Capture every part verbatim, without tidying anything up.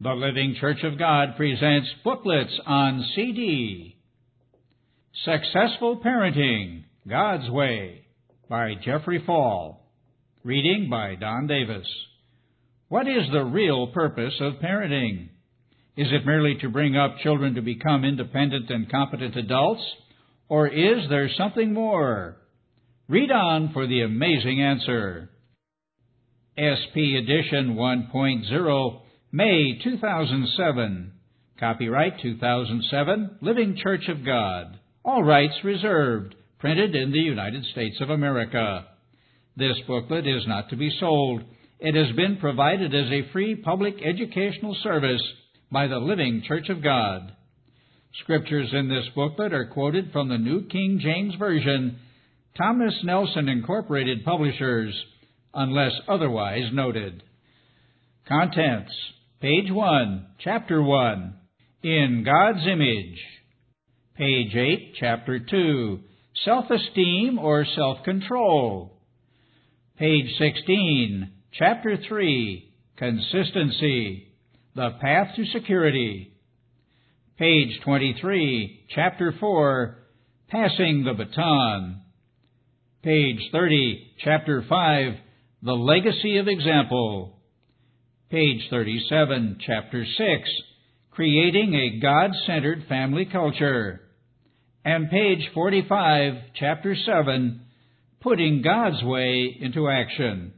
The Living Church of God presents booklets on C D. Successful Parenting, God's Way, by Jeffrey Fall. Reading by Don Davis. What is the real purpose of parenting? Is it merely to bring up children to become independent and competent adults? Or is there something more? Read on for the amazing answer. S P Edition one point oh, May two thousand seven. Copyright two thousand seven, Living Church of God. All rights reserved. Printed in the United States of America. This booklet is not to be sold. It has been provided as a free public educational service by the Living Church of God. Scriptures in this booklet are quoted from the New King James Version, Thomas Nelson Incorporated Publishers, unless otherwise noted. Contents. Page one, Chapter one, In God's Image. Page eight, Chapter two, Self-Esteem or Self-Control. Page sixteen, Chapter three, Consistency, The Path to Security. Page twenty-three, Chapter four, Passing the Baton. Page thirty, Chapter five, The Legacy of Example. Page thirty-seven, Chapter six, Creating a God-Centered Family Culture. And page forty-five, Chapter seven, Putting God's Way into Action.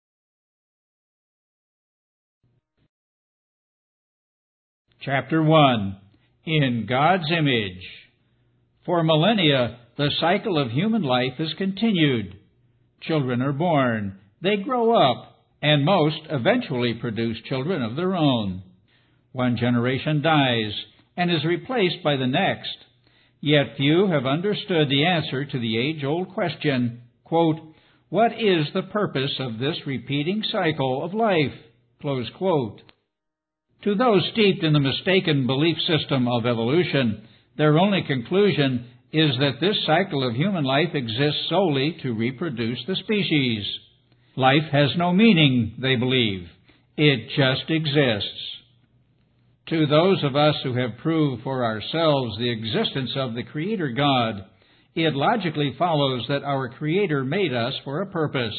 Chapter one, In God's Image. For millennia, the cycle of human life is continued. Children are born, they grow up, and most eventually produce children of their own. One generation dies and is replaced by the next. Yet few have understood the answer to the age-old question, quote, what is the purpose of this repeating cycle of life? Close quote. To those steeped in the mistaken belief system of evolution, their only conclusion is that this cycle of human life exists solely to reproduce the species. Life has no meaning, they believe. It just exists. To those of us who have proved for ourselves the existence of the Creator God, it logically follows that our Creator made us for a purpose.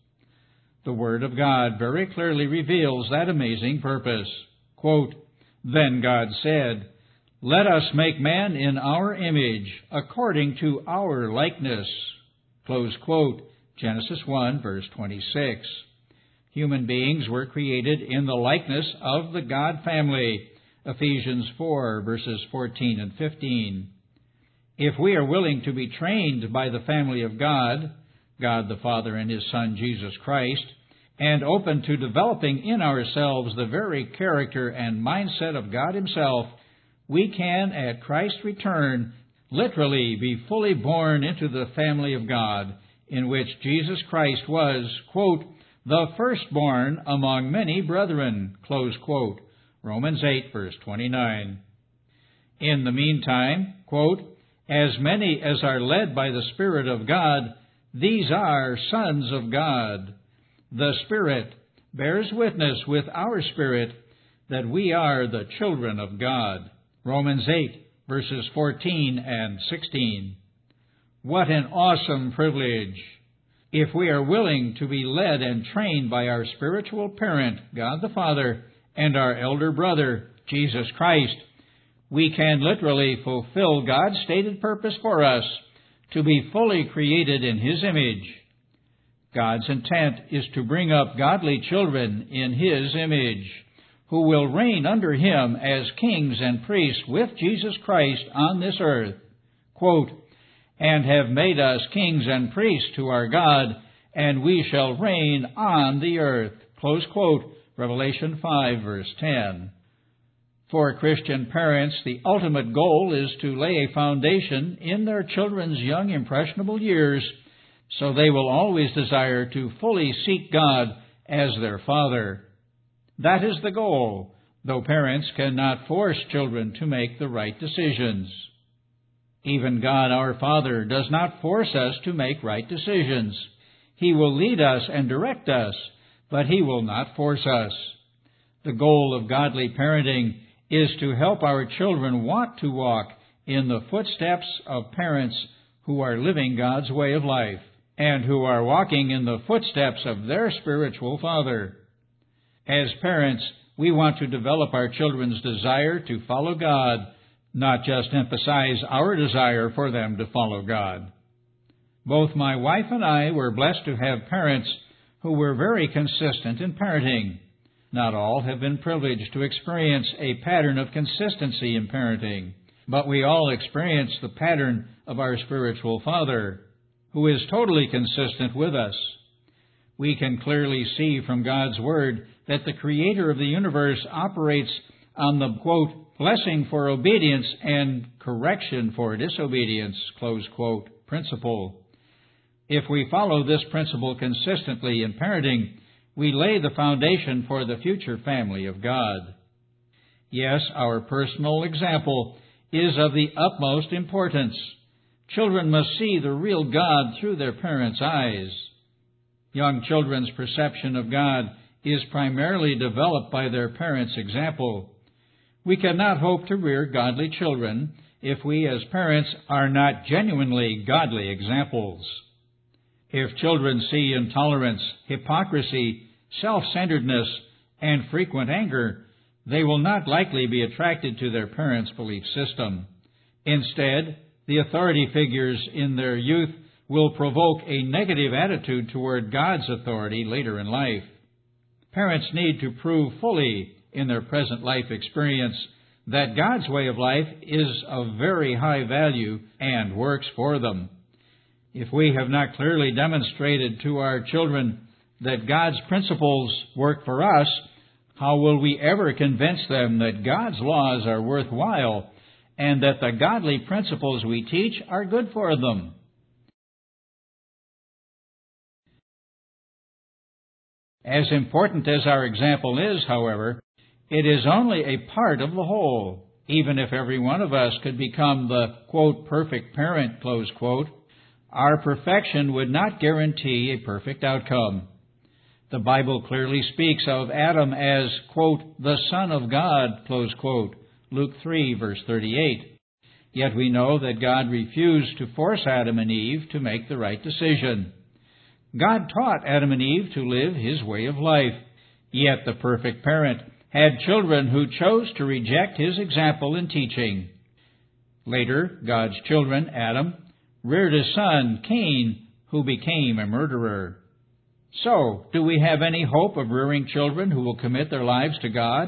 The Word of God very clearly reveals that amazing purpose. Quote, Then God said, Let us make man in our image, according to our likeness. Close quote. Genesis one, verse twenty-six. Human beings were created in the likeness of the God family. Ephesians four, verses fourteen and fifteen. If we are willing to be trained by the family of God, God the Father and His Son Jesus Christ, and open to developing in ourselves the very character and mindset of God Himself, we can, at Christ's return, literally be fully born into the family of God, in which Jesus Christ was, quote, the firstborn among many brethren, close quote. Romans eight, verse twenty-nine. In the meantime, quote, as many as are led by the Spirit of God, these are sons of God. The Spirit bears witness with our spirit that we are the children of God. Romans eight, verses fourteen and sixteen. What an awesome privilege! If we are willing to be led and trained by our spiritual parent, God the Father, and our elder brother, Jesus Christ, we can literally fulfill God's stated purpose for us, to be fully created in His image. God's intent is to bring up godly children in His image, who will reign under Him as kings and priests with Jesus Christ on this earth. Quote, and have made us kings and priests to our God, and we shall reign on the earth. Close quote. Revelation five, verse ten. For Christian parents, the ultimate goal is to lay a foundation in their children's young impressionable years, so they will always desire to fully seek God as their Father. That is the goal, though parents cannot force children to make the right decisions. Even God our Father does not force us to make right decisions. He will lead us and direct us, but He will not force us. The goal of godly parenting is to help our children want to walk in the footsteps of parents who are living God's way of life and who are walking in the footsteps of their spiritual father. As parents, we want to develop our children's desire to follow God, not just emphasize our desire for them to follow God. Both my wife and I were blessed to have parents who were very consistent in parenting. Not all have been privileged to experience a pattern of consistency in parenting, but we all experience the pattern of our spiritual Father, who is totally consistent with us. We can clearly see from God's Word that the Creator of the universe operates on the, quote, blessing for obedience and correction for disobedience, close quote, principle. If we follow this principle consistently in parenting, we lay the foundation for the future family of God. Yes, our personal example is of the utmost importance. Children must see the real God through their parents' eyes. Young children's perception of God is primarily developed by their parents' example. We cannot hope to rear godly children if we as parents are not genuinely godly examples. If children see intolerance, hypocrisy, self-centeredness, and frequent anger, they will not likely be attracted to their parents' belief system. Instead, the authority figures in their youth will provoke a negative attitude toward God's authority later in life. Parents need to prove fully in their present life experience that God's way of life is of very high value and works for them. If we have not clearly demonstrated to our children that God's principles work for us, how will we ever convince them that God's laws are worthwhile and that the godly principles we teach are good for them? As important as our example is, however, it is only a part of the whole. Even if every one of us could become the, quote, perfect parent, close quote, our perfection would not guarantee a perfect outcome. The Bible clearly speaks of Adam as, quote, the Son of God, close quote, Luke three, verse thirty-eight. Yet we know that God refused to force Adam and Eve to make the right decision. God taught Adam and Eve to live His way of life, yet the perfect parent had children who chose to reject His example and teaching. Later, God's children, Adam, reared a son, Cain, who became a murderer. So, do we have any hope of rearing children who will commit their lives to God?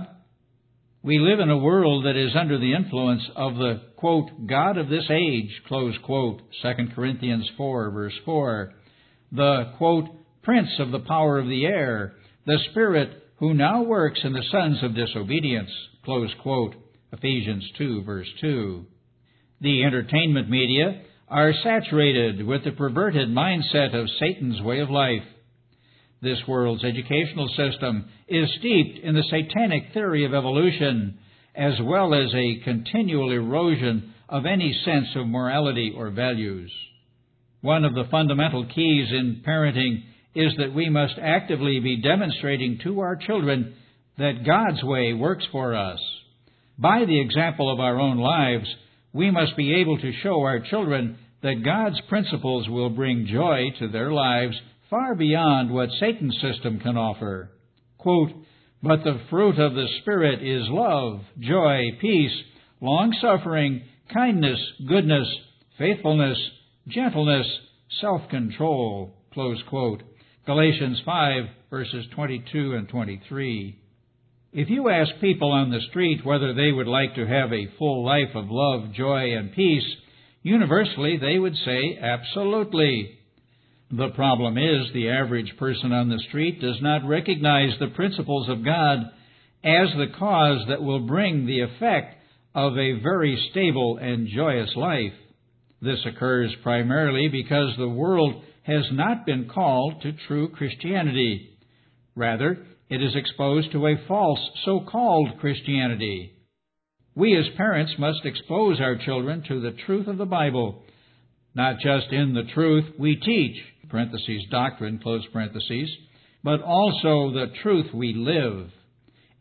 We live in a world that is under the influence of the, quote, God of this age, close quote, Second Corinthians four, verse four, the, quote, prince of the power of the air, the spirit who now works in the sons of disobedience, close quote, Ephesians two, verse two. The entertainment media are saturated with the perverted mindset of Satan's way of life. This world's educational system is steeped in the satanic theory of evolution, as well as a continual erosion of any sense of morality or values. One of the fundamental keys in parenting is that we must actively be demonstrating to our children that God's way works for us. By the example of our own lives, we must be able to show our children that God's principles will bring joy to their lives far beyond what Satan's system can offer. Quote, but the fruit of the Spirit is love, joy, peace, long-suffering, kindness, goodness, faithfulness, gentleness, self-control, close quote. Galatians five, verses twenty-two and twenty-three. If you ask people on the street whether they would like to have a full life of love, joy, and peace, universally they would say, absolutely. The problem is the average person on the street does not recognize the principles of God as the cause that will bring the effect of a very stable and joyous life. This occurs primarily because the world has not been called to true Christianity. Rather, it is exposed to a false so-called Christianity. We as parents must expose our children to the truth of the Bible, not just in the truth we teach, parentheses, doctrine, close parentheses, but also the truth we live.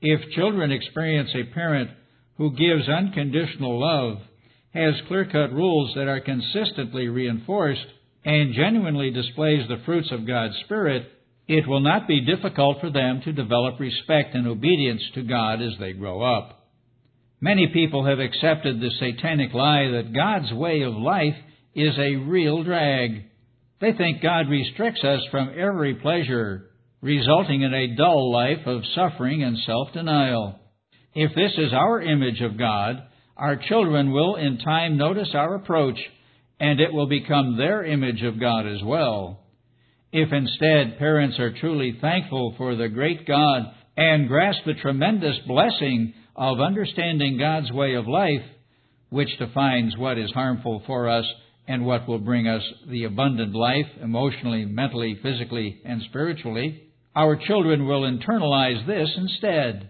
If children experience a parent who gives unconditional love, has clear-cut rules that are consistently reinforced, and genuinely displays the fruits of God's Spirit, it will not be difficult for them to develop respect and obedience to God as they grow up. Many people have accepted the satanic lie that God's way of life is a real drag. They think God restricts us from every pleasure, resulting in a dull life of suffering and self-denial. If this is our image of God, our children will in time notice our approach, and it will become their image of God as well. If instead parents are truly thankful for the great God and grasp the tremendous blessing of understanding God's way of life, which defines what is harmful for us and what will bring us the abundant life, emotionally, mentally, physically, and spiritually, our children will internalize this instead.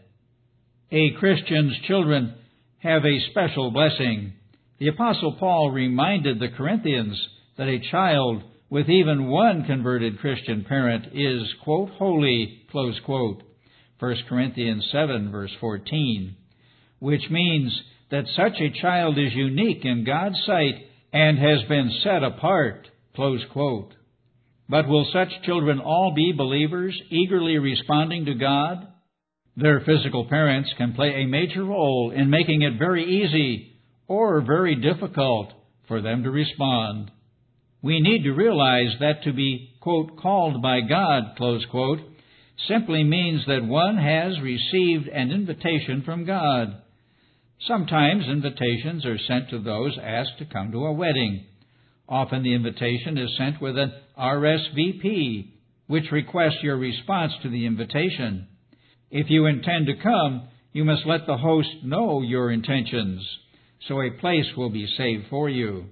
A Christian's children have a special blessing. The Apostle Paul reminded the Corinthians that a child with even one converted Christian parent is, quote, holy, close quote, First Corinthians seven, verse fourteen, which means that such a child is unique in God's sight and has been set apart, close quote. But will such children all be believers, eagerly responding to God? Their physical parents can play a major role in making it very easy or very difficult for them to respond. We need to realize that to be, quote, called by God, close quote, simply means that one has received an invitation from God. Sometimes invitations are sent to those asked to come to a wedding. Often the invitation is sent with an R S V P, which requests your response to the invitation. If you intend to come, you must let the host know your intentions, so a place will be saved for you.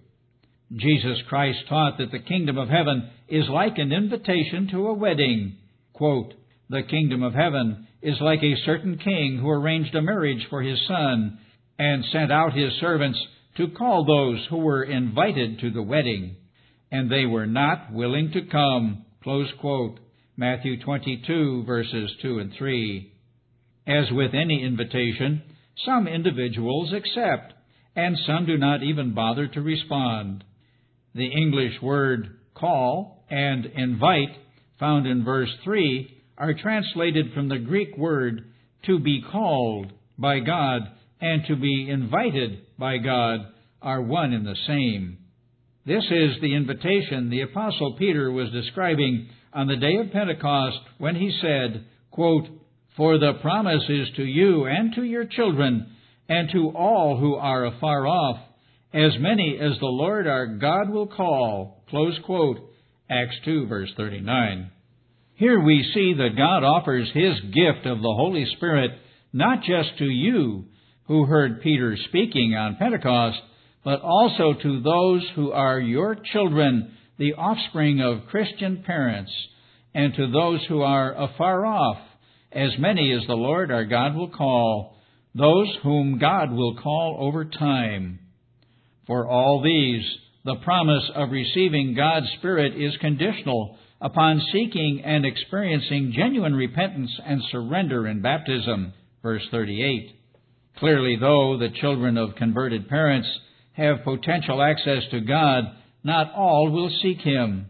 Jesus Christ taught that the kingdom of heaven is like an invitation to a wedding. Quote, the kingdom of heaven is like a certain king who arranged a marriage for his son and sent out his servants to call those who were invited to the wedding, and they were not willing to come. Close quote. Matthew twenty-two, verses two and three. As with any invitation, some individuals accept, and some do not even bother to respond. The English word call and invite, found in verse three, are translated from the Greek word to be called by God and to be invited by God are one and the same. This is the invitation the Apostle Peter was describing on the day of Pentecost when he said, quote, for the promise is to you and to your children and to all who are afar off, as many as the Lord our God will call, close quote, Acts two, verse thirty-nine. Here we see that God offers His gift of the Holy Spirit not just to you who heard Peter speaking on Pentecost, but also to those who are your children, the offspring of Christian parents, and to those who are afar off, as many as the Lord our God will call, those whom God will call over time. For all these, the promise of receiving God's Spirit is conditional upon seeking and experiencing genuine repentance and surrender in baptism. Verse thirty-eight. Clearly, though the children of converted parents have potential access to God, not all will seek Him.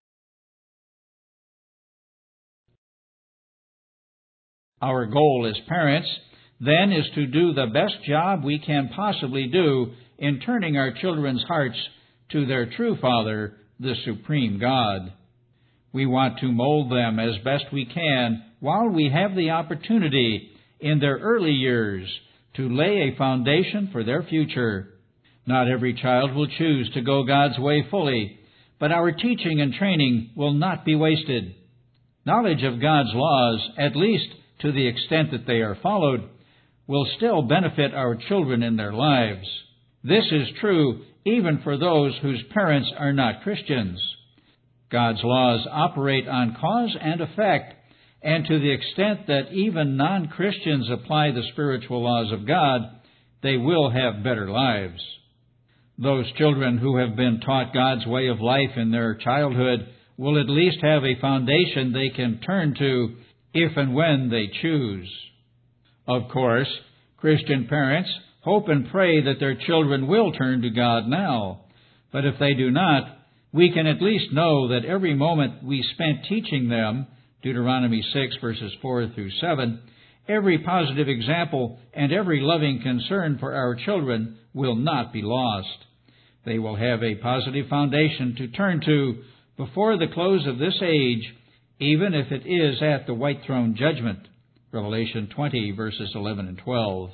Our goal as parents, then, is to do the best job we can possibly do in turning our children's hearts to their true Father, the Supreme God. We want to mold them as best we can while we have the opportunity in their early years to lay a foundation for their future. Not every child will choose to go God's way fully, but our teaching and training will not be wasted. Knowledge of God's laws, at least to the extent that they are followed, will still benefit our children in their lives. This is true even for those whose parents are not Christians. God's laws operate on cause and effect, and to the extent that even non-Christians apply the spiritual laws of God, they will have better lives. Those children who have been taught God's way of life in their childhood will at least have a foundation they can turn to if and when they choose. Of course, Christian parents hope and pray that their children will turn to God now. But if they do not, we can at least know that every moment we spent teaching them, Deuteronomy six, verses four through seven, every positive example and every loving concern for our children will not be lost. They will have a positive foundation to turn to before the close of this age, even if it is at the white throne judgment, Revelation twenty, verses eleven and twelve.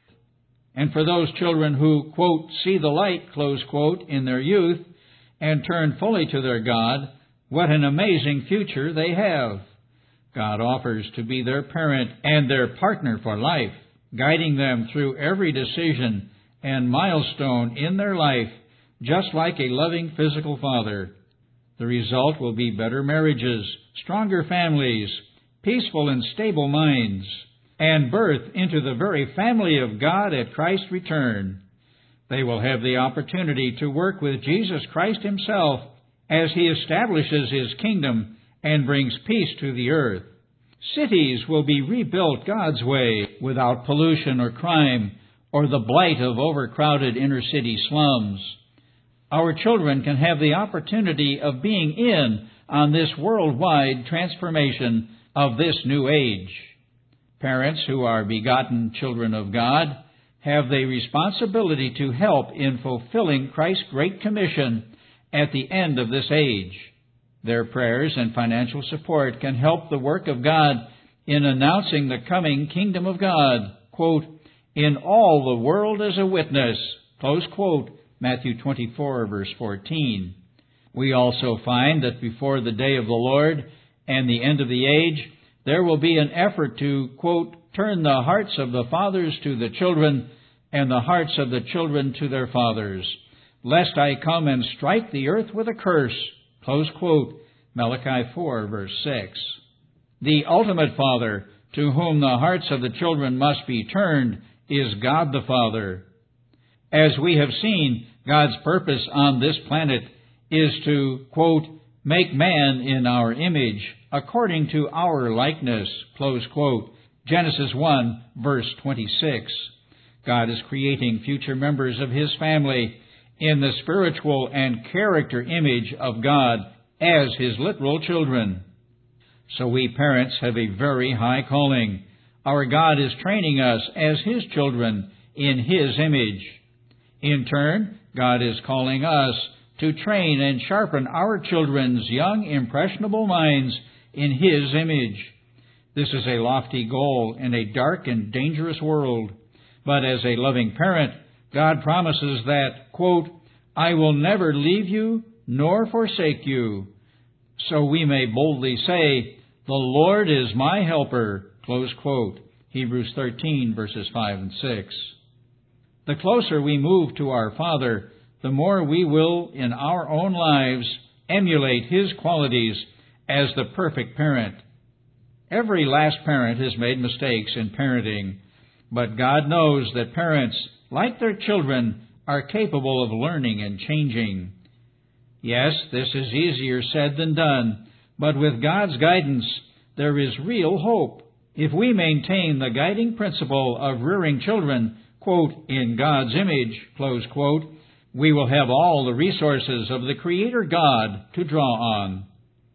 And for those children who, quote, see the light, close quote, in their youth and turn fully to their God, what an amazing future they have. God offers to be their parent and their partner for life, guiding them through every decision and milestone in their life, just like a loving physical father. The result will be better marriages, stronger families, peaceful and stable minds, and birth into the very family of God at Christ's return. They will have the opportunity to work with Jesus Christ Himself as He establishes His kingdom and brings peace to the earth. Cities will be rebuilt God's way, without pollution or crime or the blight of overcrowded inner-city slums. Our children can have the opportunity of being in on this worldwide transformation of this new age. Parents who are begotten children of God have the responsibility to help in fulfilling Christ's Great Commission at the end of this age. Their prayers and financial support can help the work of God in announcing the coming kingdom of God, quote, in all the world as a witness, close quote, Matthew twenty-four, verse fourteen. We also find that before the day of the Lord and the end of the age, there will be an effort to, quote, turn the hearts of the fathers to the children and the hearts of the children to their fathers, lest I come and strike the earth with a curse, close quote, Malachi four, verse six. The ultimate Father, to whom the hearts of the children must be turned, is God the Father. As we have seen, God's purpose on this planet is to, quote, make man in our image, according to our likeness, close quote, Genesis one, verse twenty-six. God is creating future members of His family in the spiritual and character image of God as His literal children. So we parents have a very high calling. Our God is training us as His children in His image. In turn, God is calling us to train and sharpen our children's young, impressionable minds in His image. This is a lofty goal in a dark and dangerous world. But as a loving parent, God promises that, quote, I will never leave you nor forsake you. So we may boldly say, the Lord is my helper, close quote, Hebrews thirteen, verses five and six. The closer we move to our Father, the more we will, in our own lives, emulate His qualities as the perfect parent. Every last parent has made mistakes in parenting, but God knows that parents, like their children, are capable of learning and changing. Yes, this is easier said than done, but with God's guidance, there is real hope. If we maintain the guiding principle of rearing children, quote, in God's image, close quote, we will have all the resources of the Creator God to draw on.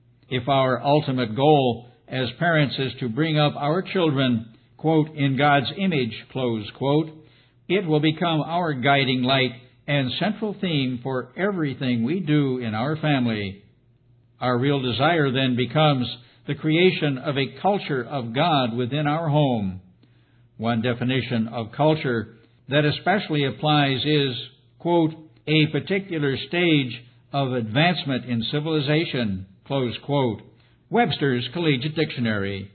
If our ultimate goal as parents is to bring up our children, quote, in God's image, close quote, it will become our guiding light and central theme for everything we do in our family. Our real desire then becomes the creation of a culture of God within our home. One definition of culture that especially applies is, quote, a particular stage of advancement in civilization, close quote, Webster's Collegiate Dictionary.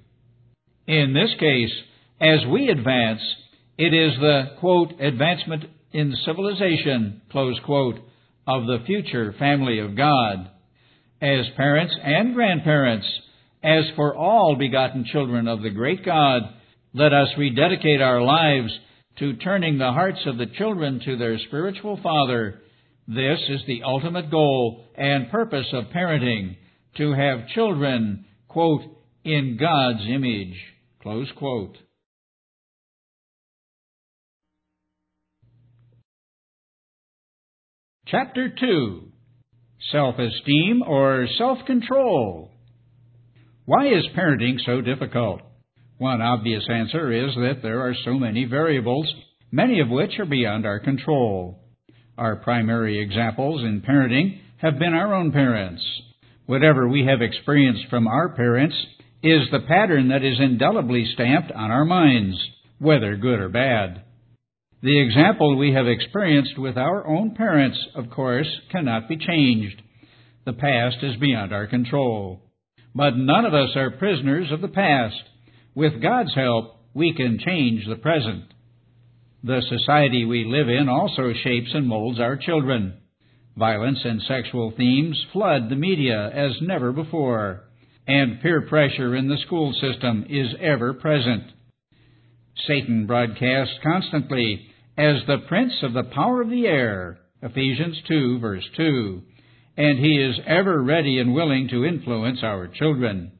In this case, as we advance, it is the, quote, advancement in civilization, close quote, of the future family of God. As parents and grandparents, as for all begotten children of the great God, let us rededicate our lives to turning the hearts of the children to their spiritual Father. This is the ultimate goal and purpose of parenting, to have children, quote, in God's image, close quote. Chapter two. Self-esteem or self-control. Why is parenting so difficult? One obvious answer is that there are so many variables, many of which are beyond our control. Our primary examples in parenting have been our own parents. Whatever we have experienced from our parents is the pattern that is indelibly stamped on our minds, whether good or bad. The example we have experienced with our own parents, of course, cannot be changed. The past is beyond our control. But none of us are prisoners of the past. With God's help, we can change the present. The society we live in also shapes and molds our children. Violence and sexual themes flood the media as never before, and peer pressure in the school system is ever present. Satan broadcasts constantly as the prince of the power of the air, Ephesians two, verse two, and he is ever ready and willing to influence our children.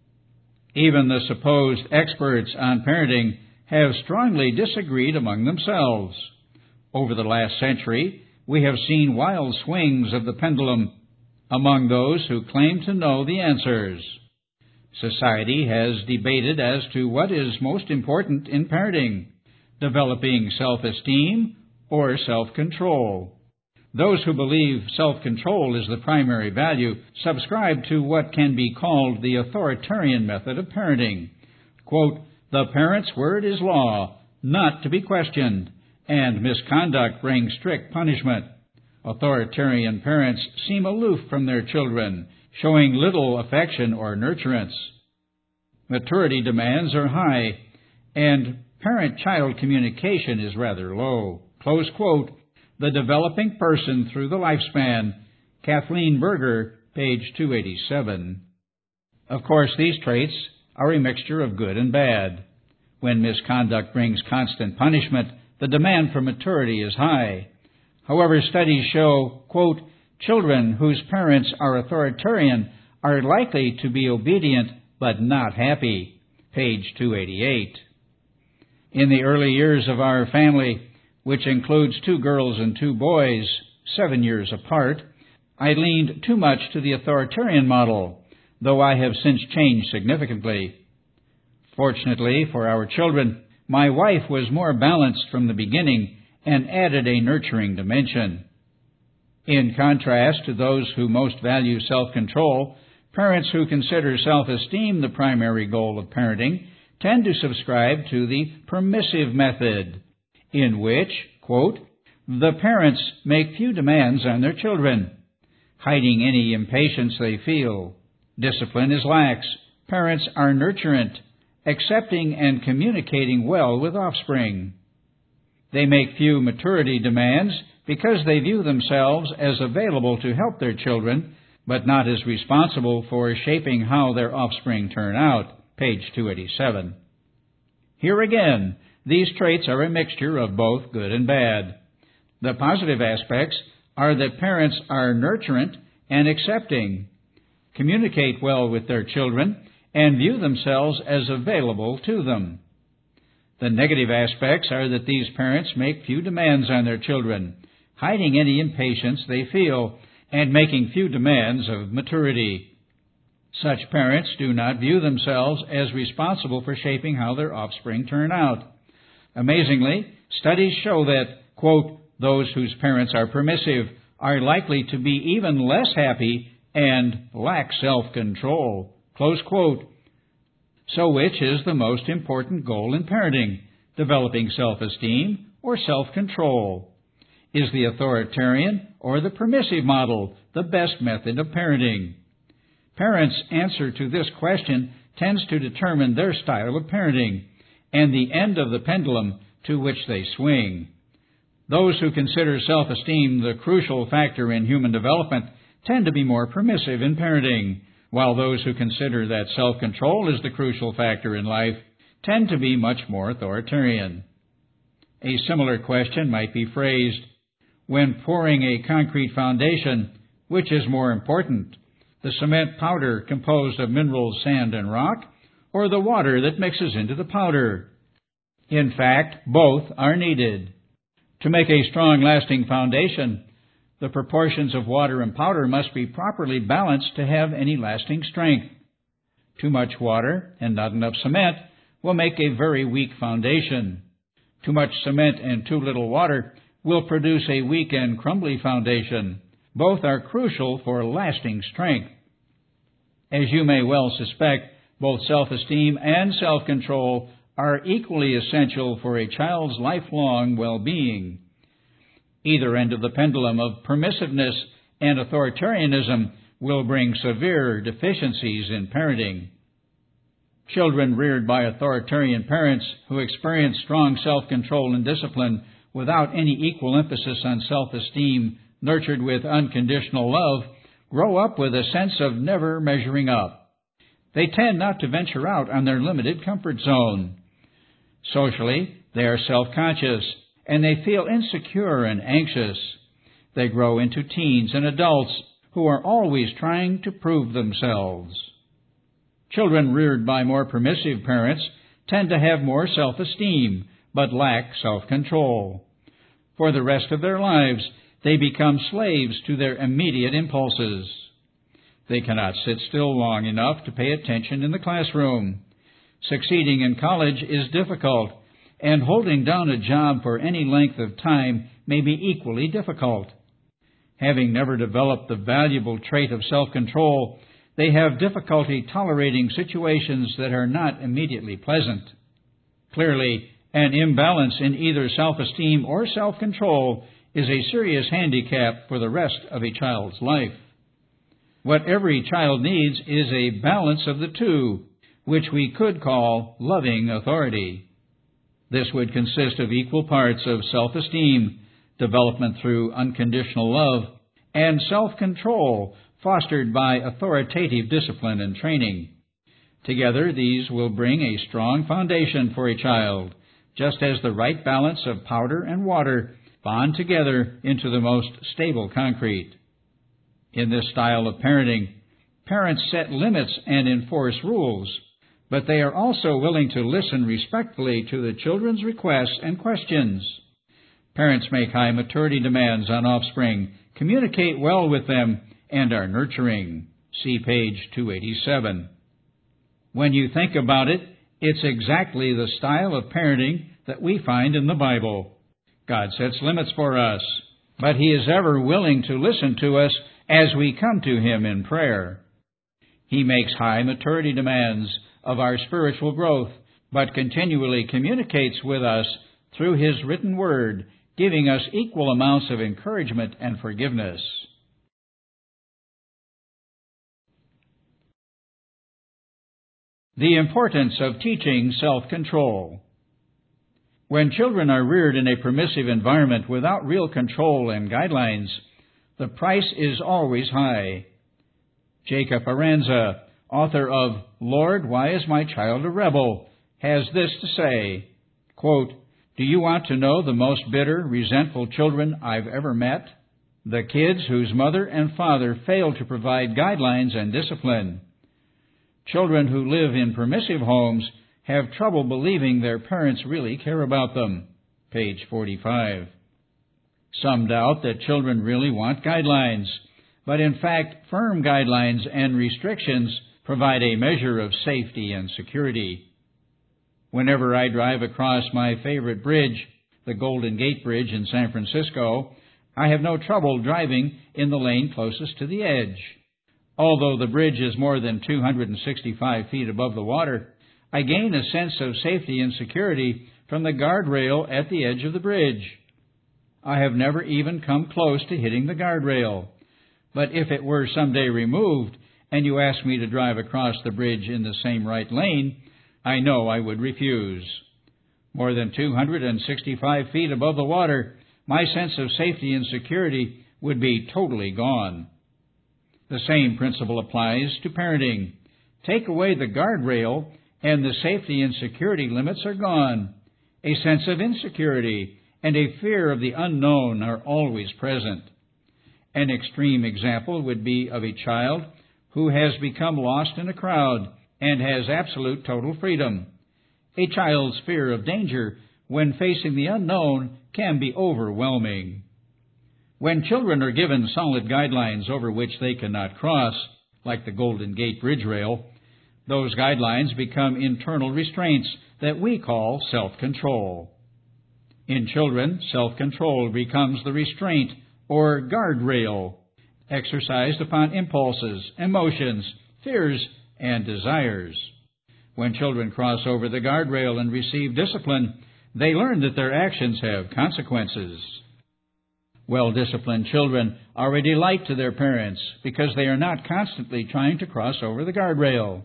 Even the supposed experts on parenting have strongly disagreed among themselves. Over the last century, we have seen wild swings of the pendulum among those who claim to know the answers. Society has debated as to what is most important in parenting, developing self-esteem or self-control. Those who believe self-control is the primary value subscribe to what can be called the authoritarian method of parenting. Quote, "The parent's word is law, not to be questioned, and misconduct brings strict punishment." Authoritarian parents seem aloof from their children, showing little affection or nurturance. Maturity demands are high, and parent-child communication is rather low. Close quote. The Developing Person Through the Lifespan, Kathleen Berger, page two eighty-seven. Of course, these traits are a mixture of good and bad. When misconduct brings constant punishment, the demand for maturity is high. However, studies show, quote, "Children whose parents are authoritarian are likely to be obedient but not happy," page two eighty-eight. In the early years of our family, which includes two girls and two boys, seven years apart, I leaned too much to the authoritarian model, though I have since changed significantly. Fortunately for our children, my wife was more balanced from the beginning and added a nurturing dimension. In contrast to those who most value self-control, parents who consider self-esteem the primary goal of parenting tend to subscribe to the permissive method, in which, quote, "the parents make few demands on their children, hiding any impatience they feel. Discipline is lax. Parents are nurturant, accepting and communicating well with offspring. They make few maturity demands because they view themselves as available to help their children, but not as responsible for shaping how their offspring turn out," page two eighty-seven. Here again, these traits are a mixture of both good and bad. The positive aspects are that parents are nurturant and accepting, communicate well with their children, and view themselves as available to them. The negative aspects are that these parents make few demands on their children, hiding any impatience they feel, and making few demands of maturity. Such parents do not view themselves as responsible for shaping how their offspring turn out. Amazingly, studies show that, quote, "those whose parents are permissive are likely to be even less happy and lack self-control," close quote. So which is the most important goal in parenting, developing self-esteem or self-control? Is the authoritarian or the permissive model the best method of parenting? Parents' answer to this question tends to determine their style of parenting and the end of the pendulum to which they swing. Those who consider self-esteem the crucial factor in human development tend to be more permissive in parenting, while those who consider that self-control is the crucial factor in life tend to be much more authoritarian. A similar question might be phrased, when pouring a concrete foundation, which is more important, the cement powder composed of minerals, sand, and rock, or the water that mixes into the powder? In fact, both are needed. To make a strong, lasting foundation, The proportions of water and powder must be properly balanced to have any lasting strength. Too much water and not enough cement will make a very weak foundation. Too much cement and too little water will produce a weak and crumbly foundation. Both are crucial for lasting strength. As you may well suspect, both self-esteem and self-control are equally essential for a child's lifelong well-being. Either end of the pendulum of permissiveness and authoritarianism will bring severe deficiencies in parenting. Children reared by authoritarian parents who experience strong self-control and discipline without any equal emphasis on self-esteem, nurtured with unconditional love, grow up with a sense of never measuring up. They tend not to venture out on their limited comfort zone. Socially, they are self-conscious, and they feel insecure and anxious. They grow into teens and adults who are always trying to prove themselves. Children reared by more permissive parents tend to have more self-esteem, but lack self-control. For the rest of their lives, they become slaves to their immediate impulses. They cannot sit still long enough to pay attention in the classroom. Succeeding in college is difficult, and holding down a job for any length of time may be equally difficult. Having never developed the valuable trait of self-control, they have difficulty tolerating situations that are not immediately pleasant. Clearly, an imbalance in either self-esteem or self-control is a serious handicap for the rest of a child's life. What every child needs is a balance of the two, which we could call loving authority. This would consist of equal parts of self-esteem, development through unconditional love, and self-control fostered by authoritative discipline and training. Together, these will bring a strong foundation for a child, just as the right balance of powder and water bond together into the most stable concrete. In this style of parenting, parents set limits and enforce rules, but they are also willing to listen respectfully to the children's requests and questions. Parents make high maturity demands on offspring, communicate well with them, and are nurturing. See page two eighty-seven. When you think about it, it's exactly the style of parenting that we find in the Bible. God sets limits for us, but He is ever willing to listen to us as we come to Him in prayer. He makes high maturity demands of our spiritual growth, but continually communicates with us through His written Word, giving us equal amounts of encouragement and forgiveness. The importance of teaching self-control. When children are reared in a permissive environment without real control and guidelines, the price is always high. Jacob Aranza, author of Lord, Why Is My Child a Rebel?, has this to say, quote, "Do you want to know the most bitter, resentful children I've ever met? The kids whose mother and father fail to provide guidelines and discipline. Children who live in permissive homes have trouble believing their parents really care about them." Page forty-five. Some doubt that children really want guidelines, but in fact, firm guidelines and restrictions provide a measure of safety and security. Whenever I drive across my favorite bridge, the Golden Gate Bridge in San Francisco, I have no trouble driving in the lane closest to the edge. Although the bridge is more than two hundred sixty-five feet above the water, I gain a sense of safety and security from the guardrail at the edge of the bridge. I have never even come close to hitting the guardrail. But if it were someday removed and you asked me to drive across the bridge in the same right lane, I know I would refuse. More than two hundred sixty-five feet above the water, my sense of safety and security would be totally gone. The same principle applies to parenting. Take away the guardrail, and the safety and security limits are gone. A sense of insecurity and a fear of the unknown are always present. An extreme example would be of a child who has become lost in a crowd and has absolute total freedom. A child's fear of danger when facing the unknown can be overwhelming. When children are given solid guidelines over which they cannot cross, like the Golden Gate Bridge rail, those guidelines become internal restraints that we call self-control. In children, self-control becomes the restraint or guardrail exercised upon impulses, emotions, fears, and desires. When children cross over the guardrail and receive discipline, they learn that their actions have consequences. Well-disciplined children are a delight to their parents because they are not constantly trying to cross over the guardrail.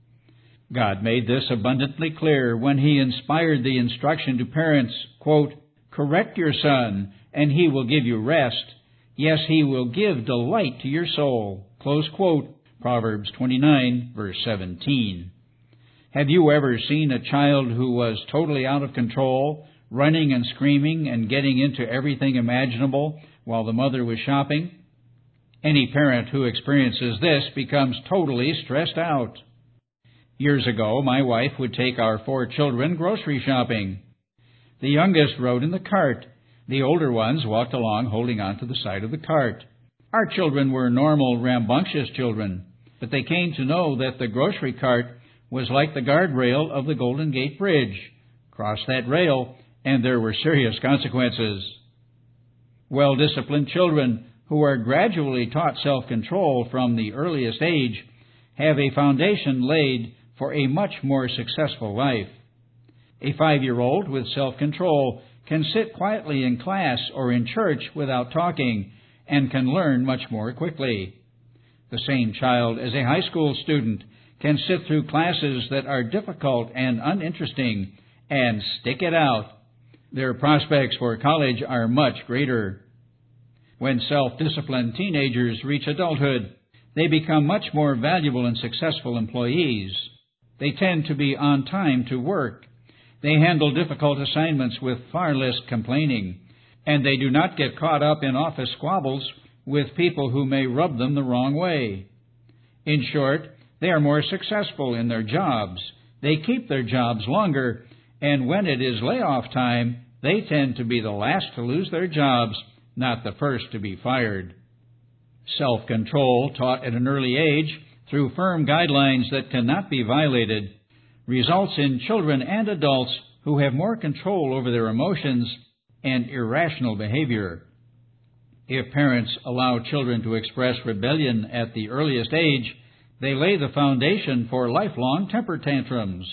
God made this abundantly clear when He inspired the instruction to parents, quote, "Correct your son, and he will give you rest. Yes, he will give delight to your soul." Close quote, Proverbs twenty-nine, verse seventeen. Have you ever seen a child who was totally out of control, running and screaming and getting into everything imaginable while the mother was shopping? Any parent who experiences this becomes totally stressed out. Years ago, my wife would take our four children grocery shopping. The youngest rode in the cart. The older ones walked along holding on to the side of the cart. Our children were normal, rambunctious children, but they came to know that the grocery cart was like the guardrail of the Golden Gate Bridge. Cross that rail, and there were serious consequences. Well-disciplined children who are gradually taught self-control from the earliest age have a foundation laid for a much more successful life. A five-year-old with self-control can sit quietly in class or in church without talking and can learn much more quickly. The same child as a high school student can sit through classes that are difficult and uninteresting and stick it out. Their prospects for college are much greater. When self-disciplined teenagers reach adulthood, they become much more valuable and successful employees. They tend to be on time to work. They handle difficult assignments with far less complaining, and they do not get caught up in office squabbles with people who may rub them the wrong way. In short, they are more successful in their jobs. They keep their jobs longer, and when it is layoff time, they tend to be the last to lose their jobs, not the first to be fired. Self-control, taught at an early age through firm guidelines that cannot be violated, results in children and adults who have more control over their emotions and irrational behavior. If parents allow children to express rebellion at the earliest age, they lay the foundation for lifelong temper tantrums.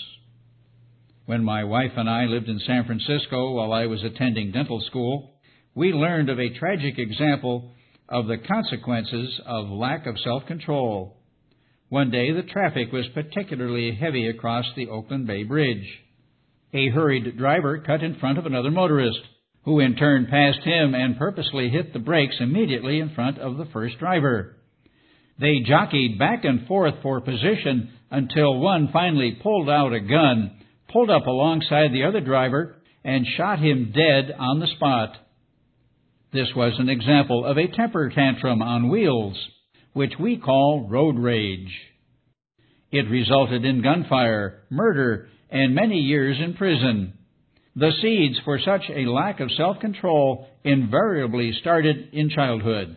When my wife and I lived in San Francisco while I was attending dental school, we learned of a tragic example of the consequences of lack of self-control. One day the traffic was particularly heavy across the Oakland Bay Bridge. A hurried driver cut in front of another motorist, who in turn passed him and purposely hit the brakes immediately in front of the first driver. They jockeyed back and forth for position until one finally pulled out a gun, pulled up alongside the other driver, and shot him dead on the spot. This was an example of a temper tantrum on wheels, which we call road rage. It resulted in gunfire, murder, and many years in prison. The seeds for such a lack of self-control invariably started in childhood.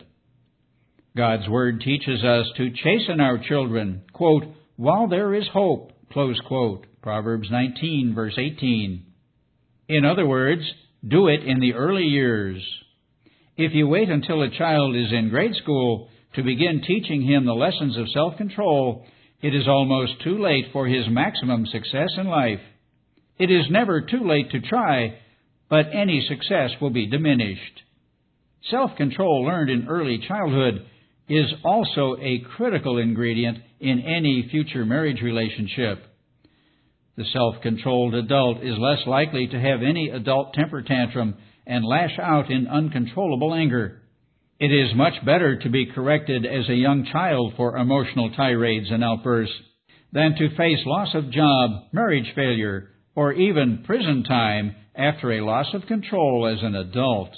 God's Word teaches us to chasten our children, quote, while there is hope, close quote, Proverbs nineteen, verse eighteen. In other words, do it in the early years. If you wait until a child is in grade school to begin teaching him the lessons of self-control, it is almost too late for his maximum success in life. It is never too late to try, but any success will be diminished. Self-control learned in early childhood is also a critical ingredient in any future marriage relationship. The self-controlled adult is less likely to have any adult temper tantrum and lash out in uncontrollable anger. It is much better to be corrected as a young child for emotional tirades and outbursts than to face loss of job, marriage failure, or even prison time after a loss of control as an adult.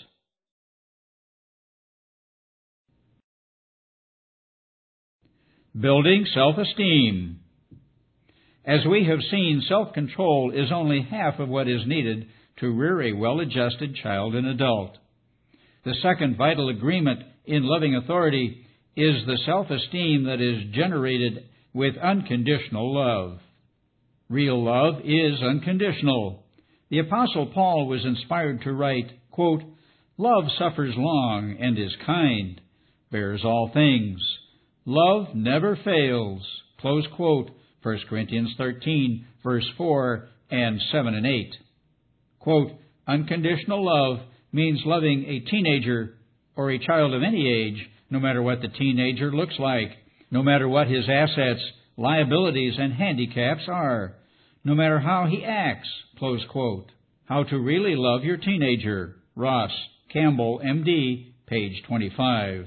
Building self-esteem. As we have seen, self-control is only half of what is needed to rear a well-adjusted child and adult. The second vital agreement in loving authority is the self-esteem that is generated with unconditional love. Real love is unconditional. The Apostle Paul was inspired to write, quote, "Love suffers long and is kind, bears all things. Love never fails." Close quote, First Corinthians thirteen, verse four and seven and eight. Quote, "Unconditional love means loving a teenager or a child of any age, no matter what the teenager looks like, no matter what his assets, liabilities, and handicaps are, no matter how he acts." Close quote. How to Really Love Your Teenager. Ross, Campbell, M D, page twenty-five.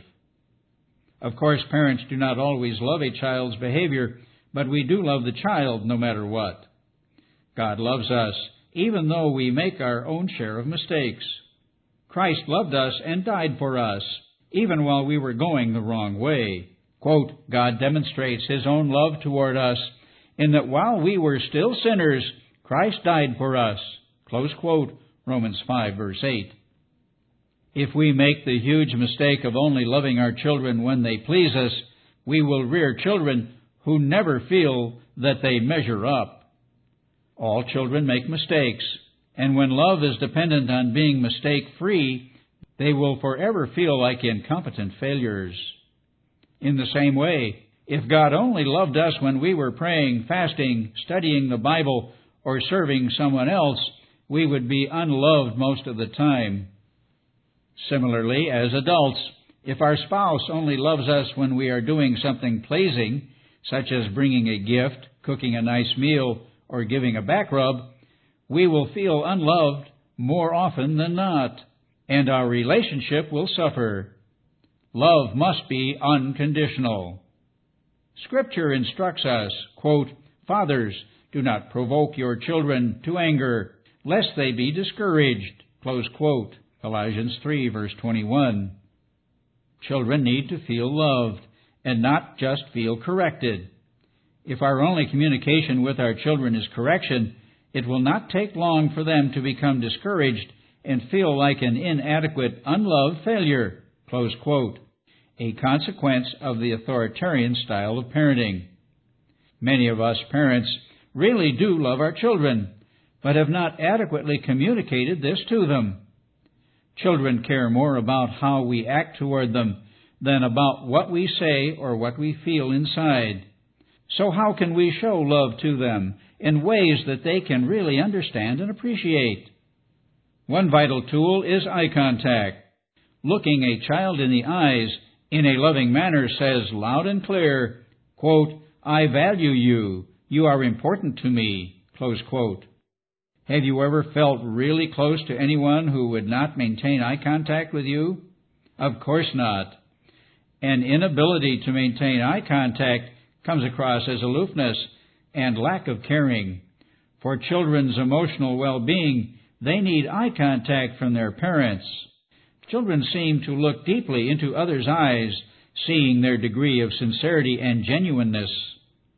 Of course, parents do not always love a child's behavior, but we do love the child no matter what. God loves us, even though we make our own share of mistakes. Christ loved us and died for us, even while we were going the wrong way. Quote, "God demonstrates His own love toward us in that while we were still sinners, Christ died for us." Close quote, Romans five, verse eight. If we make the huge mistake of only loving our children when they please us, we will rear children who never feel that they measure up. All children make mistakes, and when love is dependent on being mistake-free, they will forever feel like incompetent failures. In the same way, if God only loved us when we were praying, fasting, studying the Bible, or serving someone else, we would be unloved most of the time. Similarly, as adults, if our spouse only loves us when we are doing something pleasing, such as bringing a gift, cooking a nice meal, or giving a back rub, we will feel unloved more often than not, and our relationship will suffer. Love must be unconditional. Scripture instructs us, quote, "Fathers, do not provoke your children to anger, lest they be discouraged." Close quote. Colossians three, verse twenty-one. Children need to feel loved and not just feel corrected. If our only communication with our children is correction, it will not take long for them to become discouraged and feel like an inadequate, unloved failure. Close quote. A consequence of the authoritarian style of parenting. Many of us parents really do love our children, but have not adequately communicated this to them. Children care more about how we act toward them than about what we say or what we feel inside. So how can we show love to them in ways that they can really understand and appreciate? One vital tool is eye contact. Looking a child in the eyes in a loving manner says loud and clear, quote, "I value you. You are important to me." Close quote. Have you ever felt really close to anyone who would not maintain eye contact with you? Of course not. An inability to maintain eye contact comes across as aloofness and lack of caring. For children's emotional well-being, they need eye contact from their parents. Children seem to look deeply into others' eyes, seeing their degree of sincerity and genuineness.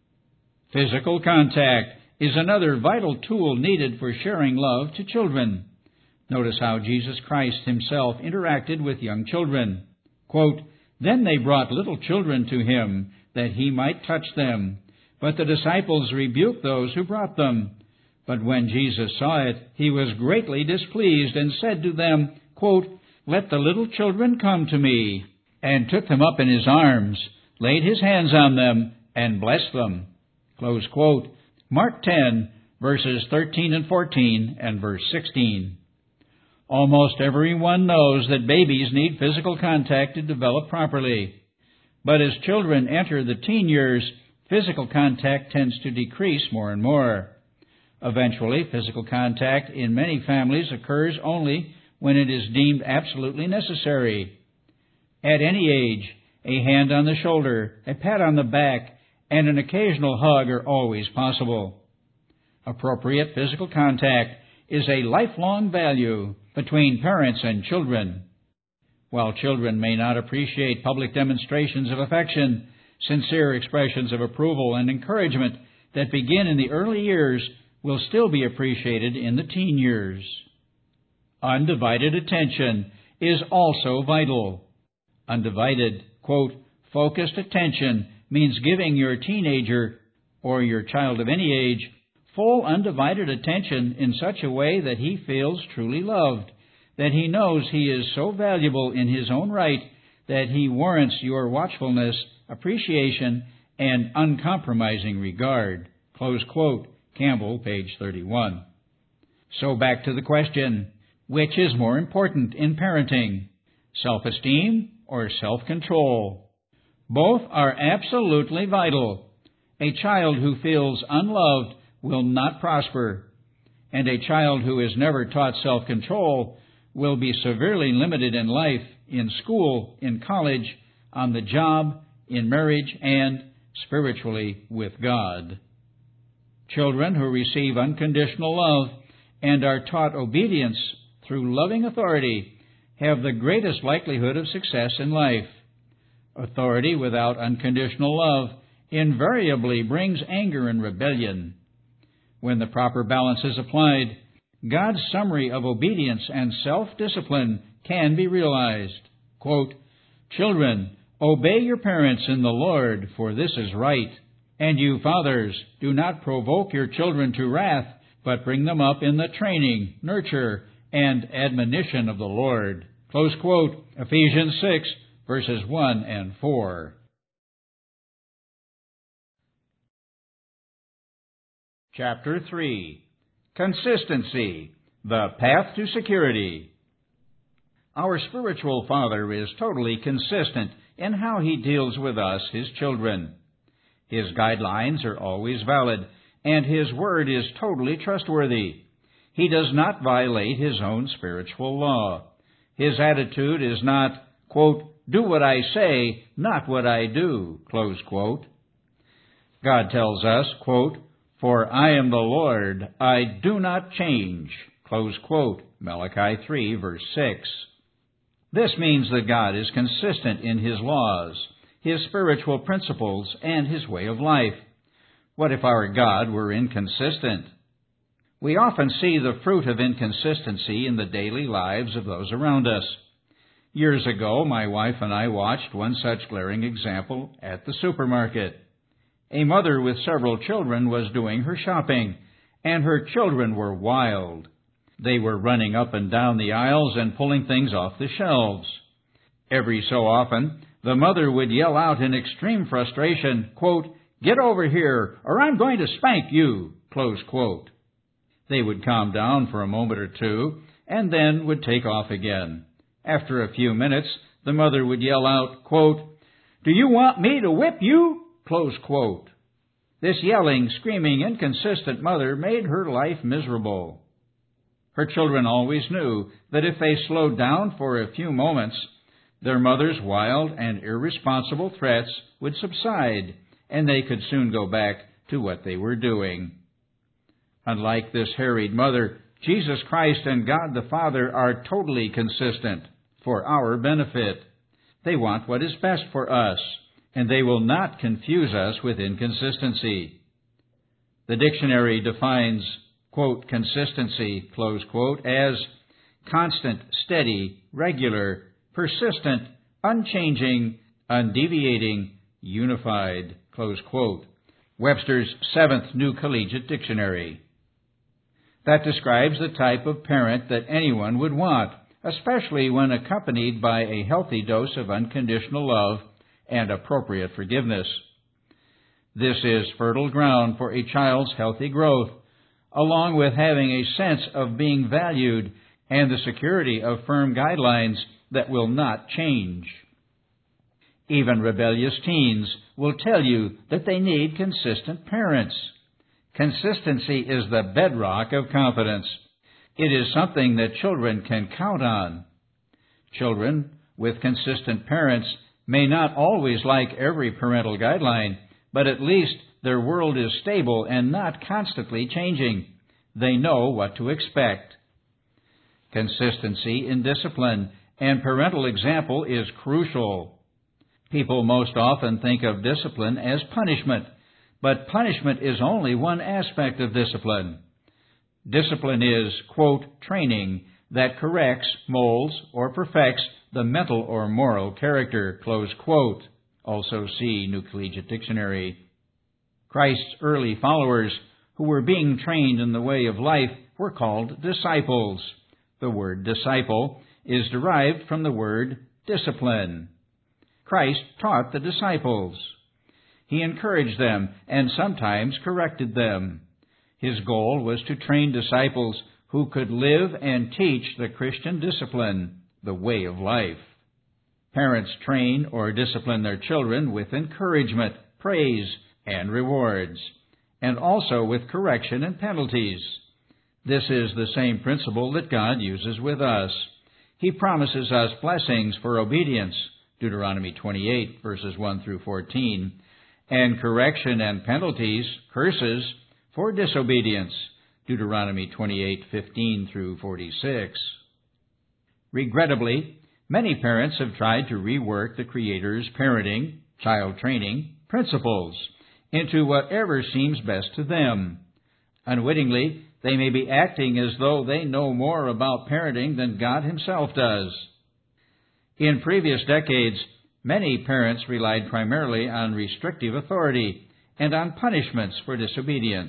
Physical contact is another vital tool needed for sharing love to children. Notice how Jesus Christ Himself interacted with young children. Quote, "Then they brought little children to Him, that He might touch them. But the disciples rebuked those who brought them. But when Jesus saw it, He was greatly displeased, and said to them, quote, 'Let the little children come to me,' and took them up in His arms, laid His hands on them, and blessed them." Close quote. Mark ten, verses thirteen and fourteen, and verse sixteen. Almost everyone knows that babies need physical contact to develop properly. But as children enter the teen years, physical contact tends to decrease more and more. Eventually, physical contact in many families occurs only when it is deemed absolutely necessary. At any age, a hand on the shoulder, a pat on the back, and an occasional hug are always possible. Appropriate physical contact is a lifelong value between parents and children. While children may not appreciate public demonstrations of affection, sincere expressions of approval and encouragement that begin in the early years will still be appreciated in the teen years. Undivided attention is also vital. Undivided, quote, focused attention means giving your teenager or your child of any age full undivided attention in such a way that he feels truly loved, that he knows he is so valuable in his own right that he warrants your watchfulness, appreciation, and uncompromising regard. Close quote. Campbell, page thirty-one. So back to the question, which is more important in parenting, self-esteem or self-control? Both are absolutely vital. A child who feels unloved will not prosper, and a child who is never taught self-control will be severely limited in life, in school, in college, on the job, in marriage, and spiritually with God. Children who receive unconditional love and are taught obedience through loving authority have the greatest likelihood of success in life. Authority without unconditional love invariably brings anger and rebellion. When the proper balance is applied, God's summary of obedience and self-discipline can be realized. Quote, children, obey your parents in the Lord, for this is right. And you fathers, do not provoke your children to wrath, but bring them up in the training, nurture, and admonition of the Lord. Close quote. Ephesians six, verses one and four. Chapter three. Consistency, the path to security. Our spiritual Father is totally consistent in how He deals with us, His children. His guidelines are always valid, and His Word is totally trustworthy. He does not violate His own spiritual law. His attitude is not, quote, do what I say, not what I do, close quote. God tells us, quote, for I am the Lord, I do not change, close quote, Malachi three, verse six. This means that God is consistent in His laws, His spiritual principles, and His way of life. What if our God were inconsistent? We often see the fruit of inconsistency in the daily lives of those around us. Years ago, my wife and I watched one such glaring example at the supermarket. A mother with several children was doing her shopping, and her children were wild. They were running up and down the aisles and pulling things off the shelves. Every so often, the mother would yell out in extreme frustration, quote, get over here, or I'm going to spank you, close quote. They would calm down for a moment or two, and then would take off again. After a few minutes, the mother would yell out, quote, do you want me to whip you? Close quote. This yelling, screaming, inconsistent mother made her life miserable. Her children always knew that if they slowed down for a few moments, their mother's wild and irresponsible threats would subside, and they could soon go back to what they were doing. Unlike this harried mother, Jesus Christ and God the Father are totally consistent for our benefit. They want what is best for us, and they will not confuse us with inconsistency. The dictionary defines, quote, consistency, close quote, as constant, steady, regular, persistent, unchanging, undeviating, unified, close quote. Webster's Seventh New Collegiate Dictionary. That describes the type of parent that anyone would want, especially when accompanied by a healthy dose of unconditional love and appropriate forgiveness. This is fertile ground for a child's healthy growth, along with having a sense of being valued and the security of firm guidelines that will not change. Even rebellious teens will tell you that they need consistent parents. Consistency is the bedrock of confidence. It is something that children can count on. Children with consistent parents may not always like every parental guideline, but at least their world is stable and not constantly changing. They know what to expect. Consistency in discipline and parental example is crucial. People most often think of discipline as punishment, but punishment is only one aspect of discipline. Discipline is, quote, training, that corrects, molds, or perfects the mental or moral character, close quote. Also see New Collegiate Dictionary. Christ's early followers, who were being trained in the way of life, were called disciples. The word disciple is derived from the word discipline. Christ taught the disciples. He encouraged them and sometimes corrected them. His goal was to train disciples who could live and teach the Christian discipline, the way of life. Parents train or discipline their children with encouragement, praise, and rewards, and also with correction and penalties. This is the same principle that God uses with us. He promises us blessings for obedience, Deuteronomy twenty-eight, verses one through fourteen, and correction and penalties, curses, for disobedience, Deuteronomy twenty-eight, fifteen through forty-six. Regrettably, many parents have tried to rework the Creator's parenting, child training, principles into whatever seems best to them. Unwittingly, they may be acting as though they know more about parenting than God Himself does. In previous decades, many parents relied primarily on restrictive authority and on punishments for disobedience.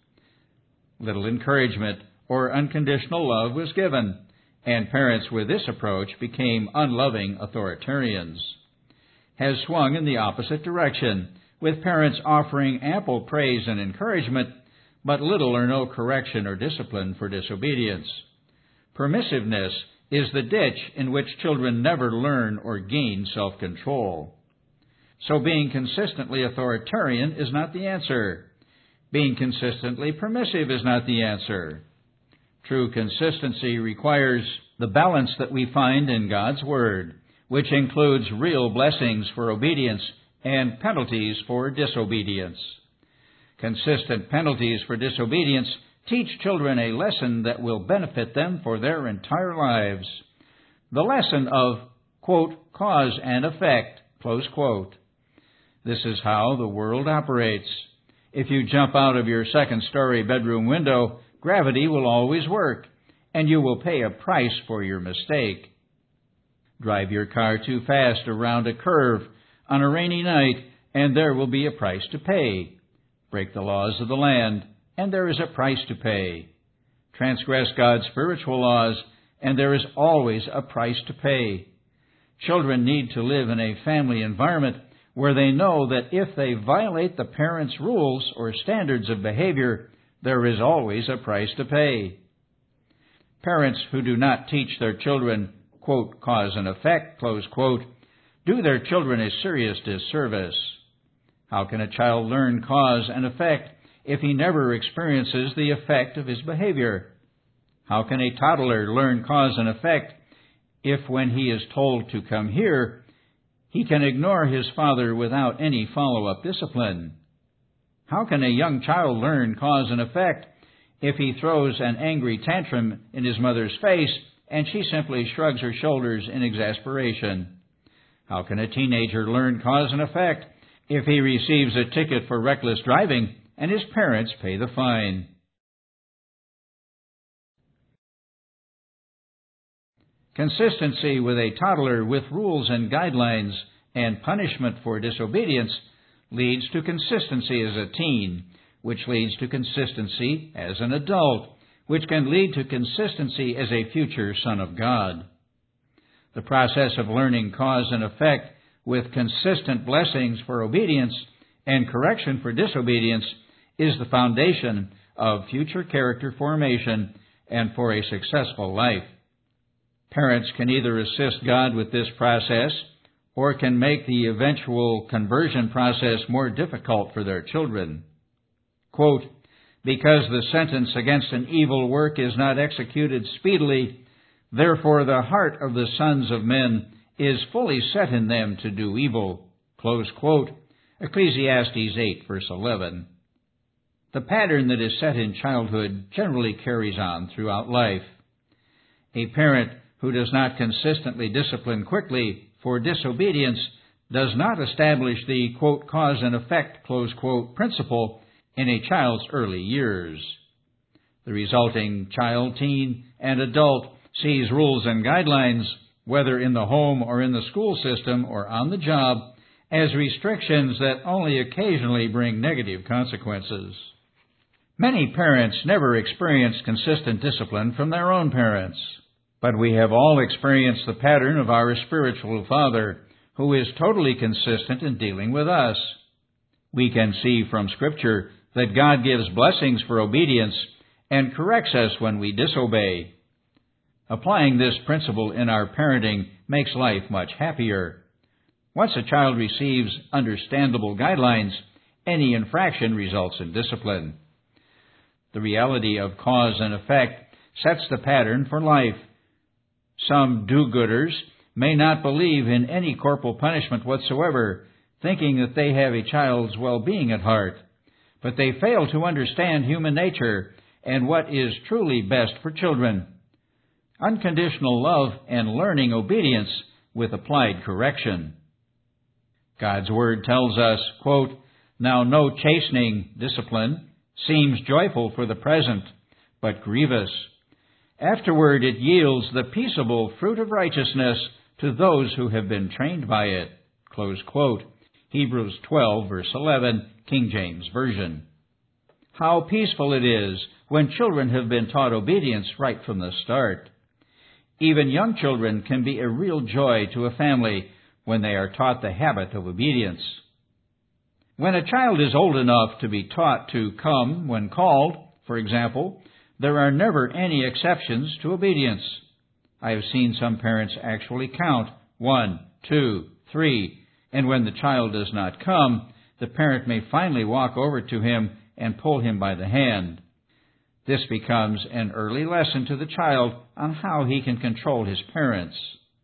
Little encouragement or unconditional love was given, and parents with this approach became unloving authoritarians. Has swung in the opposite direction, with parents offering ample praise and encouragement, but little or no correction or discipline for disobedience. Permissiveness is the ditch in which children never learn or gain self-control. So being consistently authoritarian is not the answer. Being consistently permissive is not the answer. True consistency requires the balance that we find in God's Word, which includes real blessings for obedience and penalties for disobedience. Consistent penalties for disobedience teach children a lesson that will benefit them for their entire lives. The lesson of, quote, cause and effect, close quote. This is how the world operates. If you jump out of your second-story bedroom window, gravity will always work, and you will pay a price for your mistake. Drive your car too fast around a curve on a rainy night, and there will be a price to pay. Break the laws of the land, and there is a price to pay. Transgress God's spiritual laws, and there is always a price to pay. Children need to live in a family environment where they know that if they violate the parents' rules or standards of behavior, there is always a price to pay. Parents who do not teach their children, quote, cause and effect, close quote, do their children a serious disservice. How can a child learn cause and effect if he never experiences the effect of his behavior? How can a toddler learn cause and effect if when he is told to come here, he can ignore his father without any follow-up discipline? How can a young child learn cause and effect if he throws an angry tantrum in his mother's face and she simply shrugs her shoulders in exasperation? How can a teenager learn cause and effect if he receives a ticket for reckless driving and his parents pay the fine? Consistency with a toddler with rules and guidelines and punishment for disobedience leads to consistency as a teen, which leads to consistency as an adult, which can lead to consistency as a future son of God. The process of learning cause and effect with consistent blessings for obedience and correction for disobedience is the foundation of future character formation and for a successful life. Parents can either assist God with this process or can make the eventual conversion process more difficult for their children. Quote, because the sentence against an evil work is not executed speedily, therefore the heart of the sons of men is fully set in them to do evil. Close quote. Ecclesiastes eight, verse eleven. The pattern that is set in childhood generally carries on throughout life. A parent who does not consistently discipline quickly for disobedience does not establish the, quote, cause and effect, close quote, principle in a child's early years. The resulting child, teen, and adult sees rules and guidelines, whether in the home or in the school system or on the job, as restrictions that only occasionally bring negative consequences. Many parents never experience consistent discipline from their own parents, but we have all experienced the pattern of our spiritual Father, who is totally consistent in dealing with us. We can see from Scripture that God gives blessings for obedience and corrects us when we disobey. Applying this principle in our parenting makes life much happier. Once a child receives understandable guidelines, any infraction results in discipline. The reality of cause and effect sets the pattern for life. Some do-gooders may not believe in any corporal punishment whatsoever, thinking that they have a child's well-being at heart, but they fail to understand human nature and what is truly best for children. Unconditional love and learning obedience with applied correction. God's Word tells us, quote, "Now no chastening, discipline, seems joyful for the present, but grievous. Afterward it yields the peaceable fruit of righteousness to those who have been trained by it." Close quote. Hebrews twelve, verse eleven, King James Version. How peaceful it is when children have been taught obedience right from the start. Even young children can be a real joy to a family when they are taught the habit of obedience. When a child is old enough to be taught to come when called, for example, there are never any exceptions to obedience. I have seen some parents actually count one, two, three, and when the child does not come, the parent may finally walk over to him and pull him by the hand. This becomes an early lesson to the child on how he can control his parents.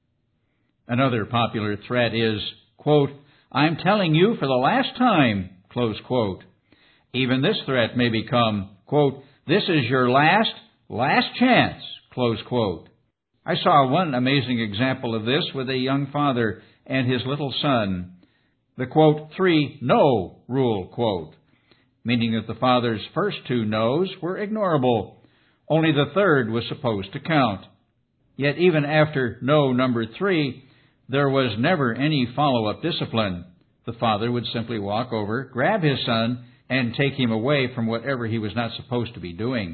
Another popular threat is, quote, "I'm telling you for the last time," close quote. Even this threat may become, quote, "This is your last, last chance," close quote. I saw one amazing example of this with a young father and his little son. The, quote, "three no rule," quote, meaning that the father's first two no's were ignorable. Only the third was supposed to count. Yet even after no number three, there was never any follow-up discipline. The father would simply walk over, grab his son, and take him away from whatever he was not supposed to be doing.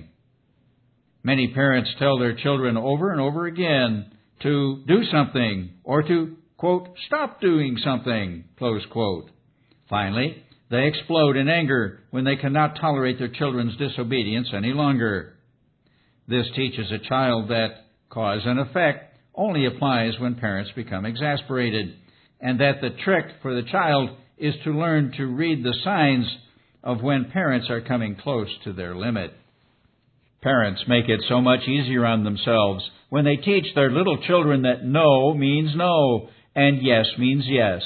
Many parents tell their children over and over again to do something or to, quote, "stop doing something," close quote. Finally, they explode in anger when they cannot tolerate their children's disobedience any longer. This teaches a child that cause and effect only applies when parents become exasperated, and that the trick for the child is to learn to read the signs of when parents are coming close to their limit. Parents make it so much easier on themselves when they teach their little children that no means no and yes means yes.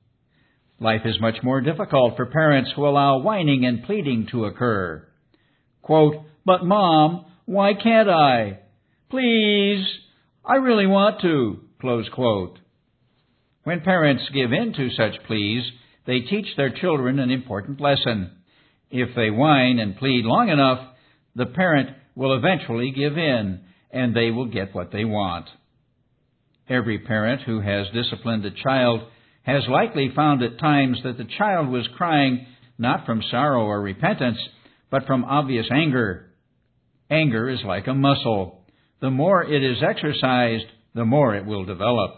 Life is much more difficult for parents who allow whining and pleading to occur. Quote, "But Mom, why can't I? Please, I really want to," close quote. When parents give in to such pleas, they teach their children an important lesson. If they whine and plead long enough, the parent will eventually give in, and they will get what they want. Every parent who has disciplined a child has likely found at times that the child was crying not from sorrow or repentance, but from obvious anger. Anger is like a muscle. The more it is exercised, the more it will develop.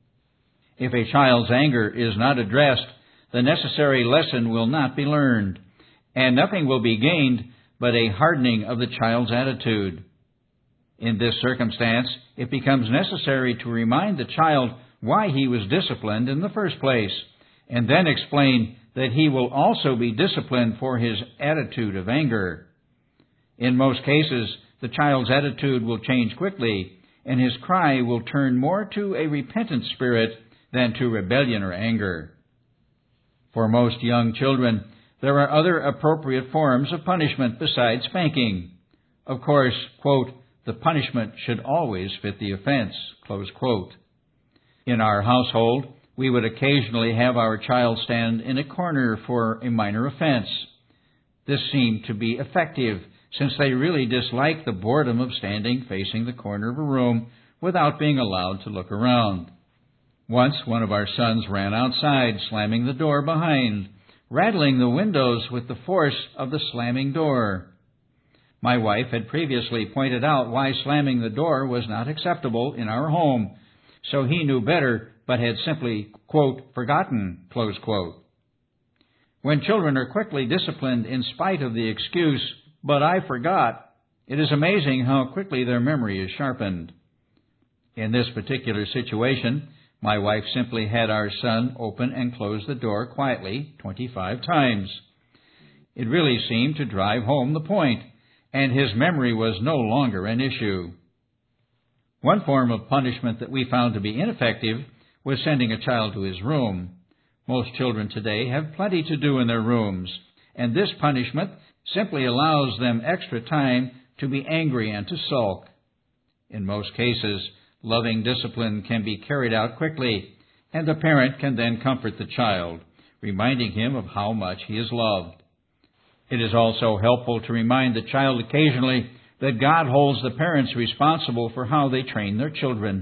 If a child's anger is not addressed, the necessary lesson will not be learned, and nothing will be gained but a hardening of the child's attitude. In this circumstance, it becomes necessary to remind the child why he was disciplined in the first place, and then explain that he will also be disciplined for his attitude of anger. In most cases, the child's attitude will change quickly, and his cry will turn more to a repentant spirit than to rebellion or anger. For most young children, there are other appropriate forms of punishment besides spanking. Of course, quote, "the punishment should always fit the offense," close quote. In our household, we would occasionally have our child stand in a corner for a minor offense. This seemed to be effective, since they really disliked the boredom of standing facing the corner of a room without being allowed to look around. Once one of our sons ran outside, slamming the door behind, rattling the windows with the force of the slamming door. My wife had previously pointed out why slamming the door was not acceptable in our home, so he knew better but had simply, quote, forgotten, close quote. When children are quickly disciplined in spite of the excuse, but I forgot, it is amazing how quickly their memory is sharpened. In this particular situation, my wife simply had our son open and close the door quietly twenty-five times. It really seemed to drive home the point, and his memory was no longer an issue. One form of punishment that we found to be ineffective was sending a child to his room. Most children today have plenty to do in their rooms, and this punishment simply allows them extra time to be angry and to sulk. In most cases, loving discipline can be carried out quickly, and the parent can then comfort the child, reminding him of how much he is loved. It is also helpful to remind the child occasionally that God holds the parents responsible for how they train their children.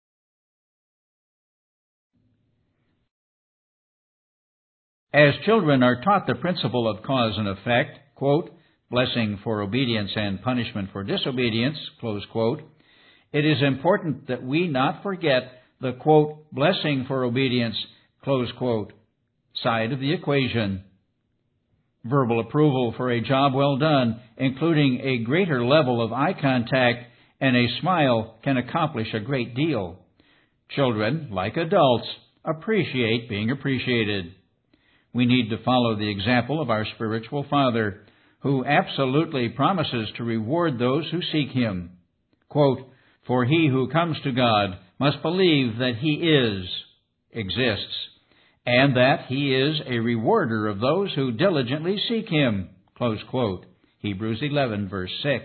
As children are taught the principle of cause and effect, quote, blessing for obedience and punishment for disobedience, close quote, it is important that we not forget the, quote, blessing for obedience, close quote, side of the equation. Verbal approval for a job well done, including a greater level of eye contact and a smile, can accomplish a great deal. Children, like adults, appreciate being appreciated. We need to follow the example of our spiritual Father, who absolutely promises to reward those who seek Him. Quote, for he who comes to God must believe that He is, exists, and that He is a rewarder of those who diligently seek Him. Close quote. Hebrews eleven, verse six.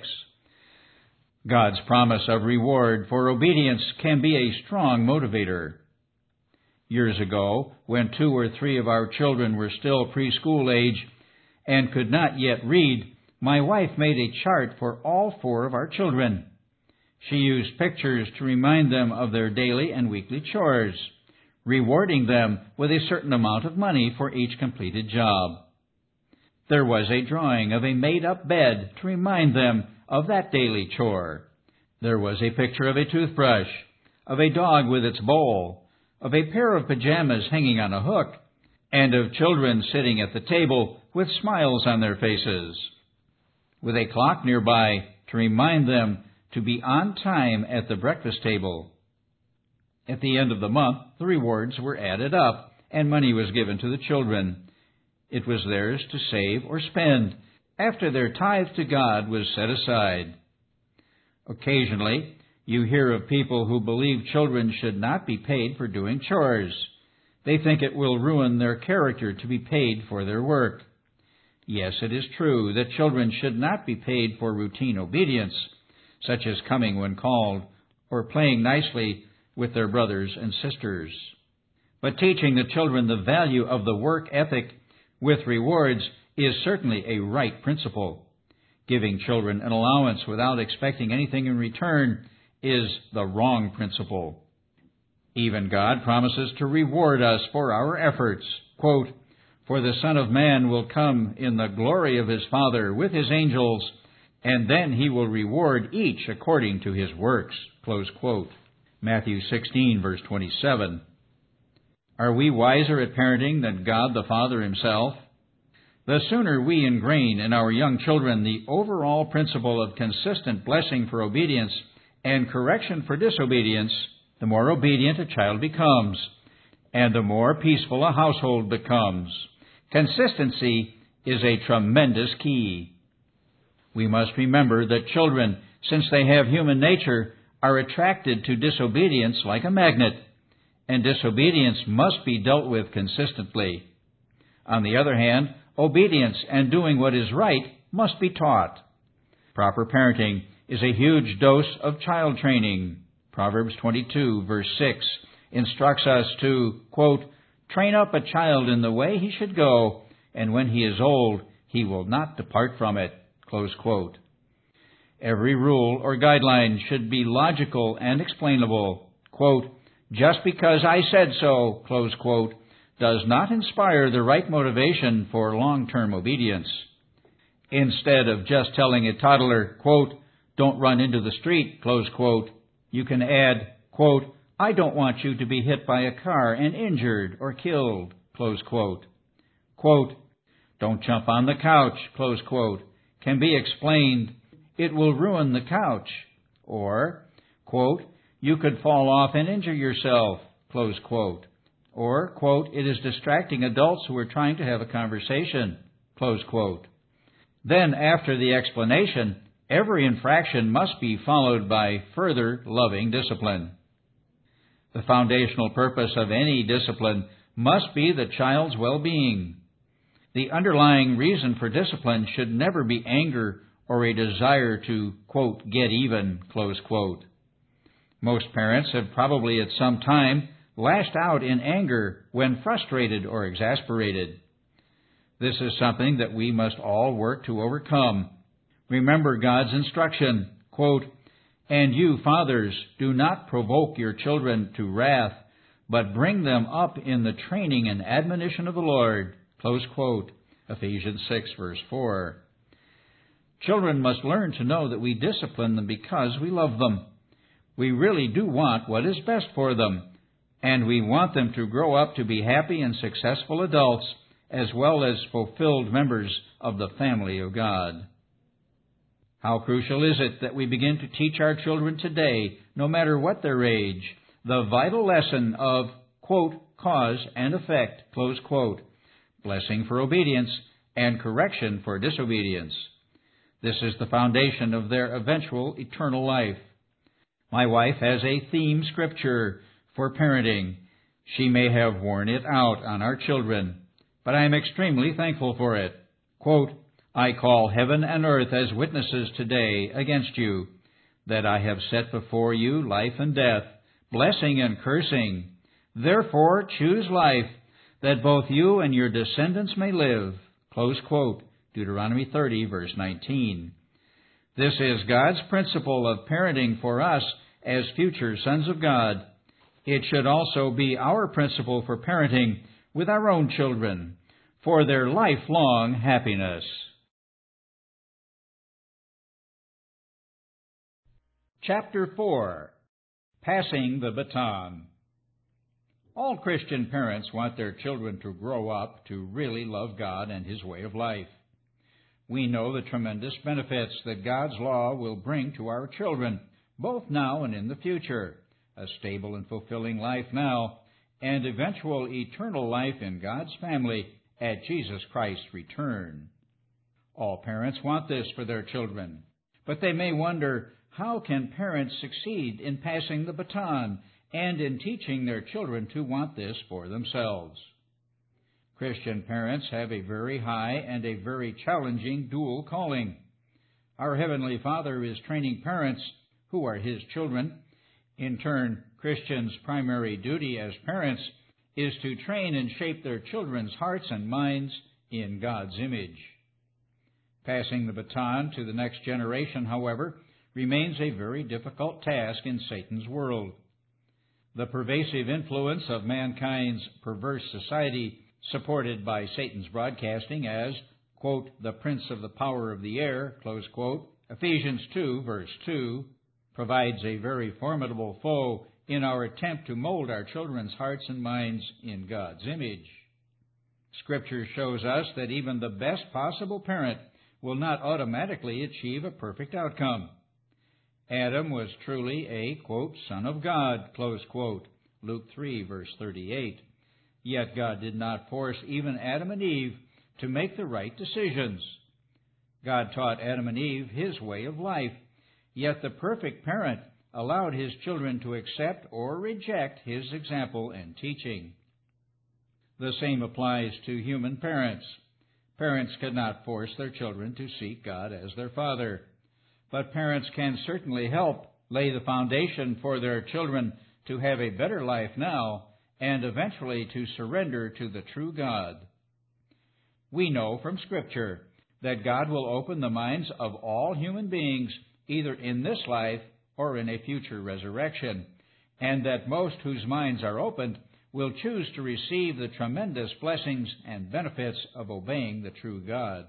God's promise of reward for obedience can be a strong motivator. Years ago, when two or three of our children were still preschool age and could not yet read, my wife made a chart for all four of our children. She used pictures to remind them of their daily and weekly chores, rewarding them with a certain amount of money for each completed job. There was a drawing of a made-up bed to remind them of that daily chore. There was a picture of a toothbrush, of a dog with its bowl, of a pair of pajamas hanging on a hook, and of children sitting at the table with smiles on their faces, with a clock nearby to remind them to be on time at the breakfast table. At the end of the month, the rewards were added up, and money was given to the children. It was theirs to save or spend after their tithe to God was set aside. Occasionally, you hear of people who believe children should not be paid for doing chores. They think it will ruin their character to be paid for their work. Yes, it is true that children should not be paid for routine obedience, such as coming when called or playing nicely with their brothers and sisters. But teaching the children the value of the work ethic with rewards is certainly a right principle. Giving children an allowance without expecting anything in return is the wrong principle. Even God promises to reward us for our efforts. Quote, for the Son of Man will come in the glory of His Father with His angels, and then He will reward each according to his works. Close quote. Matthew sixteen, verse twenty-seven. Are we wiser at parenting than God the Father Himself? The sooner we ingrain in our young children the overall principle of consistent blessing for obedience and correction for disobedience, the more obedient a child becomes, and the more peaceful a household becomes. Consistency is a tremendous key. We must remember that children, since they have human nature, are attracted to disobedience like a magnet, and disobedience must be dealt with consistently. On the other hand, obedience and doing what is right must be taught. Proper parenting is a huge dose of child training. Proverbs twenty-two, verse six, instructs us to, quote, train up a child in the way he should go, and when he is old, he will not depart from it. Close quote. Every rule or guideline should be logical and explainable. Quote, just because I said so, close quote, does not inspire the right motivation for long-term obedience. Instead of just telling a toddler, quote, don't run into the street, close quote, you can add, quote, I don't want you to be hit by a car and injured or killed, close quote. Quote, don't jump on the couch, close quote, can be explained, it will ruin the couch. Or, quote, you could fall off and injure yourself, close quote. Or, quote, it is distracting adults who are trying to have a conversation, close quote. Then, after the explanation, every infraction must be followed by further loving discipline. The foundational purpose of any discipline must be the child's well-being. The underlying reason for discipline should never be anger or a desire to, quote, get even, close quote. Most parents have probably at some time lashed out in anger when frustrated or exasperated. This is something that we must all work to overcome. Remember God's instruction, quote, and you, fathers, do not provoke your children to wrath, but bring them up in the training and admonition of the Lord, close quote, Ephesians six, verse four. Children must learn to know that we discipline them because we love them. We really do want what is best for them, and we want them to grow up to be happy and successful adults, as well as fulfilled members of the family of God. How crucial is it that we begin to teach our children today, no matter what their age, the vital lesson of, quote, cause and effect, close quote, blessing for obedience and correction for disobedience. This is the foundation of their eventual eternal life. My wife has a theme scripture for parenting. She may have worn it out on our children, but I am extremely thankful for it. Quote, I call heaven and earth as witnesses today against you, that I have set before you life and death, blessing and cursing. Therefore choose life, that both you and your descendants may live. Close quote, Deuteronomy thirty, verse nineteen. This is God's principle of parenting for us as future sons of God. It should also be our principle for parenting with our own children, for their lifelong happiness. Chapter four. Passing the Baton. All Christian parents want their children to grow up to really love God and His way of life. We know the tremendous benefits that God's law will bring to our children, both now and in the future, a stable and fulfilling life now, and eventual eternal life in God's family at Jesus Christ's return. All parents want this for their children, but they may wonder, how can parents succeed in passing the baton and in teaching their children to want this for themselves? Christian parents have a very high and a very challenging dual calling. Our Heavenly Father is training parents who are His children. In turn, Christians' primary duty as parents is to train and shape their children's hearts and minds in God's image. Passing the baton to the next generation, however, remains a very difficult task in Satan's world. The pervasive influence of mankind's perverse society, supported by Satan's broadcasting as, quote, the prince of the power of the air, close quote, Ephesians two, verse two, provides a very formidable foe in our attempt to mold our children's hearts and minds in God's image. Scripture shows us that even the best possible parent will not automatically achieve a perfect outcome. Adam was truly a, quote, son of God, close quote, Luke three, verse thirty-eight. Yet God did not force even Adam and Eve to make the right decisions. God taught Adam and Eve His way of life, yet the perfect parent allowed his children to accept or reject His example and teaching. The same applies to human parents. Parents cannot force their children to seek God as their Father, but parents can certainly help lay the foundation for their children to have a better life now and eventually to surrender to the true God. We know from Scripture that God will open the minds of all human beings either in this life or in a future resurrection, and that most whose minds are opened will choose to receive the tremendous blessings and benefits of obeying the true God.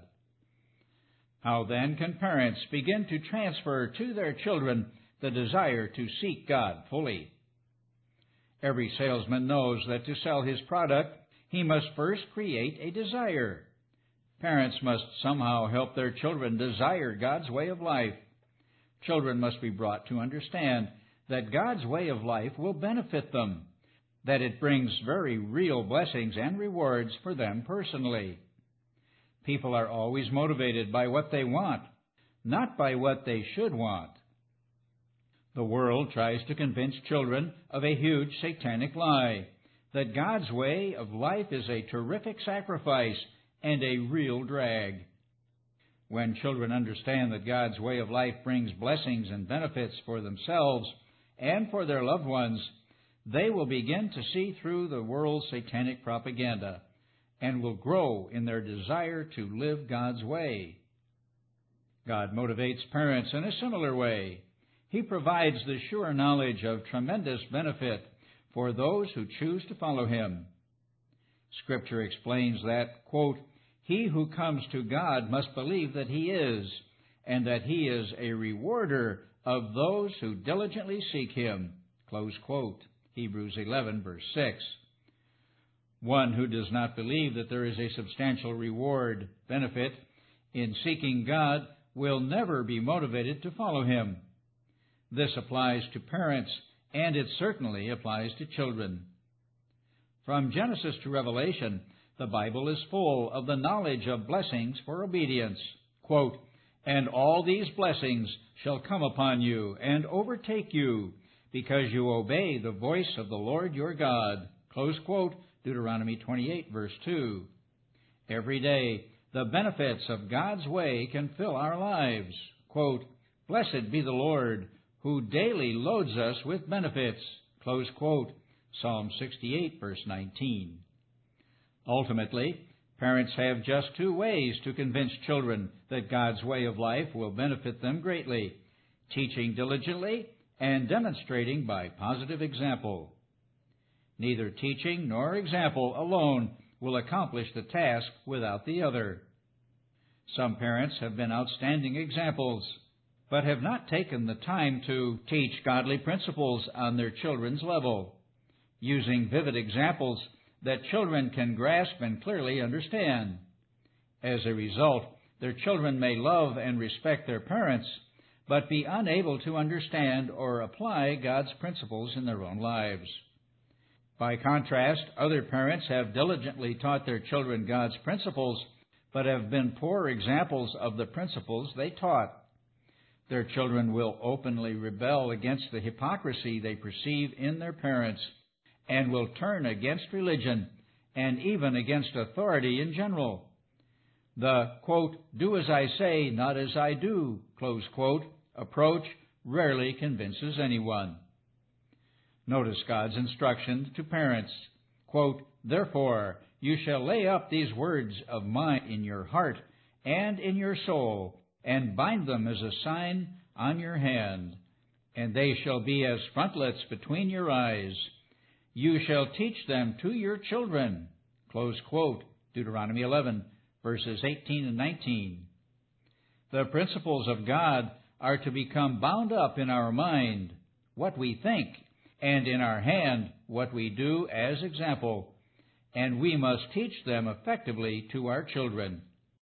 How then can parents begin to transfer to their children the desire to seek God fully? Every salesman knows that to sell his product, he must first create a desire. Parents must somehow help their children desire God's way of life. Children must be brought to understand that God's way of life will benefit them, that it brings very real blessings and rewards for them personally. People are always motivated by what they want, not by what they should want. The world tries to convince children of a huge satanic lie, that God's way of life is a terrific sacrifice and a real drag. When children understand that God's way of life brings blessings and benefits for themselves and for their loved ones, they will begin to see through the world's satanic propaganda and will grow in their desire to live God's way. God motivates parents in a similar way. He provides the sure knowledge of tremendous benefit for those who choose to follow Him. Scripture explains that, quote, "He who comes to God must believe that He is, and that He is a rewarder of those who diligently seek Him," close quote. Hebrews eleven, verse six. One who does not believe that there is a substantial reward, benefit, in seeking God will never be motivated to follow Him. This applies to parents, and it certainly applies to children. From Genesis to Revelation, the Bible is full of the knowledge of blessings for obedience. Quote, "And all these blessings shall come upon you and overtake you, because you obey the voice of the Lord your God." Close quote, Deuteronomy twenty-eight, verse two. Every day, the benefits of God's way can fill our lives. Quote, "Blessed be the Lord, who daily loads us with benefits." Close quote, Psalm sixty-eight, verse nineteen. Ultimately, parents have just two ways to convince children that God's way of life will benefit them greatly: teaching diligently and demonstrating by positive example. Neither teaching nor example alone will accomplish the task without the other. Some parents have been outstanding examples, but have not taken the time to teach godly principles on their children's level, using vivid examples that children can grasp and clearly understand. As a result, their children may love and respect their parents, but be unable to understand or apply God's principles in their own lives. By contrast, other parents have diligently taught their children God's principles, but have been poor examples of the principles they taught. Their children will openly rebel against the hypocrisy they perceive in their parents, and will turn against religion and even against authority in general. The, quote, "do as I say, not as I do," close quote, approach rarely convinces anyone. Notice God's instruction to parents. Quote, "Therefore you shall lay up these words of mine in your heart and in your soul, and bind them as a sign on your hand, and they shall be as frontlets between your eyes. You shall teach them to your children." Close quote, Deuteronomy eleven, verses eighteen and nineteen. The principles of God are to become bound up in our mind, what we think, and in our hand, what we do as example, and we must teach them effectively to our children.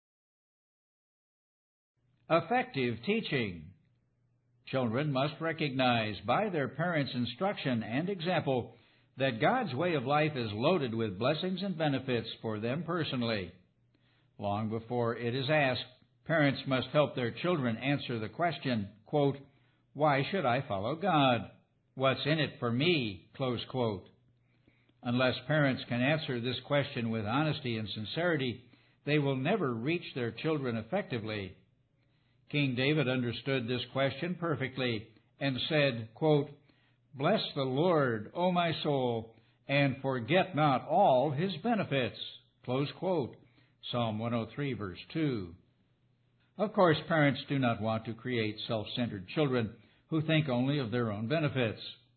Effective teaching. Children must recognize by their parents' instruction and example that God's way of life is loaded with blessings and benefits for them personally. Long before it is asked, parents must help their children answer the question, quote, "Why should I follow God? What's in it for me?" Close quote. Unless parents can answer this question with honesty and sincerity, they will never reach their children effectively. King David understood this question perfectly and said, quote, "Bless the Lord, O my soul, and forget not all His benefits." Close quote. Psalm one oh three, verse two. Of course, parents do not want to create self-centered children who think only of their own benefits.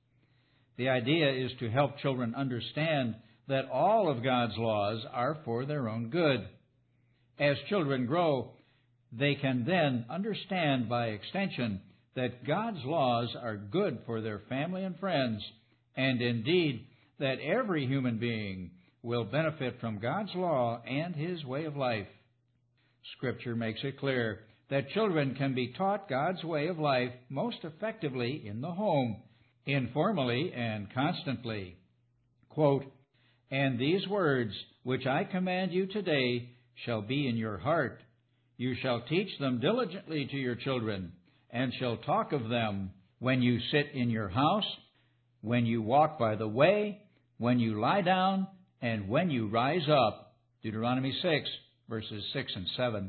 The idea is to help children understand that all of God's laws are for their own good. As children grow, they can then understand by extension that God's laws are good for their family and friends, and indeed that every human being will benefit from God's law and His way of life. Scripture makes it clear that children can be taught God's way of life most effectively in the home, informally and constantly. Quote, "And these words which I command you today shall be in your heart. You shall teach them diligently to your children, and shall talk of them when you sit in your house, when you walk by the way, when you lie down, and when you rise up." Deuteronomy six, verses six and seven.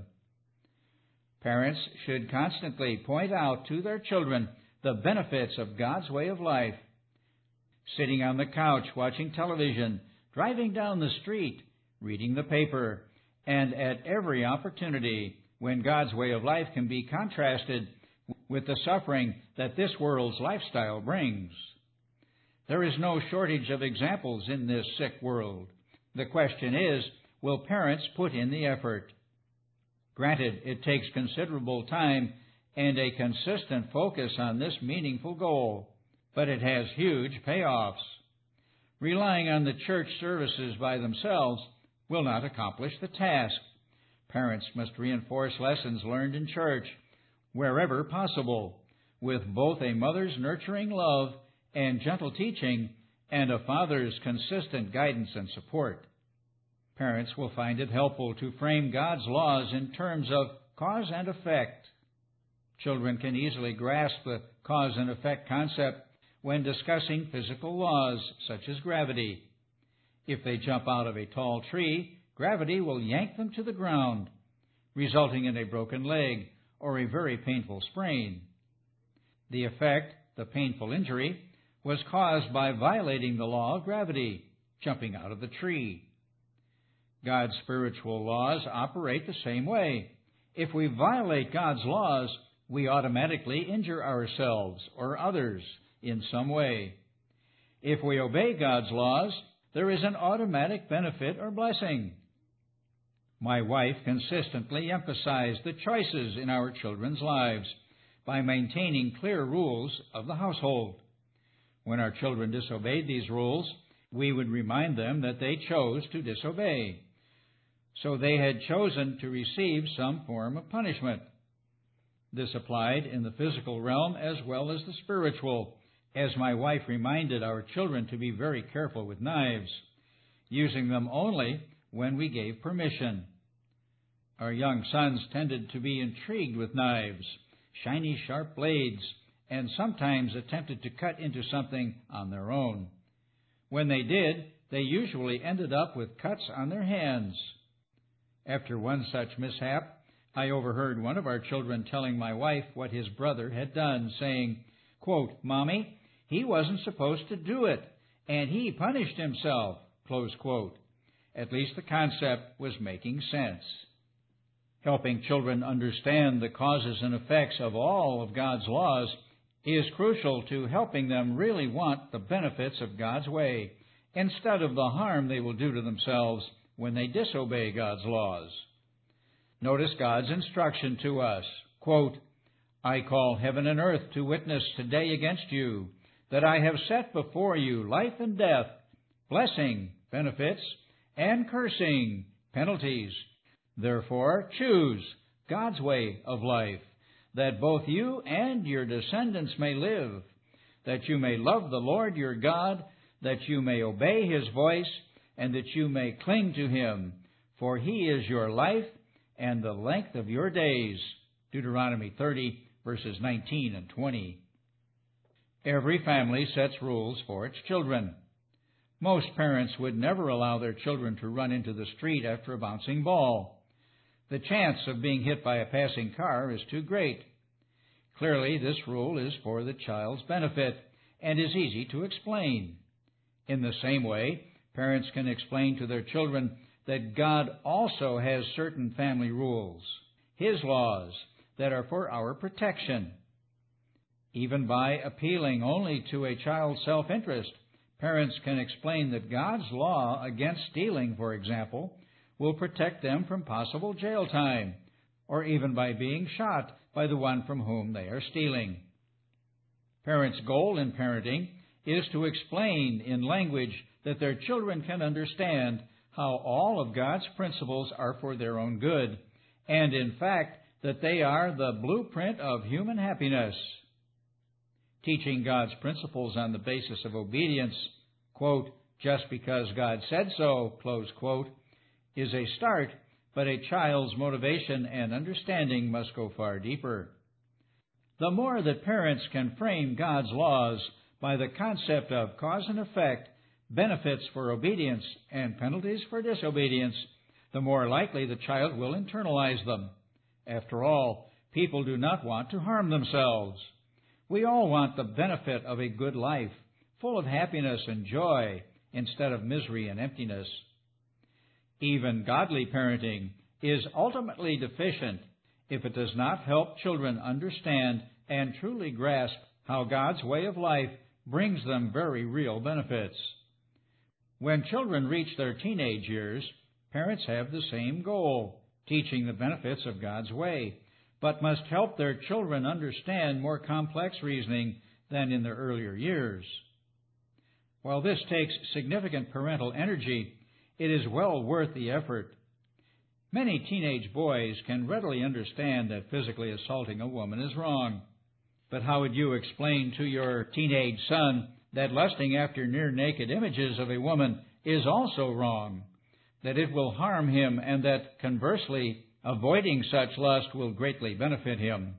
Parents should constantly point out to their children the benefits of God's way of life. Sitting on the couch watching television, driving down the street, reading the paper, and at every opportunity when God's way of life can be contrasted with the suffering that this world's lifestyle brings. There is no shortage of examples in this sick world. The question is, will parents put in the effort? Granted, it takes considerable time and a consistent focus on this meaningful goal, but it has huge payoffs. Relying on the church services by themselves will not accomplish the task. Parents must reinforce lessons learned in church, wherever possible, with both a mother's nurturing love and gentle teaching and a father's consistent guidance and support. Parents will find it helpful to frame God's laws in terms of cause and effect. Children can easily grasp the cause and effect concept when discussing physical laws, such as gravity. If they jump out of a tall tree, gravity will yank them to the ground, resulting in a broken leg or a very painful sprain. The effect, the painful injury, was caused by violating the law of gravity, jumping out of the tree. God's spiritual laws operate the same way. If we violate God's laws, we automatically injure ourselves or others in some way. If we obey God's laws, there is an automatic benefit or blessing. My wife consistently emphasized the choices in our children's lives by maintaining clear rules of the household. When our children disobeyed these rules, we would remind them that they chose to disobey. So they had chosen to receive some form of punishment. This applied in the physical realm as well as the spiritual, as my wife reminded our children to be very careful with knives, using them only when we gave permission. Our young sons tended to be intrigued with knives, shiny, sharp blades, and sometimes attempted to cut into something on their own. When they did, they usually ended up with cuts on their hands. After one such mishap, I overheard one of our children telling my wife what his brother had done, saying, quote, "Mommy, he wasn't supposed to do it, and he punished himself," close quote. At least the concept was making sense. Helping children understand the causes and effects of all of God's laws is crucial to helping them really want the benefits of God's way, instead of the harm they will do to themselves when they disobey God's laws. Notice God's instruction to us, quote, "I call heaven and earth to witness today against you, that I have set before you life and death, blessing, benefits, and cursing, penalties. Therefore choose God's way of life, that both you and your descendants may live, that you may love the Lord your God, that you may obey His voice, and that you may cling to Him, for He is your life and the length of your days." Deuteronomy thirty, verses nineteen and twenty. Every family sets rules for its children. Most parents would never allow their children to run into the street after a bouncing ball. The chance of being hit by a passing car is too great. Clearly, this rule is for the child's benefit and is easy to explain. In the same way, parents can explain to their children that God also has certain family rules. His laws that are for our protection. Even by appealing only to a child's self-interest, parents can explain that God's law against stealing, for example, will protect them from possible jail time, or even by being shot by the one from whom they are stealing. Parents' goal in parenting is to explain in language that their children can understand how all of God's principles are for their own good, and in fact that they are the blueprint of human happiness. Teaching God's principles on the basis of obedience, quote, just because God said so, close quote, is a start, but a child's motivation and understanding must go far deeper. The more that parents can frame God's laws by the concept of cause and effect, benefits for obedience, and penalties for disobedience, the more likely the child will internalize them. After all, people do not want to harm themselves. We all want the benefit of a good life, full of happiness and joy, instead of misery and emptiness. Even godly parenting is ultimately deficient if it does not help children understand and truly grasp how God's way of life brings them very real benefits. When children reach their teenage years, parents have the same goal, teaching the benefits of God's way, but must help their children understand more complex reasoning than in their earlier years. While this takes significant parental energy, it is well worth the effort. Many teenage boys can readily understand that physically assaulting a woman is wrong. But how would you explain to your teenage son that lusting after near-naked images of a woman is also wrong, that it will harm him, and that, conversely, avoiding such lust will greatly benefit him?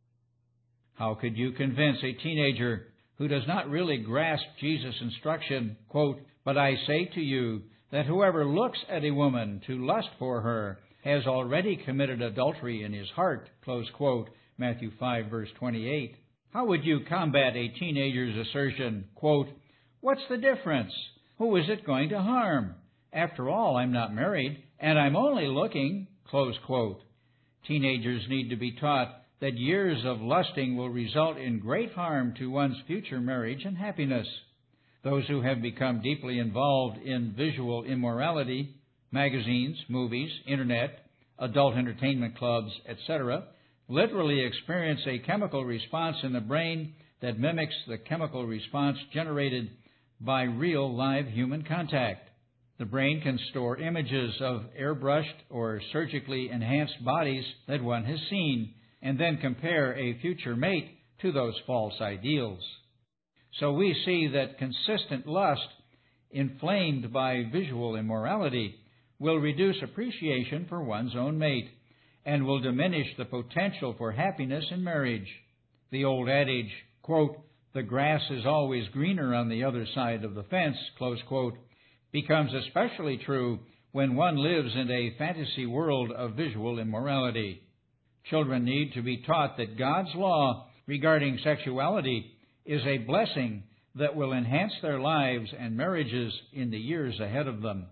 How could you convince a teenager who does not really grasp Jesus' instruction, quote, but I say to you that whoever looks at a woman to lust for her has already committed adultery in his heart, close quote, Matthew five, verse twenty-eight. How would you combat a teenager's assertion, quote, what's the difference? Who is it going to harm? After all, I'm not married, and I'm only looking, close quote. Teenagers need to be taught that years of lusting will result in great harm to one's future marriage and happiness. Those who have become deeply involved in visual immorality, magazines, movies, internet, adult entertainment clubs, et cetera, literally experience a chemical response in the brain that mimics the chemical response generated by real live human contact. The brain can store images of airbrushed or surgically enhanced bodies that one has seen, and then compare a future mate to those false ideals. So we see that consistent lust, inflamed by visual immorality, will reduce appreciation for one's own mate, and will diminish the potential for happiness in marriage. The old adage, quote, the grass is always greener on the other side of the fence, close quote, becomes especially true when one lives in a fantasy world of visual immorality. Children need to be taught that God's law regarding sexuality is a blessing that will enhance their lives and marriages in the years ahead of them.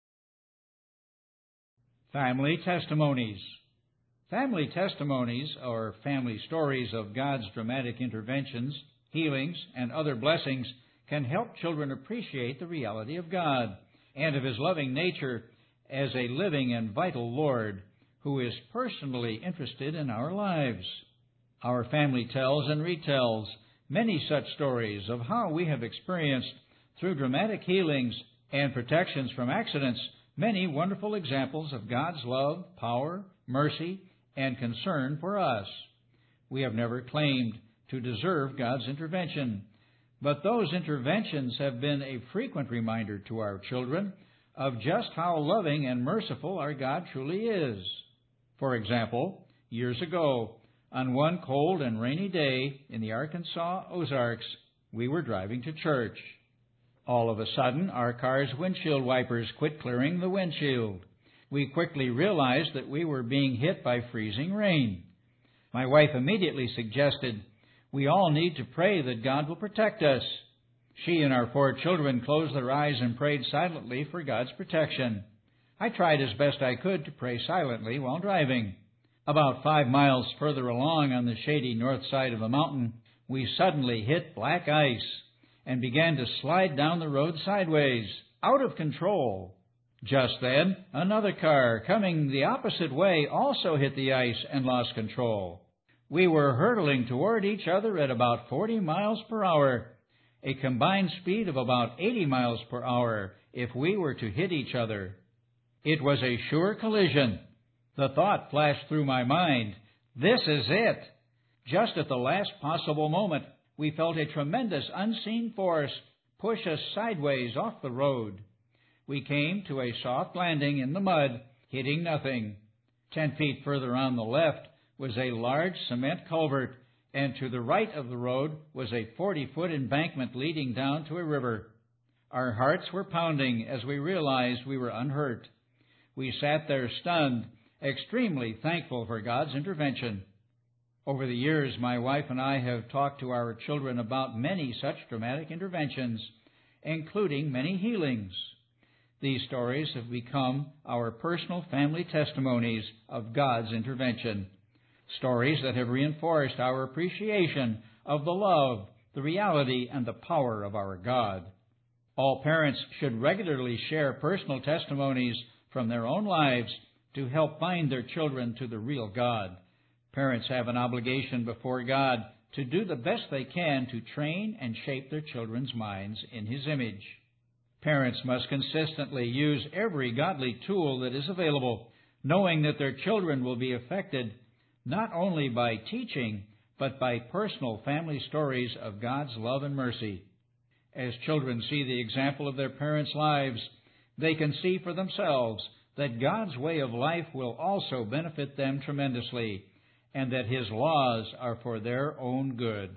Family testimonies. Family testimonies, or family stories of God's dramatic interventions, healings, and other blessings, can help children appreciate the reality of God and of His loving nature as a living and vital Lord who is personally interested in our lives. Our family tells and retells many such stories of how we have experienced, through dramatic healings and protections from accidents, many wonderful examples of God's love, power, mercy, and concern for us. We have never claimed to deserve God's intervention, but those interventions have been a frequent reminder to our children of just how loving and merciful our God truly is. For example, years ago, on one cold and rainy day in the Arkansas Ozarks, we were driving to church. All of a sudden, our car's windshield wipers quit clearing the windshield. We quickly realized that we were being hit by freezing rain. My wife immediately suggested, we all need to pray that God will protect us. She and our four children closed their eyes and prayed silently for God's protection. I tried as best I could to pray silently while driving. About five miles further along on the shady north side of the mountain, we suddenly hit black ice and began to slide down the road sideways, out of control. Just then, another car coming the opposite way also hit the ice and lost control. We were hurtling toward each other at about forty miles per hour, a combined speed of about eighty miles per hour if we were to hit each other. It was a sure collision. The thought flashed through my mind, this is it. Just at the last possible moment, we felt a tremendous unseen force push us sideways off the road. We came to a soft landing in the mud, hitting nothing. Ten feet further on the left was a large cement culvert, and to the right of the road was a forty-foot embankment leading down to a river. Our hearts were pounding as we realized we were unhurt. We sat there stunned, extremely thankful for God's intervention. Over the years, my wife and I have talked to our children about many such dramatic interventions, including many healings. These stories have become our personal family testimonies of God's intervention, stories that have reinforced our appreciation of the love, the reality, and the power of our God. All parents should regularly share personal testimonies from their own lives to help bind their children to the real God. Parents have an obligation before God to do the best they can to train and shape their children's minds in His image. Parents must consistently use every godly tool that is available, knowing that their children will be affected not only by teaching, but by personal family stories of God's love and mercy. As children see the example of their parents' lives, they can see for themselves that God's way of life will also benefit them tremendously, and that His laws are for their own good.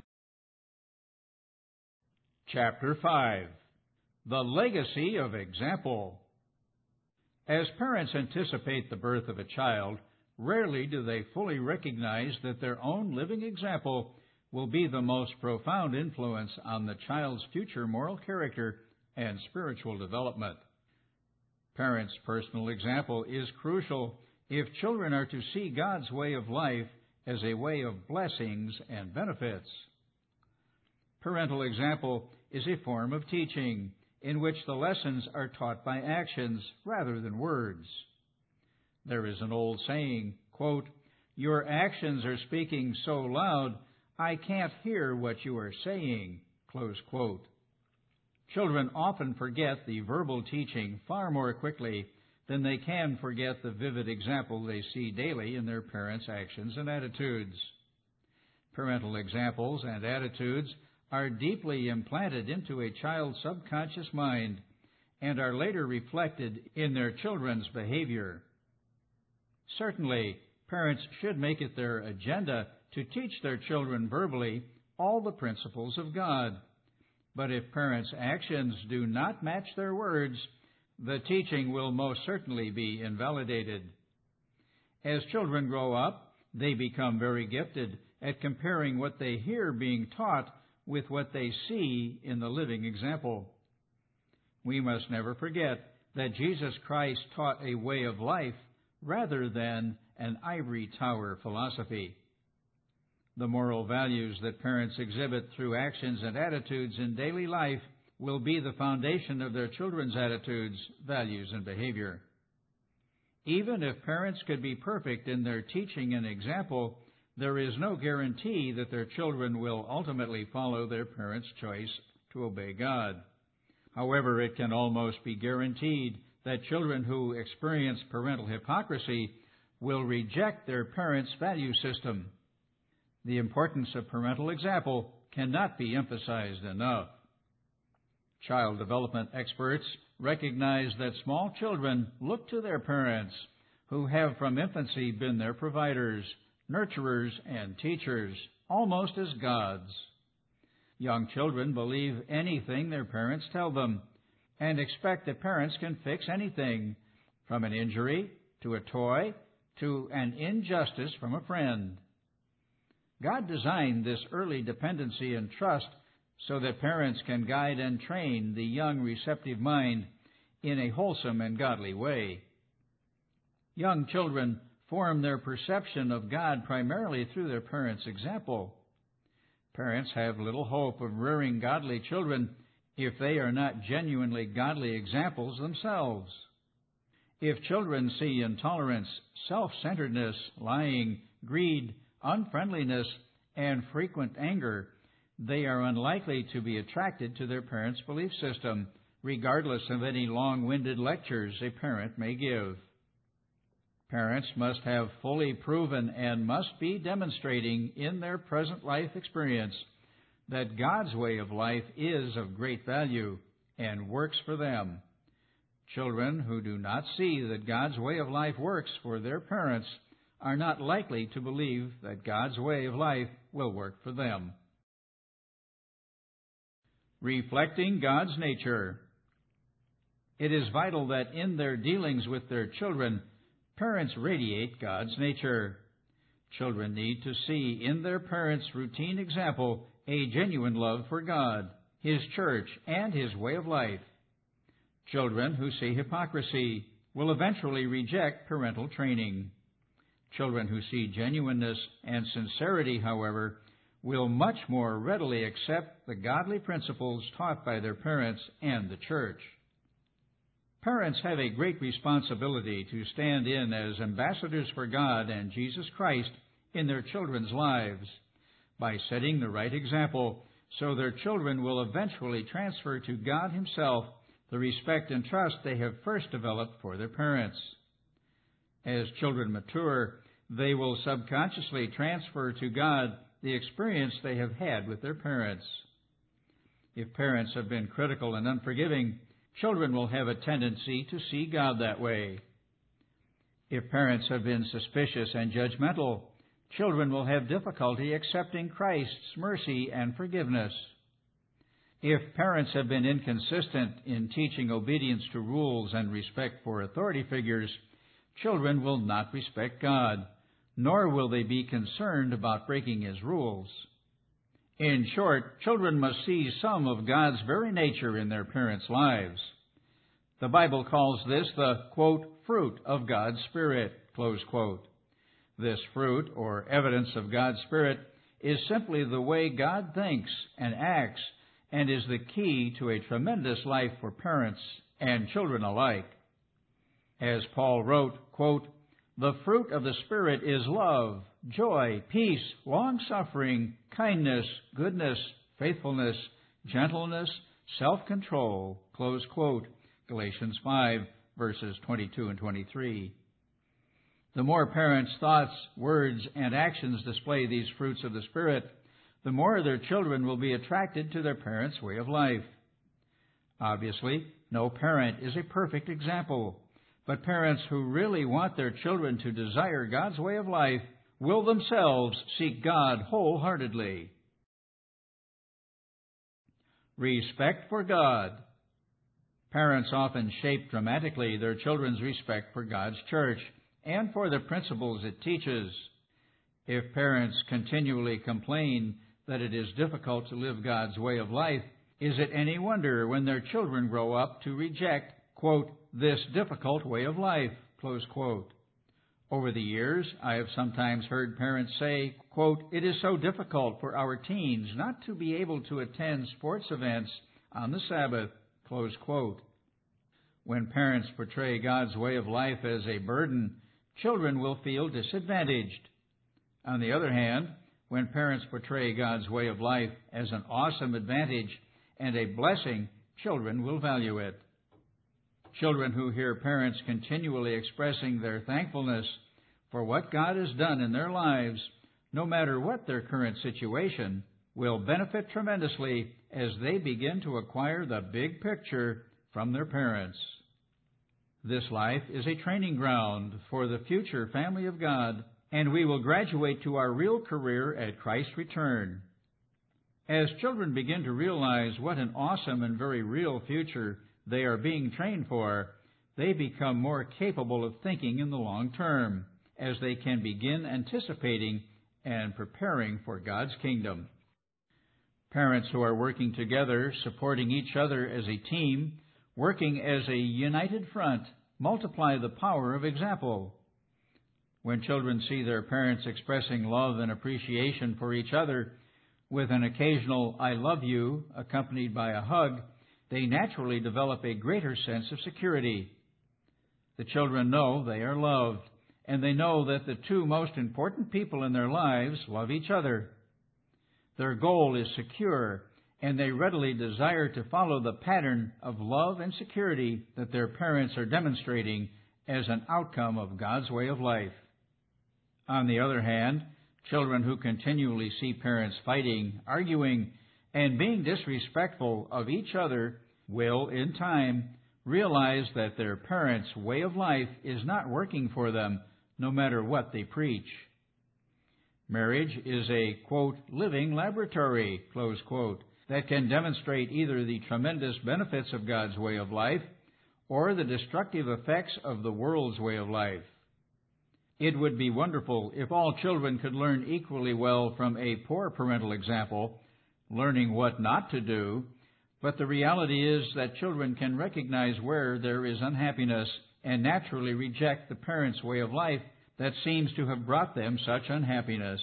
Chapter five. The Legacy of Example. As parents anticipate the birth of a child, rarely do they fully recognize that their own living example will be the most profound influence on the child's future moral character and spiritual development. Parents' personal example is crucial if children are to see God's way of life as a way of blessings and benefits. Parental example is a form of teaching in which the lessons are taught by actions rather than words. There is an old saying, quote, "Your actions are speaking so loud, I can't hear what you are saying," close quote. Children often forget the verbal teaching far more quickly than they can forget the vivid example they see daily in their parents' actions and attitudes. Parental examples and attitudes are deeply implanted into a child's subconscious mind and are later reflected in their children's behavior. Certainly, parents should make it their agenda to teach their children verbally all the principles of God. But if parents' actions do not match their words, the teaching will most certainly be invalidated. As children grow up, they become very gifted at comparing what they hear being taught with what they see in the living example. We must never forget that Jesus Christ taught a way of life rather than an ivory tower philosophy. The moral values that parents exhibit through actions and attitudes in daily life will be the foundation of their children's attitudes, values, and behavior. Even if parents could be perfect in their teaching and example, there is no guarantee that their children will ultimately follow their parents' choice to obey God. However, it can almost be guaranteed that children who experience parental hypocrisy will reject their parents' value system. The importance of parental example cannot be emphasized enough. Child development experts recognize that small children look to their parents, who have from infancy been their providers, nurturers, and teachers, almost as gods. Young children believe anything their parents tell them, and expect that parents can fix anything, from an injury to a toy to an injustice from a friend. God designed this early dependency and trust so that parents can guide and train the young receptive mind in a wholesome and godly way. Young children form their perception of God primarily through their parents' example. Parents have little hope of rearing godly children if they are not genuinely godly examples themselves. If children see intolerance, self-centeredness, lying, greed, unfriendliness, and frequent anger, they are unlikely to be attracted to their parents' belief system, regardless of any long-winded lectures a parent may give. Parents must have fully proven and must be demonstrating in their present life experience that God's way of life is of great value and works for them. Children who do not see that God's way of life works for their parents are not likely to believe that God's way of life will work for them. Reflecting God's nature. It is vital that in their dealings with their children, parents radiate God's nature. Children need to see in their parents' routine example a genuine love for God, His church, and His way of life. Children who see hypocrisy will eventually reject parental training. Children who see genuineness and sincerity, however, will much more readily accept the godly principles taught by their parents and the church. Parents have a great responsibility to stand in as ambassadors for God and Jesus Christ in their children's lives by setting the right example so their children will eventually transfer to God Himself the respect and trust they have first developed for their parents. As children mature, they will subconsciously transfer to God the experience they have had with their parents. If parents have been critical and unforgiving, children will have a tendency to see God that way. If parents have been suspicious and judgmental, children will have difficulty accepting Christ's mercy and forgiveness. If parents have been inconsistent in teaching obedience to rules and respect for authority figures, children will not respect God, nor will they be concerned about breaking His rules. In short, children must see some of God's very nature in their parents' lives. The Bible calls this the, quote, fruit of God's Spirit, close quote. This fruit, or evidence of God's Spirit, is simply the way God thinks and acts, and is the key to a tremendous life for parents and children alike. As Paul wrote, quote, the fruit of the Spirit is love, joy, peace, long-suffering, kindness, goodness, faithfulness, gentleness, self-control, close quote, Galatians five, verses twenty-two and twenty-three. The more parents' thoughts, words, and actions display these fruits of the Spirit, the more their children will be attracted to their parents' way of life. Obviously, no parent is a perfect example, but parents who really want their children to desire God's way of life will themselves seek God wholeheartedly. Respect for God. Parents often shape dramatically their children's respect for God's church and for the principles it teaches. If parents continually complain that it is difficult to live God's way of life, is it any wonder when their children grow up to reject, quote, this difficult way of life, close quote. Over the years, I have sometimes heard parents say, quote, it is so difficult for our teens not to be able to attend sports events on the Sabbath, close quote. When parents portray God's way of life as a burden, children will feel disadvantaged. On the other hand, when parents portray God's way of life as an awesome advantage and a blessing, children will value it. Children who hear parents continually expressing their thankfulness for what God has done in their lives, no matter what their current situation, will benefit tremendously as they begin to acquire the big picture from their parents. This life is a training ground for the future family of God, and we will graduate to our real career at Christ's return. As children begin to realize what an awesome and very real future they are being trained for, they become more capable of thinking in the long term, as they can begin anticipating and preparing for God's kingdom. Parents who are working together, supporting each other as a team, working as a united front, multiply the power of example. When children see their parents expressing love and appreciation for each other with an occasional "I love you" accompanied by a hug, they naturally develop a greater sense of security. The children know they are loved, and they know that the two most important people in their lives love each other. Their goal is secure, and they readily desire to follow the pattern of love and security that their parents are demonstrating as an outcome of God's way of life. On the other hand, children who continually see parents fighting, arguing, and being disrespectful of each other will, in time, realize that their parents' way of life is not working for them, no matter what they preach. Marriage is a, quote, living laboratory, close quote, that can demonstrate either the tremendous benefits of God's way of life or the destructive effects of the world's way of life. It would be wonderful if all children could learn equally well from a poor parental example, learning what not to do, but the reality is that children can recognize where there is unhappiness and naturally reject the parents' way of life that seems to have brought them such unhappiness.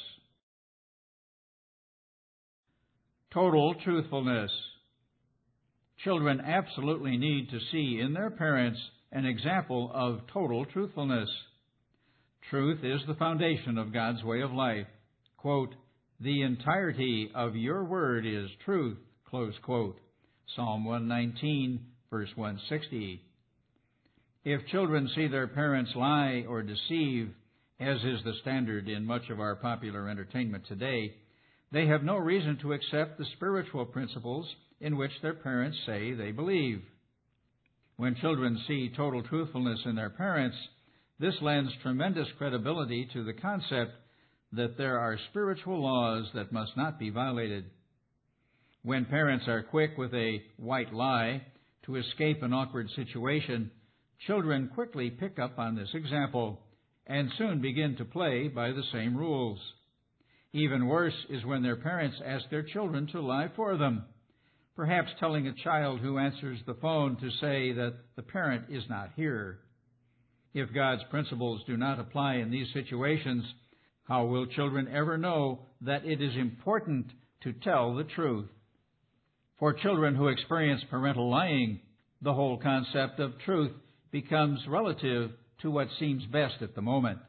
Total truthfulness. Children absolutely need to see in their parents an example of total truthfulness. Truth is the foundation of God's way of life. Quote, "The entirety of your word is truth," close quote. Psalm one nineteen, verse one sixty. If children see their parents lie or deceive, as is the standard in much of our popular entertainment today, they have no reason to accept the spiritual principles in which their parents say they believe. When children see total truthfulness in their parents, this lends tremendous credibility to the concept that there are spiritual laws that must not be violated. When parents are quick with a white lie to escape an awkward situation, children quickly pick up on this example and soon begin to play by the same rules. Even worse is when their parents ask their children to lie for them, perhaps telling a child who answers the phone to say that the parent is not here. If God's principles do not apply in these situations, how will children ever know that it is important to tell the truth? For children who experience parental lying, the whole concept of truth becomes relative to what seems best at the moment.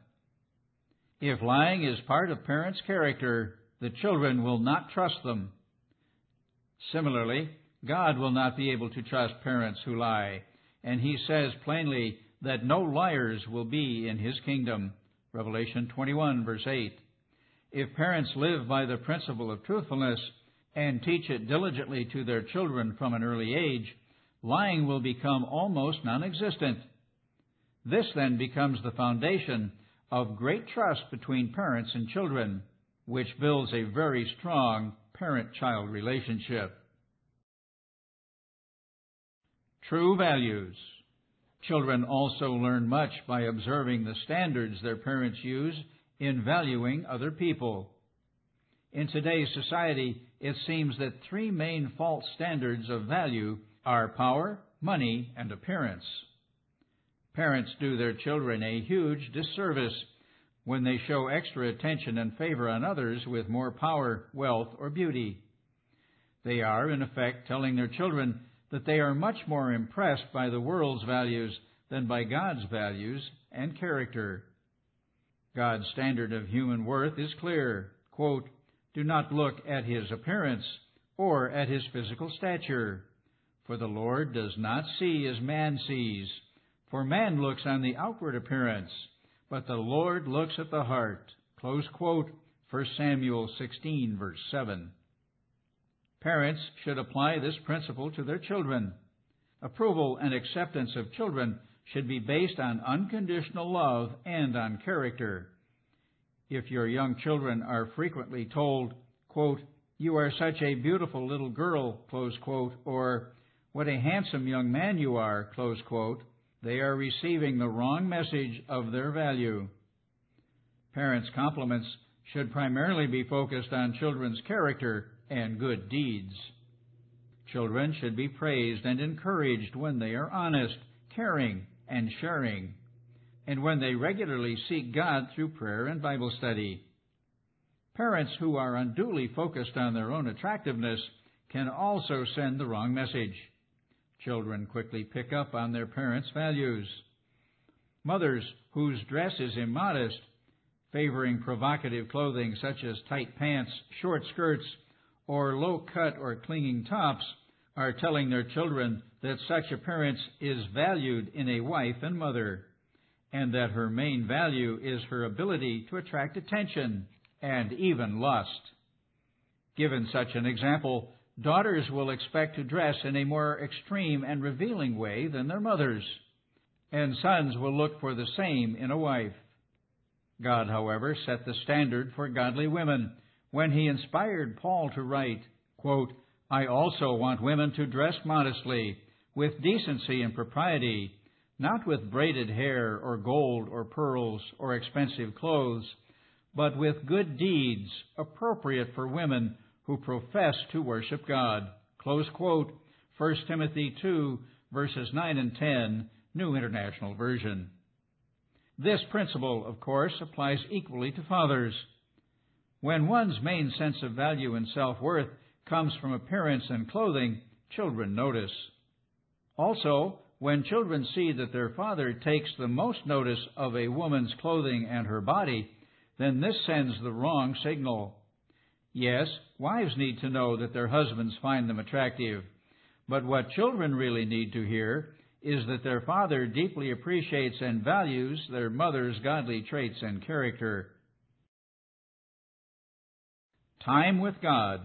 If lying is part of parents' character, the children will not trust them. Similarly, God will not be able to trust parents who lie, and He says plainly that no liars will be in His kingdom. Revelation twenty-one, verse eight. If parents live by the principle of truthfulness and teach it diligently to their children from an early age, lying will become almost non-existent. This then becomes the foundation of great trust between parents and children, which builds a very strong parent-child relationship. True values. Children also learn much by observing the standards their parents use in valuing other people. In today's society, it seems that three main false standards of value are power, money, and appearance. Parents do their children a huge disservice when they show extra attention and favor on others with more power, wealth, or beauty. They are, in effect, telling their children that they are much more impressed by the world's values than by God's values and character. God's standard of human worth is clear. Quote, "Do not look at his appearance or at his physical stature, for the Lord does not see as man sees. For man looks on the outward appearance, but the Lord looks at the heart." Close quote, First Samuel sixteen, verse seven. Parents should apply this principle to their children. Approval and acceptance of children should be based on unconditional love and on character. If your young children are frequently told, quote, "You are such a beautiful little girl," close quote, or "What a handsome young man you are," close quote, they are receiving the wrong message of their value. Parents' compliments should primarily be focused on children's character and good deeds. Children should be praised and encouraged when they are honest, caring, and sharing. and when they regularly seek God through prayer and Bible study. Parents who are unduly focused on their own attractiveness can also send the wrong message. Children quickly pick up on their parents' values. Mothers whose dress is immodest, favoring provocative clothing such as tight pants, short skirts, or low-cut or clinging tops, are telling their children that such appearance is valued in a wife and mother, and that her main value is her ability to attract attention and even lust. Given such an example, daughters will expect to dress in a more extreme and revealing way than their mothers, and sons will look for the same in a wife. God, however, set the standard for godly women when He inspired Paul to write, quote, "I also want women to dress modestly, with decency and propriety, not with braided hair or gold or pearls or expensive clothes, but with good deeds appropriate for women who profess to worship God." Close quote, First Timothy two, verses nine and ten, New International Version. This principle, of course, applies equally to fathers. When one's main sense of value and self-worth comes from appearance and clothing, children notice. Also, when children see that their father takes the most notice of a woman's clothing and her body, then this sends the wrong signal. Yes, wives need to know that their husbands find them attractive, but what children really need to hear is that their father deeply appreciates and values their mother's godly traits and character. Time with God.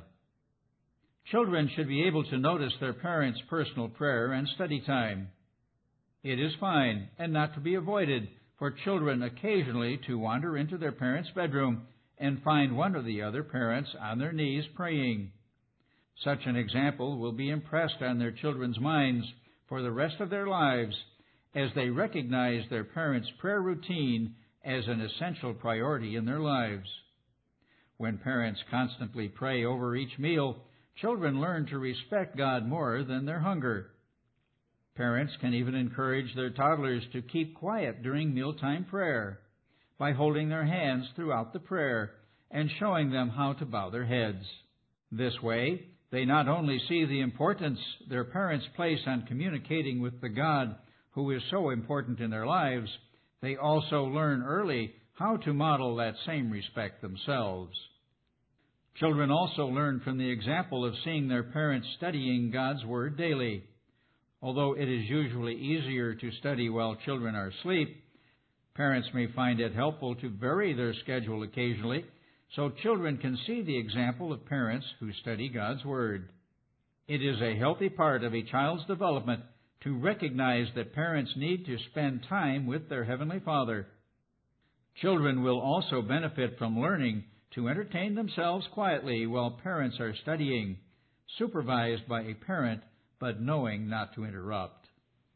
Children should be able to notice their parents' personal prayer and study time. It is fine, and not to be avoided, for children occasionally to wander into their parents' bedroom and find one of the other parents on their knees praying. Such an example will be impressed on their children's minds for the rest of their lives as they recognize their parents' prayer routine as an essential priority in their lives. When parents constantly pray over each meal, children learn to respect God more than their hunger. Parents can even encourage their toddlers to keep quiet during mealtime prayer by holding their hands throughout the prayer and showing them how to bow their heads. This way, they not only see the importance their parents place on communicating with the God who is so important in their lives, they also learn early how to model that same respect themselves. Children also learn from the example of seeing their parents studying God's Word daily. Although it is usually easier to study while children are asleep, parents may find it helpful to vary their schedule occasionally so children can see the example of parents who study God's Word. It is a healthy part of a child's development to recognize that parents need to spend time with their Heavenly Father. Children will also benefit from learning to entertain themselves quietly while parents are studying, supervised by a parent, but knowing not to interrupt.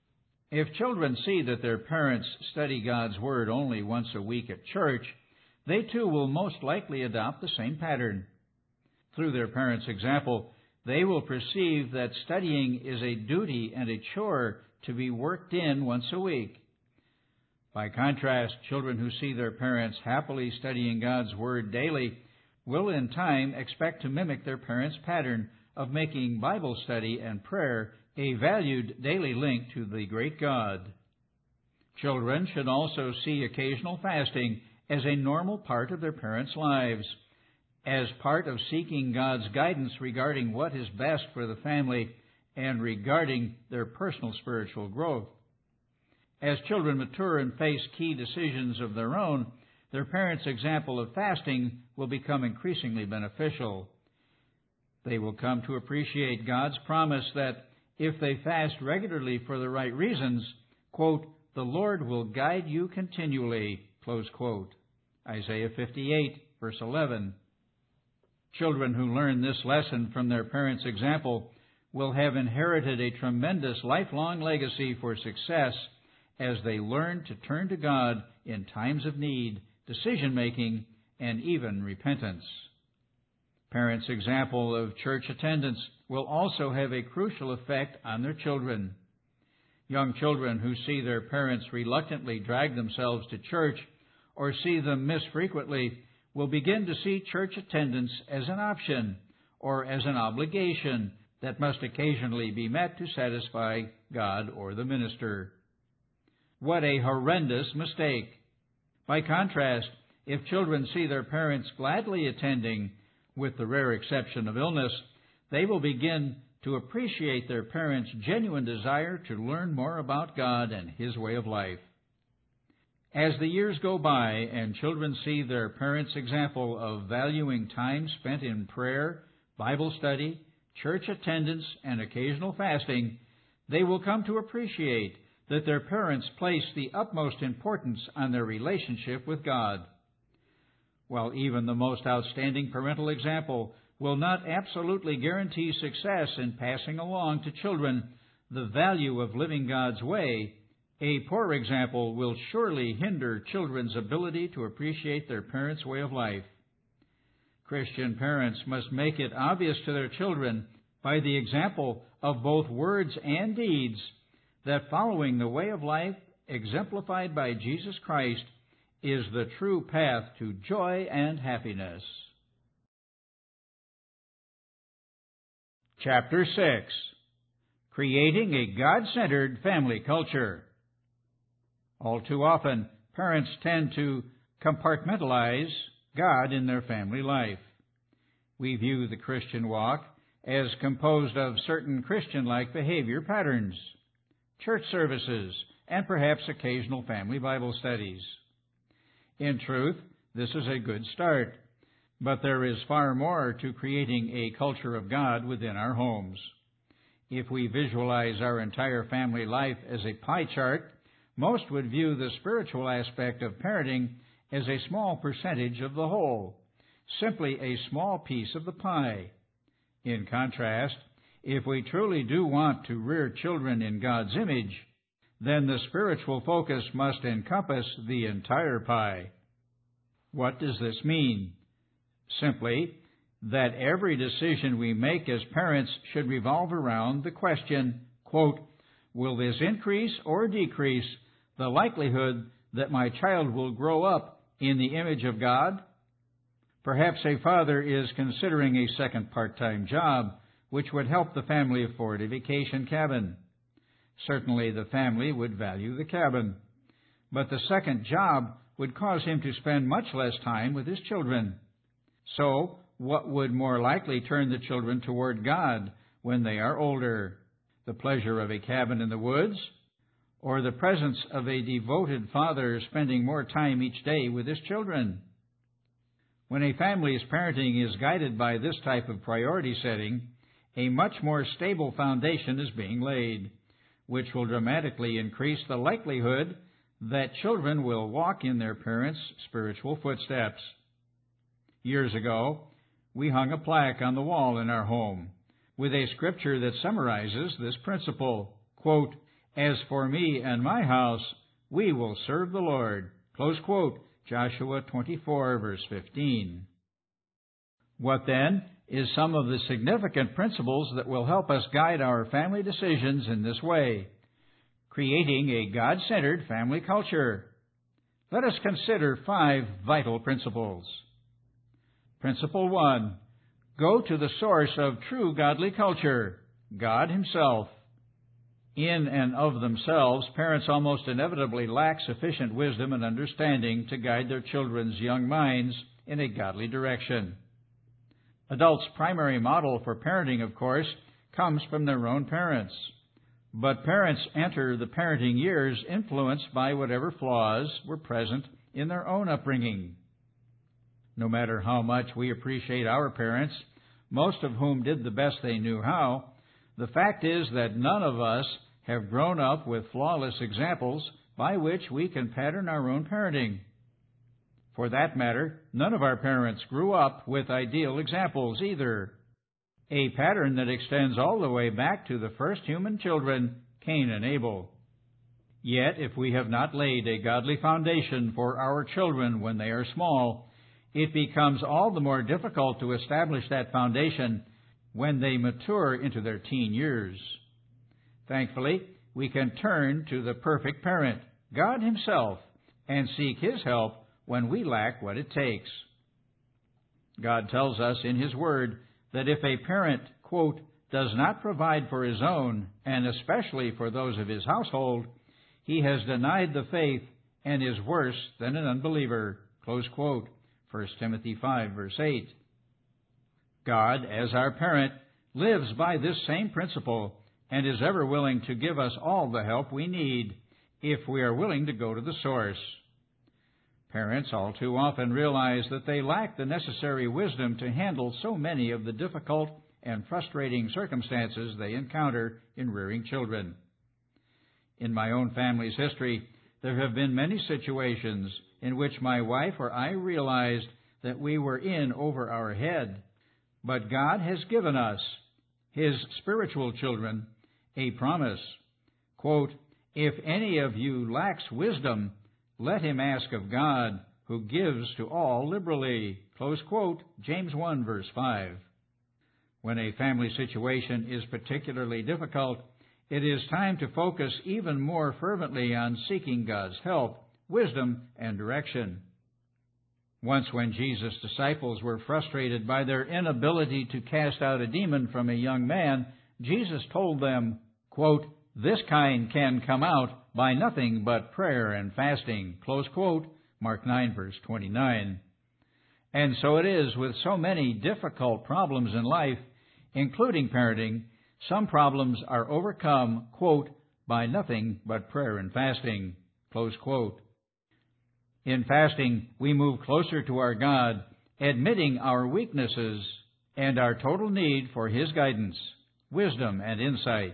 If children see that their parents study God's Word only once a week at church, they too will most likely adopt the same pattern. Through their parents' example, they will perceive that studying is a duty and a chore to be worked in once a week. By contrast, children who see their parents happily studying God's Word daily will in time expect to mimic their parents' pattern of making Bible study and prayer a valued daily link to the great God. Children should also see occasional fasting as a normal part of their parents' lives, as part of seeking God's guidance regarding what is best for the family and regarding their personal spiritual growth. As children mature and face key decisions of their own, their parents' example of fasting will become increasingly beneficial. They will come to appreciate God's promise that if they fast regularly for the right reasons, quote, "the Lord will guide you continually," close quote. Isaiah fifty-eight, verse eleven. Children who learn this lesson from their parents' example will have inherited a tremendous lifelong legacy for success as they learn to turn to God in times of need, decision-making, and even repentance. Parents' example of church attendance will also have a crucial effect on their children. Young children who see their parents reluctantly drag themselves to church or see them miss frequently will begin to see church attendance as an option or as an obligation that must occasionally be met to satisfy God or the minister. What a horrendous mistake! By contrast, if children see their parents gladly attending, with the rare exception of illness, they will begin to appreciate their parents' genuine desire to learn more about God and His way of life. As the years go by and children see their parents' example of valuing time spent in prayer, Bible study, church attendance, and occasional fasting, they will come to appreciate that their parents place the utmost importance on their relationship with God. While even the most outstanding parental example will not absolutely guarantee success in passing along to children the value of living God's way, a poor example will surely hinder children's ability to appreciate their parents' way of life. Christian parents must make it obvious to their children by the example of both words and deeds that following the way of life exemplified by Jesus Christ is the true path to joy and happiness. Chapter six. Creating a God-centered family culture. All too often, parents tend to compartmentalize God in their family life. We view the Christian walk as composed of certain Christian-like behavior patterns, church services, and perhaps occasional family Bible studies. In truth, this is a good start, but there is far more to creating a culture of God within our homes. If we visualize our entire family life as a pie chart, most would view the spiritual aspect of parenting as a small percentage of the whole, simply a small piece of the pie. In contrast, if we truly do want to rear children in God's image, then the spiritual focus must encompass the entire pie. What does this mean? Simply, that every decision we make as parents should revolve around the question, quote, will this increase or decrease the likelihood that my child will grow up in the image of God? Perhaps a father is considering a second part-time job which would help the family afford a vacation cabin. Certainly the family would value the cabin, but the second job would cause him to spend much less time with his children. So, what would more likely turn the children toward God when they are older? The pleasure of a cabin in the woods, or the presence of a devoted father spending more time each day with his children? When a family's parenting is guided by this type of priority setting, a much more stable foundation is being laid, which will dramatically increase the likelihood that children will walk in their parents' spiritual footsteps. Years ago, we hung a plaque on the wall in our home with a scripture that summarizes this principle, quote, as for me and my house, we will serve the Lord, close quote, Joshua twenty-four, verse fifteen. What then is some of the significant principles that will help us guide our family decisions in this way? Creating a God-centered family culture. Let us consider five vital principles. Principle one, go to the source of true godly culture, God Himself. In and of themselves, parents almost inevitably lack sufficient wisdom and understanding to guide their children's young minds in a godly direction. Adults' primary model for parenting, of course, comes from their own parents. But parents enter the parenting years influenced by whatever flaws were present in their own upbringing. No matter how much we appreciate our parents, most of whom did the best they knew how, the fact is that none of us have grown up with flawless examples by which we can pattern our own parenting. For that matter, none of our parents grew up with ideal examples either. A pattern that extends all the way back to the first human children, Cain and Abel. Yet, if we have not laid a godly foundation for our children when they are small, it becomes all the more difficult to establish that foundation when they mature into their teen years. Thankfully, we can turn to the perfect parent, God Himself, and seek His help when we lack what it takes. God tells us in His Word that if a parent, quote, does not provide for his own, and especially for those of his household, he has denied the faith and is worse than an unbeliever, close quote, First Timothy five, verse eight. God, as our parent, lives by this same principle and is ever willing to give us all the help we need if we are willing to go to the source. Parents all too often realize that they lack the necessary wisdom to handle so many of the difficult and frustrating circumstances they encounter in rearing children. In my own family's history, there have been many situations in which my wife or I realized that we were in over our head, but God has given us, His spiritual children, a promise. Quote, "If any of you lacks wisdom, let him ask of God, who gives to all liberally." Close quote, James one, verse five. When a family situation is particularly difficult, it is time to focus even more fervently on seeking God's help, wisdom, and direction. Once when Jesus' disciples were frustrated by their inability to cast out a demon from a young man, Jesus told them, quote, "This kind can come out by nothing but prayer and fasting." Close quote, Mark nine, verse twenty-nine. And so it is with so many difficult problems in life, including parenting. Some problems are overcome, quote, "by nothing but prayer and fasting." Close quote. In fasting, we move closer to our God, admitting our weaknesses and our total need for His guidance, wisdom, and insight.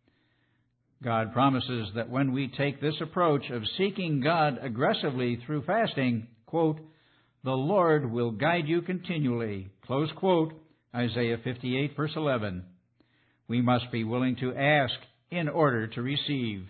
God promises that when we take this approach of seeking God aggressively through fasting, quote, "the Lord will guide you continually." Close quote, Isaiah fifty-eight, verse eleven. We must be willing to ask in order to receive.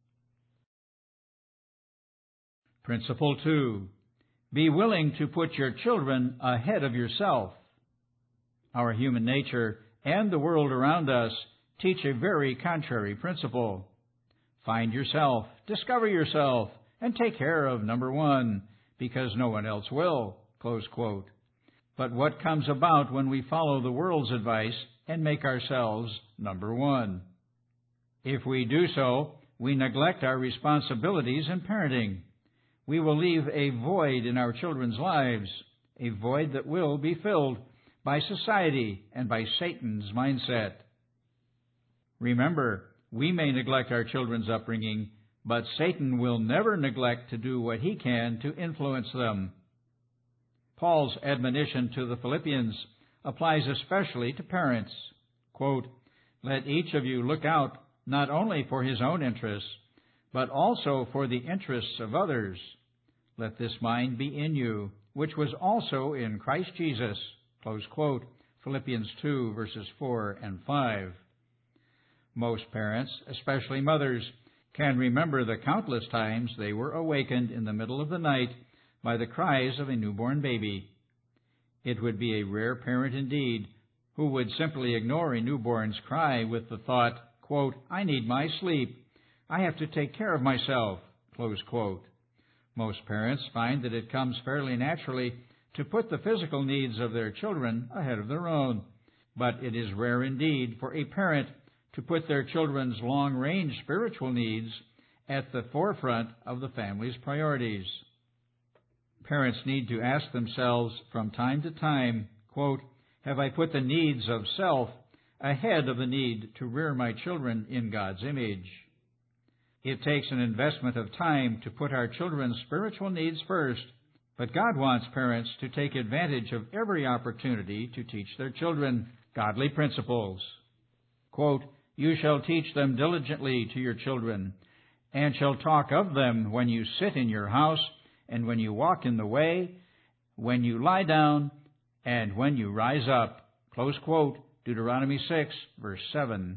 Principle two. Be willing to put your children ahead of yourself. Our human nature and the world around us teach a very contrary principle. Find yourself, discover yourself, and take care of number one, because no one else will. Close quote. But what comes about when we follow the world's advice and make ourselves number one? If we do so, we neglect our responsibilities in parenting. We will leave a void in our children's lives, a void that will be filled by society and by Satan's mindset. Remember, we may neglect our children's upbringing, but Satan will never neglect to do what he can to influence them. Paul's admonition to the Philippians applies especially to parents. Quote, "Let each of you look out not only for his own interests, but also for the interests of others. Let this mind be in you, which was also in Christ Jesus." Close quote, Philippians two, verses four and five. Most parents, especially mothers, can remember the countless times they were awakened in the middle of the night by the cries of a newborn baby. It would be a rare parent indeed who would simply ignore a newborn's cry with the thought, quote, "I need my sleep. I have to take care of myself." Close quote. Most parents find that it comes fairly naturally to put the physical needs of their children ahead of their own, but it is rare indeed for a parent to put their children's long-range spiritual needs at the forefront of the family's priorities. Parents need to ask themselves from time to time, quote, "Have I put the needs of self ahead of the need to rear my children in God's image?" It takes an investment of time to put our children's spiritual needs first, but God wants parents to take advantage of every opportunity to teach their children godly principles. Quote, "You shall teach them diligently to your children, and shall talk of them when you sit in your house, and when you walk in the way, when you lie down, and when you rise up." Close quote, Deuteronomy six, verse seven.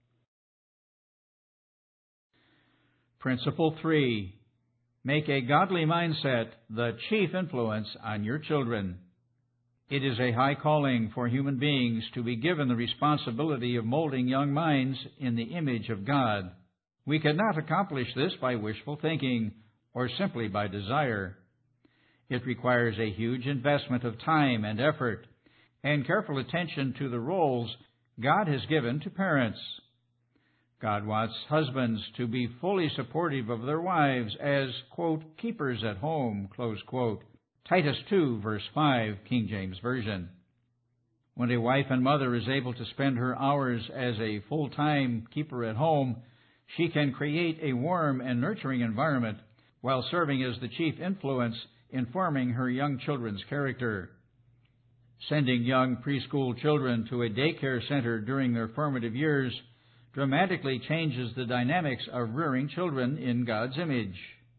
Principle three. Make a godly mindset the chief influence on your children. It is a high calling for human beings to be given the responsibility of molding young minds in the image of God. We cannot accomplish this by wishful thinking or simply by desire. It requires a huge investment of time and effort and careful attention to the roles God has given to parents. God wants husbands to be fully supportive of their wives as, quote, keepers at home, close quote. Titus two, verse five, King James Version. When a wife and mother is able to spend her hours as a full-time keeper at home, she can create a warm and nurturing environment while serving as the chief influence in forming her young children's character. Sending young preschool children to a daycare center during their formative years dramatically changes the dynamics of rearing children in God's image.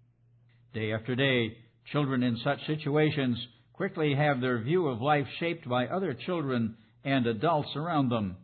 Day after day, children in such situations quickly have their view of life shaped by other children and adults around them.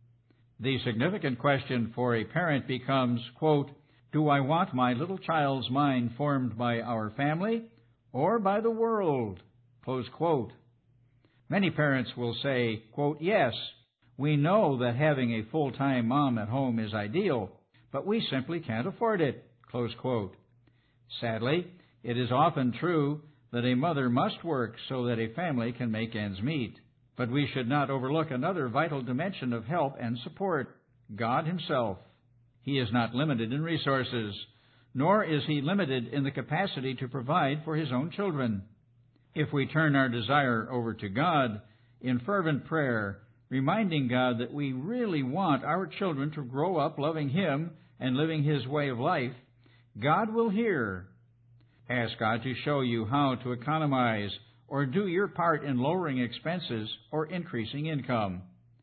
The significant question for a parent becomes, quote, do I want my little child's mind formed by our family or by the world? Close quote. Many parents will say, quote, yes, we know that having a full-time mom at home is ideal, but we simply can't afford it, close quote. Sadly, it is often true that a mother must work so that a family can make ends meet. But we should not overlook another vital dimension of help and support, God Himself. He is not limited in resources, nor is He limited in the capacity to provide for His own children. If we turn our desire over to God in fervent prayer, reminding God that we really want our children to grow up loving Him and living His way of life, God will hear. Ask God to show you how to economize or do your part in lowering expenses or increasing income.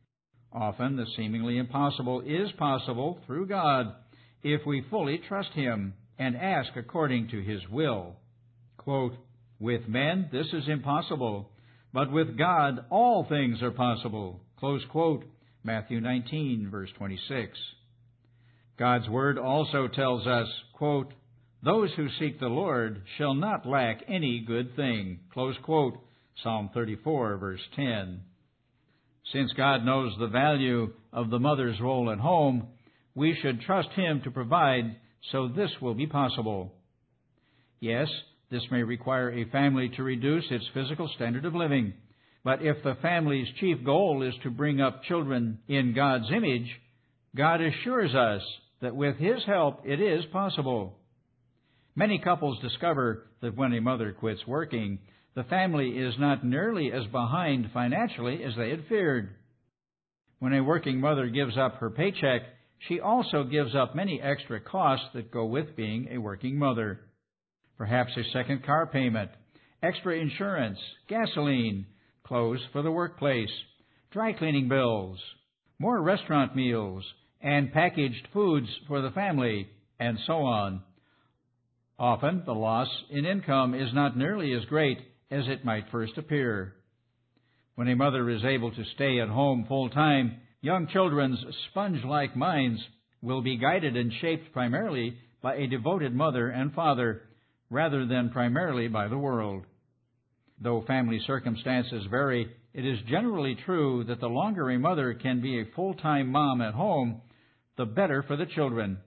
Often the seemingly impossible is possible through God if we fully trust Him and ask according to His will. Quote, with men this is impossible, but with God all things are possible. Close quote, Matthew nineteen, verse twenty-six. God's Word also tells us, quote, those who seek the Lord shall not lack any good thing. Close quote, Psalm thirty-four, verse ten. Since God knows the value of the mother's role at home, we should trust Him to provide so this will be possible. Yes, this may require a family to reduce its physical standard of living, but if the family's chief goal is to bring up children in God's image, God assures us that with His help it is possible. Many couples discover that when a mother quits working, the family is not nearly as behind financially as they had feared. When a working mother gives up her paycheck, she also gives up many extra costs that go with being a working mother. Perhaps a second car payment, extra insurance, gasoline, clothes for the workplace, dry cleaning bills, more restaurant meals, and packaged foods for the family, and so on. Often, the loss in income is not nearly as great as it might first appear. When a mother is able to stay at home full-time, young children's sponge-like minds will be guided and shaped primarily by a devoted mother and father, rather than primarily by the world. Though family circumstances vary, it is generally true that the longer a mother can be a full-time mom at home, the better for the children.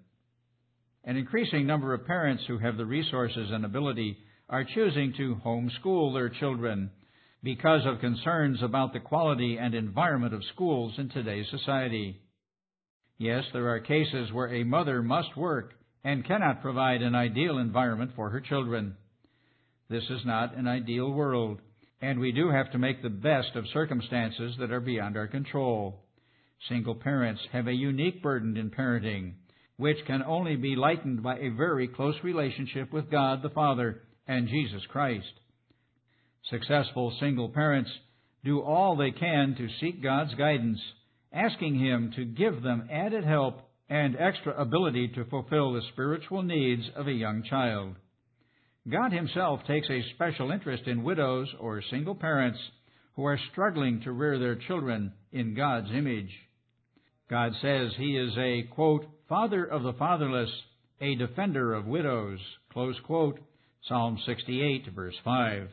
An increasing number of parents who have the resources and ability are choosing to homeschool their children because of concerns about the quality and environment of schools in today's society. Yes, there are cases where a mother must work and cannot provide an ideal environment for her children. This is not an ideal world, and we do have to make the best of circumstances that are beyond our control. Single parents have a unique burden in parenting, which can only be lightened by a very close relationship with God the Father and Jesus Christ. Successful single parents do all they can to seek God's guidance, asking Him to give them added help and extra ability to fulfill the spiritual needs of a young child. God Himself takes a special interest in widows or single parents who are struggling to rear their children in God's image. God says He is a, quote, Father of the fatherless, a defender of widows, close quote, Psalm sixty-eight, verse five.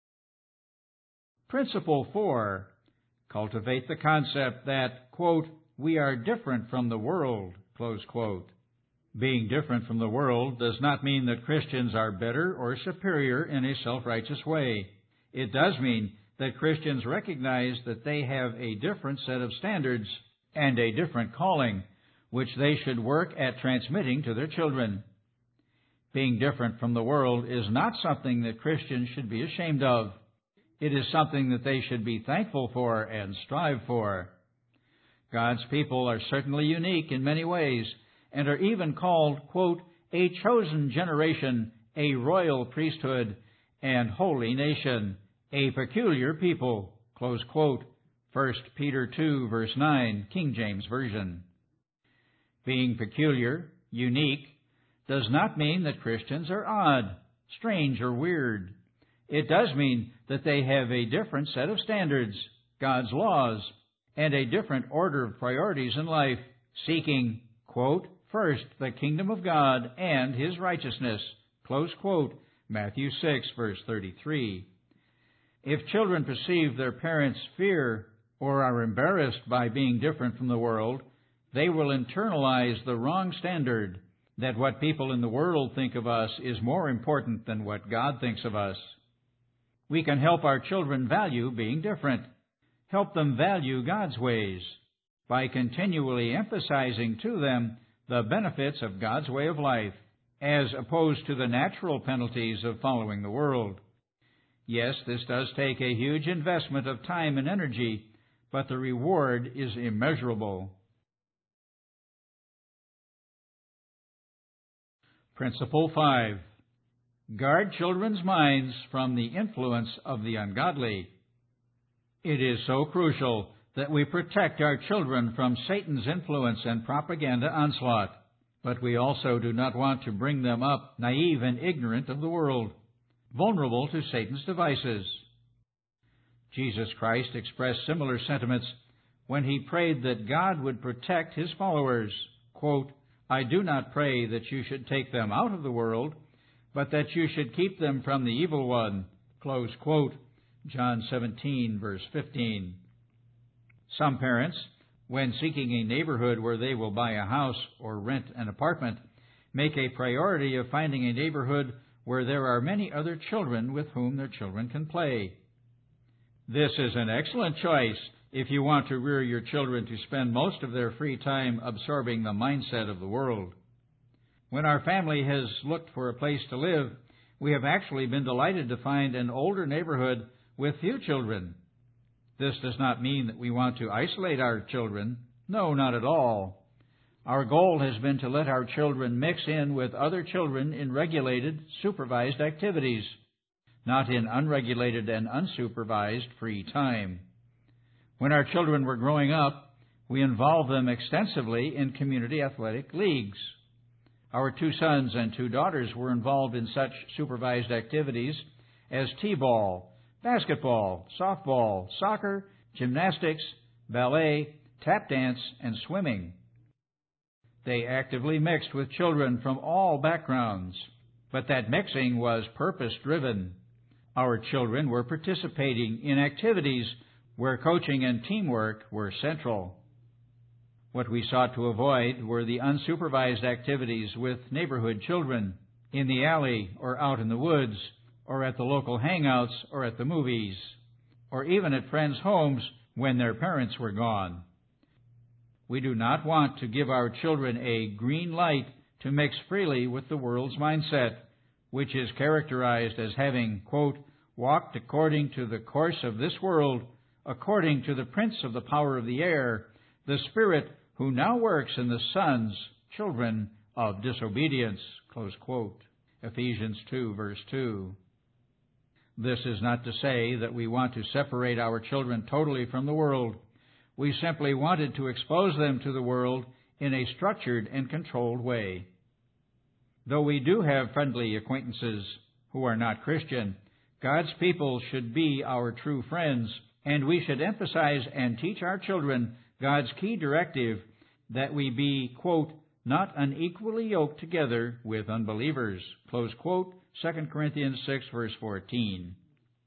Principle four. Cultivate the concept that, quote, we are different from the world, close quote. Being different from the world does not mean that Christians are better or superior in a self-righteous way. It does mean that Christians recognize that they have a different set of standards and a different calling, which they should work at transmitting to their children. Being different from the world is not something that Christians should be ashamed of. It is something that they should be thankful for and strive for. God's people are certainly unique in many ways, and are even called, quote, a chosen generation, a royal priesthood, and holy nation, a peculiar people, close quote, First Peter two, verse nine, King James Version. Being peculiar, unique, does not mean that Christians are odd, strange, or weird. It does mean that they have a different set of standards, God's laws, and a different order of priorities in life, seeking, quote, first the kingdom of God and His righteousness, close quote, Matthew six, verse thirty-three. If children perceive their parents' fear or are embarrassed by being different from the world, they will internalize the wrong standard, that what people in the world think of us is more important than what God thinks of us. We can help our children value being different, help them value God's ways, by continually emphasizing to them the benefits of God's way of life, as opposed to the natural penalties of following the world. Yes, this does take a huge investment of time and energy, but the reward is immeasurable. Principle five. Guard children's minds from the influence of the ungodly. It is so crucial that we protect our children from Satan's influence and propaganda onslaught, but we also do not want to bring them up naive and ignorant of the world, vulnerable to Satan's devices. Jesus Christ expressed similar sentiments when He prayed that God would protect His followers. Quote, I do not pray that you should take them out of the world, but that you should keep them from the evil one. Close quote. John seventeen, verse fifteen. Some parents, when seeking a neighborhood where they will buy a house or rent an apartment, make a priority of finding a neighborhood where there are many other children with whom their children can play. This is an excellent choice if you want to rear your children to spend most of their free time absorbing the mindset of the world. When our family has looked for a place to live, we have actually been delighted to find an older neighborhood with few children. This does not mean that we want to isolate our children. No, not at all. Our goal has been to let our children mix in with other children in regulated, supervised activities, not in unregulated and unsupervised free time. When our children were growing up, we involved them extensively in community athletic leagues. Our two sons and two daughters were involved in such supervised activities as t-ball, basketball, softball, soccer, gymnastics, ballet, tap dance, and swimming. They actively mixed with children from all backgrounds, but that mixing was purpose-driven. Our children were participating in activities where coaching and teamwork were central. What we sought to avoid were the unsupervised activities with neighborhood children, in the alley or out in the woods, or at the local hangouts or at the movies, or even at friends' homes when their parents were gone. We do not want to give our children a green light to mix freely with the world's mindset, which is characterized as having, quote, walked according to the course of this world, according to the prince of the power of the air, the spirit who now works in the sons, children of disobedience, close quote. Ephesians two, verse two. This is not to say that we want to separate our children totally from the world. We simply wanted to expose them to the world in a structured and controlled way. Though we do have friendly acquaintances who are not Christian, God's people should be our true friends, and we should emphasize and teach our children God's key directive that we be, quote, not unequally yoked together with unbelievers, close quote, Second Corinthians six, verse fourteen.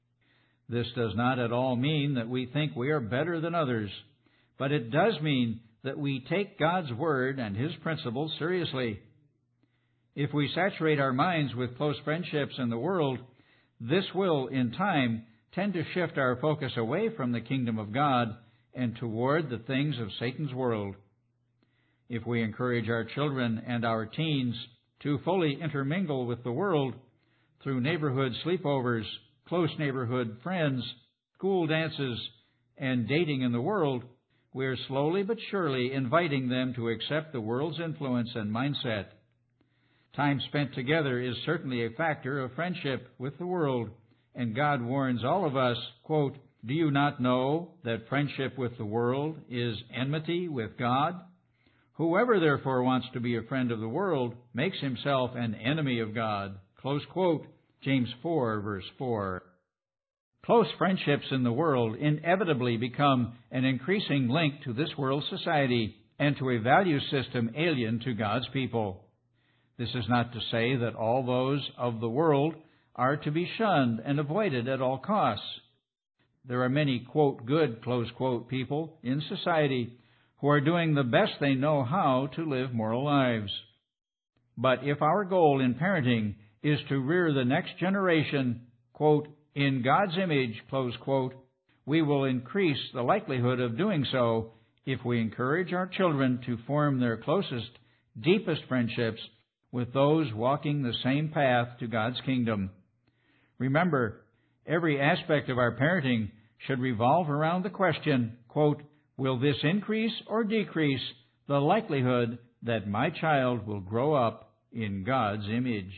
This does not at all mean that we think we are better than others, but it does mean that we take God's Word and His principles seriously. If we saturate our minds with close friendships in the world, this will, in time, tend to shift our focus away from the kingdom of God and toward the things of Satan's world. If we encourage our children and our teens to fully intermingle with the world through neighborhood sleepovers, close neighborhood friends, school dances, and dating in the world, we are slowly but surely inviting them to accept the world's influence and mindset. Time spent together is certainly a factor of friendship with the world, and God warns all of us, quote, "Do you not know that friendship with the world is enmity with God? Whoever therefore wants to be a friend of the world makes himself an enemy of God." Close quote, James four, verse four. Close friendships in the world inevitably become an increasing link to this world's society and to a value system alien to God's people. This is not to say that all those of the world are to be shunned and avoided at all costs. There are many, quote, good, close quote, people in society who are doing the best they know how to live moral lives. But if our goal in parenting is to rear the next generation, quote, in God's image, close quote, we will increase the likelihood of doing so if we encourage our children to form their closest, deepest friendships with those walking the same path to God's kingdom. Remember, every aspect of our parenting should revolve around the question, quote, will this increase or decrease the likelihood that my child will grow up in God's image?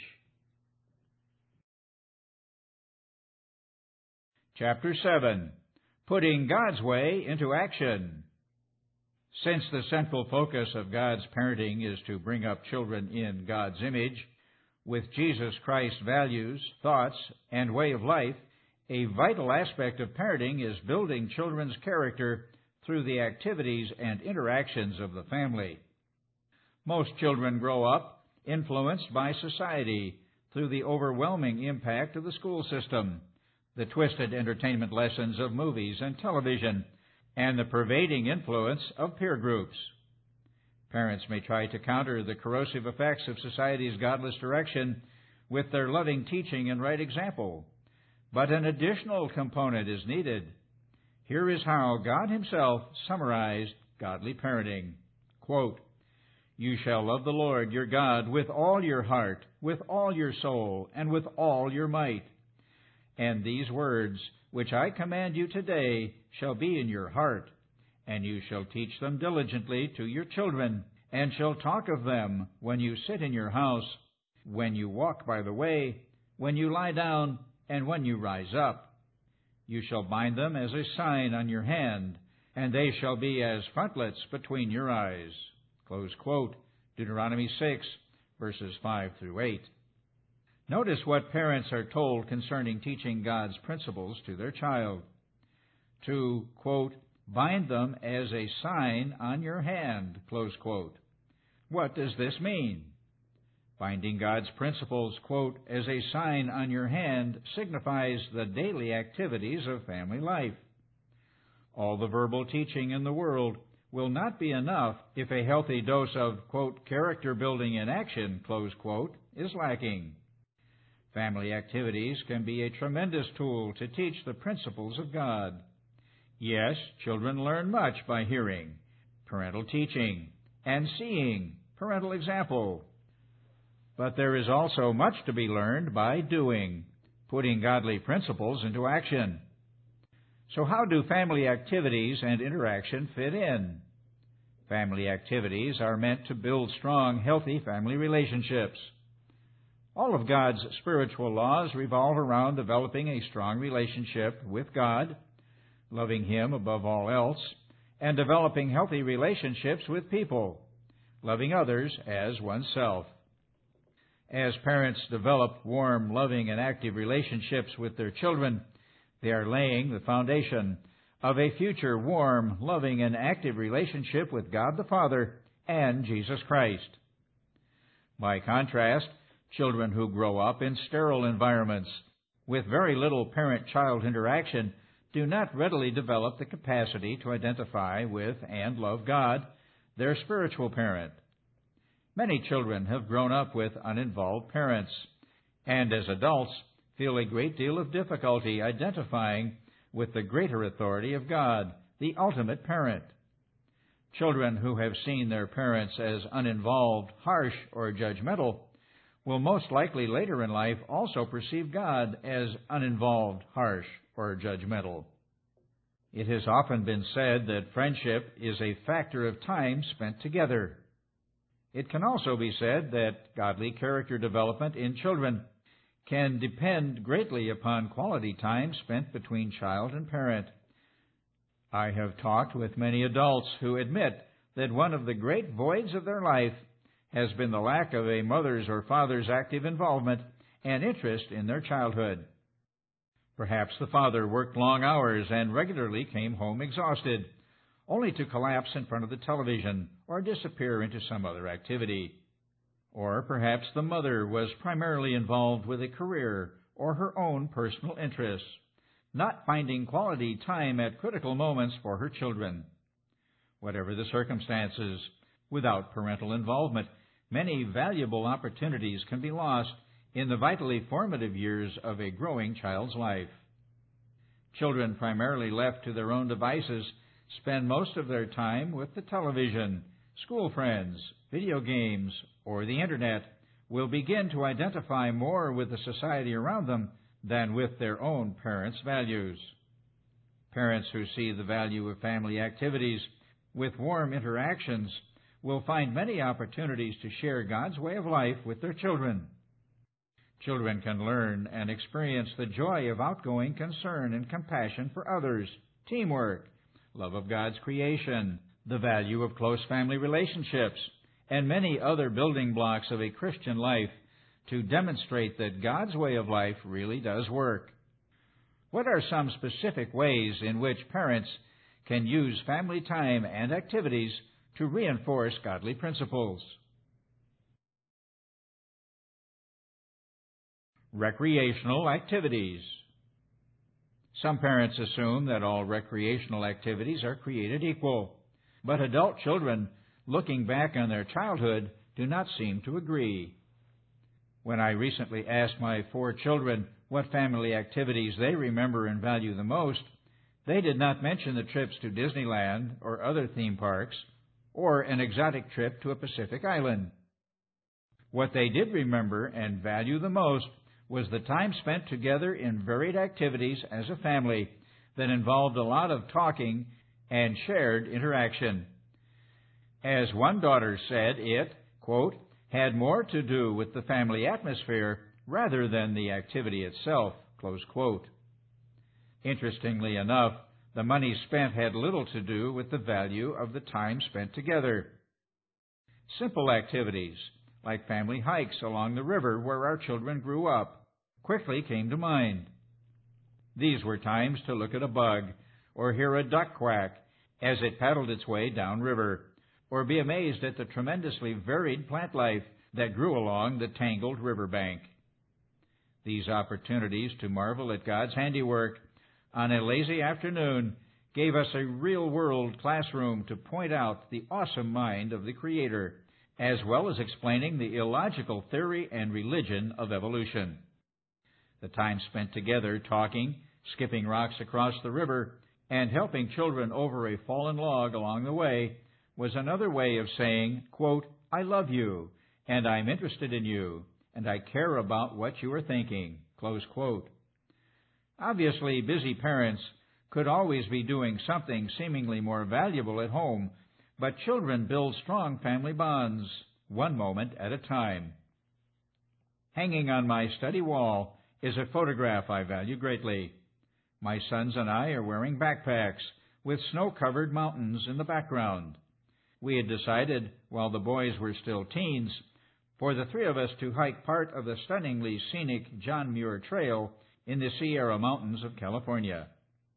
Chapter seven. Putting God's Way into Action. Since the central focus of God's parenting is to bring up children in God's image, with Jesus Christ's values, thoughts, and way of life, a vital aspect of parenting is building children's character through the activities and interactions of the family. Most children grow up influenced by society through the overwhelming impact of the school system, the twisted entertainment lessons of movies and television, and the pervading influence of peer groups. Parents may try to counter the corrosive effects of society's godless direction with their loving teaching and right example, but an additional component is needed. Here is how God Himself summarized godly parenting. Quote, you shall love the Lord your God with all your heart, with all your soul, and with all your might. And these words, which I command you today, shall be in your heart, and you shall teach them diligently to your children, and shall talk of them when you sit in your house, when you walk by the way, when you lie down, and when you rise up. You shall bind them as a sign on your hand, and they shall be as frontlets between your eyes. Close quote. Deuteronomy six, verses five through eight. Notice what parents are told concerning teaching God's principles to their child. To, quote, bind them as a sign on your hand, close quote. What does this mean? Binding God's principles, quote, as a sign on your hand signifies the daily activities of family life. All the verbal teaching in the world will not be enough if a healthy dose of, quote, character building in action, close quote, is lacking. Family activities can be a tremendous tool to teach the principles of God. Yes, children learn much by hearing, parental teaching, and seeing, parental example. But there is also much to be learned by doing, putting godly principles into action. So how do family activities and interaction fit in? Family activities are meant to build strong, healthy family relationships. All of God's spiritual laws revolve around developing a strong relationship with God, loving Him above all else, and developing healthy relationships with people, loving others as oneself. As parents develop warm, loving, and active relationships with their children, they are laying the foundation of a future warm, loving, and active relationship with God the Father and Jesus Christ. By contrast, children who grow up in sterile environments with very little parent-child interaction do not readily develop the capacity to identify with and love God their spiritual parent. Many children have grown up with uninvolved parents, and as adults feel a great deal of difficulty identifying with the greater authority of God, the ultimate parent. Children who have seen their parents as uninvolved, harsh, or judgmental will most likely later in life also perceive God as uninvolved, harsh, or judgmental. It has often been said that friendship is a factor of time spent together. It can also be said that godly character development in children can depend greatly upon quality time spent between child and parent. I have talked with many adults who admit that one of the great voids of their life has been the lack of a mother's or father's active involvement and interest in their childhood. Perhaps the father worked long hours and regularly came home exhausted, only to collapse in front of the television or disappear into some other activity. Or perhaps the mother was primarily involved with a career or her own personal interests, not finding quality time at critical moments for her children. Whatever the circumstances, without parental involvement, many valuable opportunities can be lost in the vitally formative years of a growing child's life. Children primarily left to their own devices spend most of their time with the television, school friends, video games, or the Internet, will begin to identify more with the society around them than with their own parents' values. Parents who see the value of family activities with warm interactions will find many opportunities to share God's way of life with their children. Children can learn and experience the joy of outgoing concern and compassion for others, teamwork, love of God's creation, the value of close family relationships, and many other building blocks of a Christian life to demonstrate that God's way of life really does work. What are some specific ways in which parents can use family time and activities to reinforce godly principles? Recreational activities. Some parents assume that all recreational activities are created equal, but adult children, looking back on their childhood, do not seem to agree. When I recently asked my four children what family activities they remember and value the most, they did not mention the trips to Disneyland or other theme parks, or an exotic trip to a Pacific island. What they did remember and value the most was the time spent together in varied activities as a family that involved a lot of talking and shared interaction. As one daughter said, it, quote, had more to do with the family atmosphere rather than the activity itself, close quote. Interestingly enough, the money spent had little to do with the value of the time spent together. Simple activities, like family hikes along the river where our children grew up, quickly came to mind. These were times to look at a bug, or hear a duck quack as it paddled its way downriver, or be amazed at the tremendously varied plant life that grew along the tangled riverbank. These opportunities to marvel at God's handiwork on a lazy afternoon gave us a real-world classroom to point out the awesome mind of the Creator, as well as explaining the illogical theory and religion of evolution. The time spent together talking, skipping rocks across the river, and helping children over a fallen log along the way was another way of saying, quote, I love you, and I'm interested in you, and I care about what you are thinking, close quote. Obviously, busy parents could always be doing something seemingly more valuable at home, but children build strong family bonds, one moment at a time. Hanging on my study wall is a photograph I value greatly. My sons and I are wearing backpacks with snow-covered mountains in the background. We had decided, while the boys were still teens, for the three of us to hike part of the stunningly scenic John Muir Trail in the Sierra Mountains of California.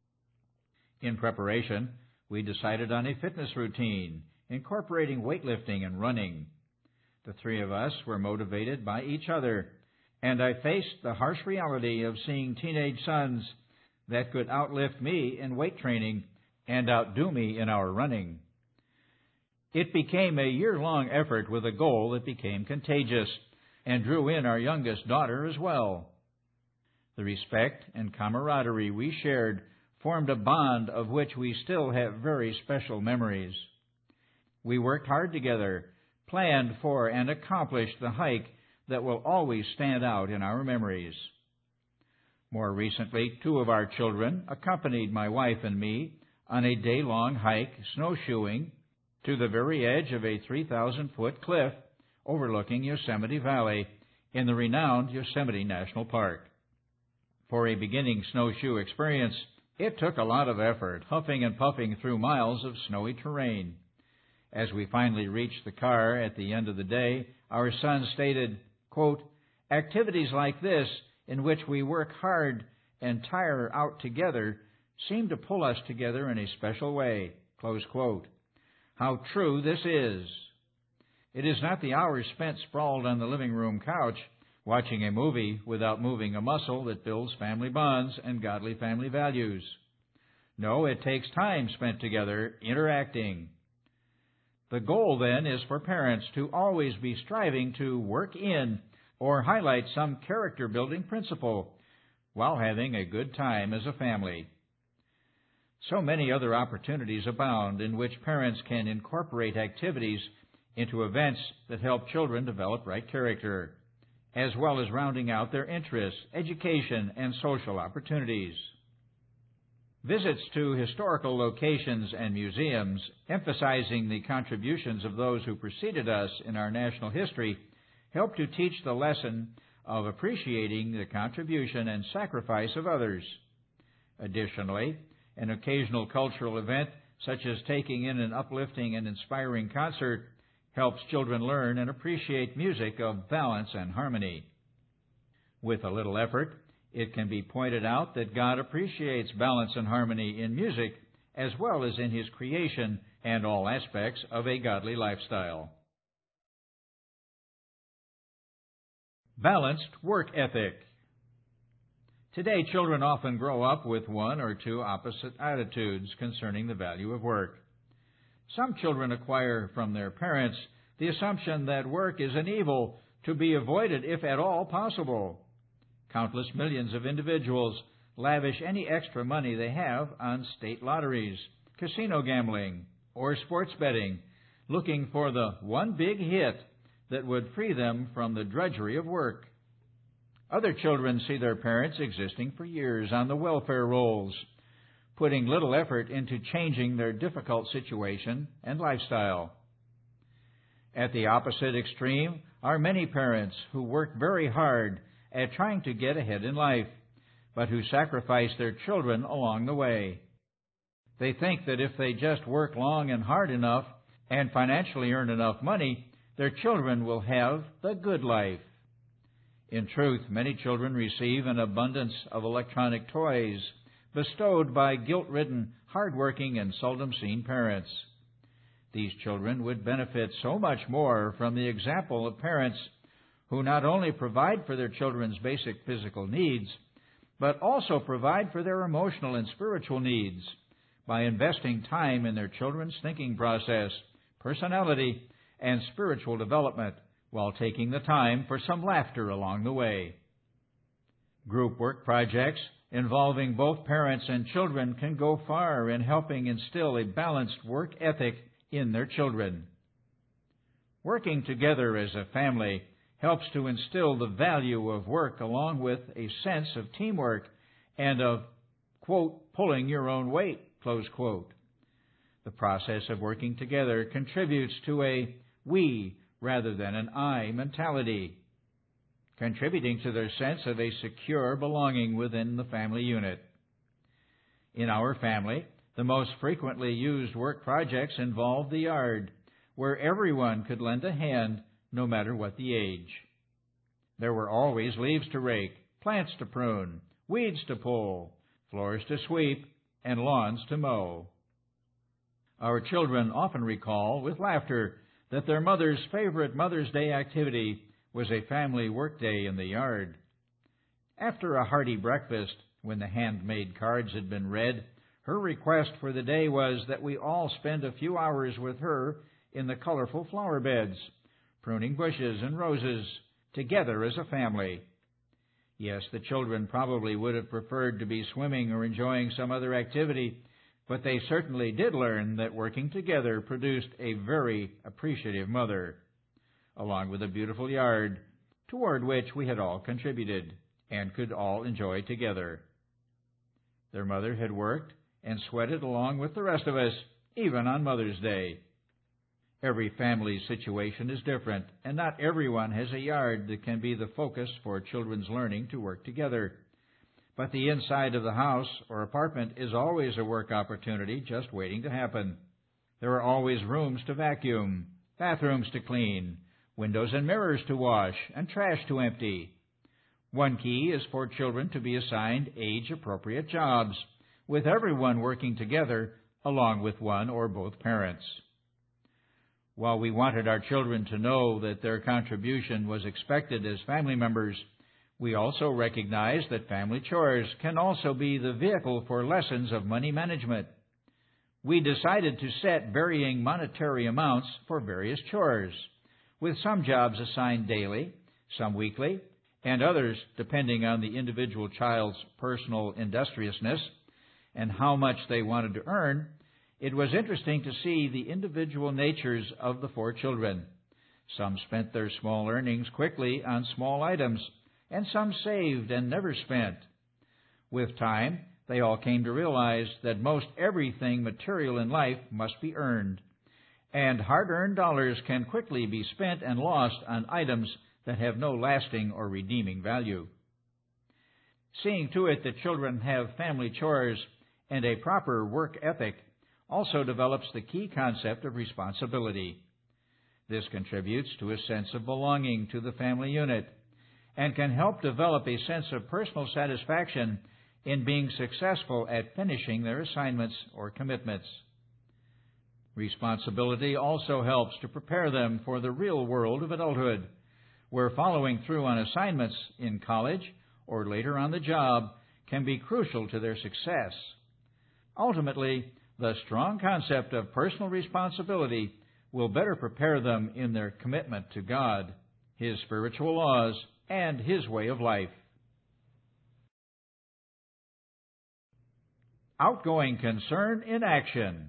In preparation, we decided on a fitness routine, incorporating weightlifting and running. The three of us were motivated by each other, and I faced the harsh reality of seeing teenage sons that could outlift me in weight training and outdo me in our running. It became a year-long effort with a goal that became contagious and drew in our youngest daughter as well. The respect and camaraderie we shared formed a bond of which we still have very special memories. We worked hard together, planned for and accomplished the hike that will always stand out in our memories. More recently, two of our children accompanied my wife and me on a day-long hike snowshoeing to the very edge of a three thousand foot cliff overlooking Yosemite Valley in the renowned Yosemite National Park. For a beginning snowshoe experience, it took a lot of effort, huffing and puffing through miles of snowy terrain. As we finally reached the car at the end of the day, our son stated, quote, "Activities like this, in which we work hard and tire out together, seem to pull us together in a special way." Close quote. How true this is. It is not the hours spent sprawled on the living room couch, watching a movie without moving a muscle that builds family bonds and godly family values. No, it takes time spent together interacting. The goal, then, is for parents to always be striving to work in or highlight some character-building principle while having a good time as a family. So many other opportunities abound in which parents can incorporate activities into events that help children develop right character, as well as rounding out their interests, education, and social opportunities. Visits to historical locations and museums, emphasizing the contributions of those who preceded us in our national history, help to teach the lesson of appreciating the contribution and sacrifice of others. Additionally, an occasional cultural event, such as taking in an uplifting and inspiring concert, helps children learn and appreciate music of balance and harmony. With a little effort, it can be pointed out that God appreciates balance and harmony in music as well as in His creation and all aspects of a godly lifestyle. Balanced work ethic. Today, children often grow up with one or two opposite attitudes concerning the value of work. Some children acquire from their parents the assumption that work is an evil to be avoided if at all possible. Countless millions of individuals lavish any extra money they have on state lotteries, casino gambling, or sports betting, looking for the one big hit that would free them from the drudgery of work. Other children see their parents existing for years on the welfare rolls, putting little effort into changing their difficult situation and lifestyle. At the opposite extreme are many parents who work very hard at trying to get ahead in life, but who sacrifice their children along the way. They think that if they just work long and hard enough and financially earn enough money, their children will have the good life. In truth, many children receive an abundance of electronic toys bestowed by guilt-ridden, hard-working, and seldom-seen parents. These children would benefit so much more from the example of parents who not only provide for their children's basic physical needs, but also provide for their emotional and spiritual needs by investing time in their children's thinking process, personality, and spiritual development, while taking the time for some laughter along the way. Group work projects involving both parents and children can go far in helping instill a balanced work ethic in their children. Working together as a family helps to instill the value of work along with a sense of teamwork and of, quote, pulling your own weight, close quote. The process of working together contributes to a we rather than an I mentality, contributing to their sense of a secure belonging within the family unit. In our family, the most frequently used work projects involved the yard, where everyone could lend a hand no matter what the age. There were always leaves to rake, plants to prune, weeds to pull, floors to sweep, and lawns to mow. Our children often recall with laughter that their mother's favorite Mother's Day activity was a family work day in the yard. After a hearty breakfast, when the handmade cards had been read, her request for the day was that we all spend a few hours with her in the colorful flower beds, pruning bushes and roses, together as a family. Yes, the children probably would have preferred to be swimming or enjoying some other activity, but they certainly did learn that working together produced a very appreciative mother, along with a beautiful yard, toward which we had all contributed and could all enjoy together. Their mother had worked and sweated along with the rest of us, even on Mother's Day. Every family situation is different, and not everyone has a yard that can be the focus for children's learning to work together. But the inside of the house or apartment is always a work opportunity just waiting to happen. There are always rooms to vacuum, bathrooms to clean, windows and mirrors to wash, and trash to empty. One key is for children to be assigned age-appropriate jobs, with everyone working together along with one or both parents. While we wanted our children to know that their contribution was expected as family members, we also recognize that family chores can also be the vehicle for lessons of money management. We decided to set varying monetary amounts for various chores, with some jobs assigned daily, some weekly, and others depending on the individual child's personal industriousness and how much they wanted to earn. It was interesting to see the individual natures of the four children. Some spent their small earnings quickly on small items, and some saved and never spent. With time, they all came to realize that most everything material in life must be earned, and hard-earned dollars can quickly be spent and lost on items that have no lasting or redeeming value. Seeing to it that children have family chores and a proper work ethic also develops the key concept of responsibility. This contributes to a sense of belonging to the family unit and can help develop a sense of personal satisfaction in being successful at finishing their assignments or commitments. Responsibility also helps to prepare them for the real world of adulthood, where following through on assignments in college or later on the job can be crucial to their success. Ultimately, the strong concept of personal responsibility will better prepare them in their commitment to God, His spiritual laws, and His way of life. Outgoing concern in action.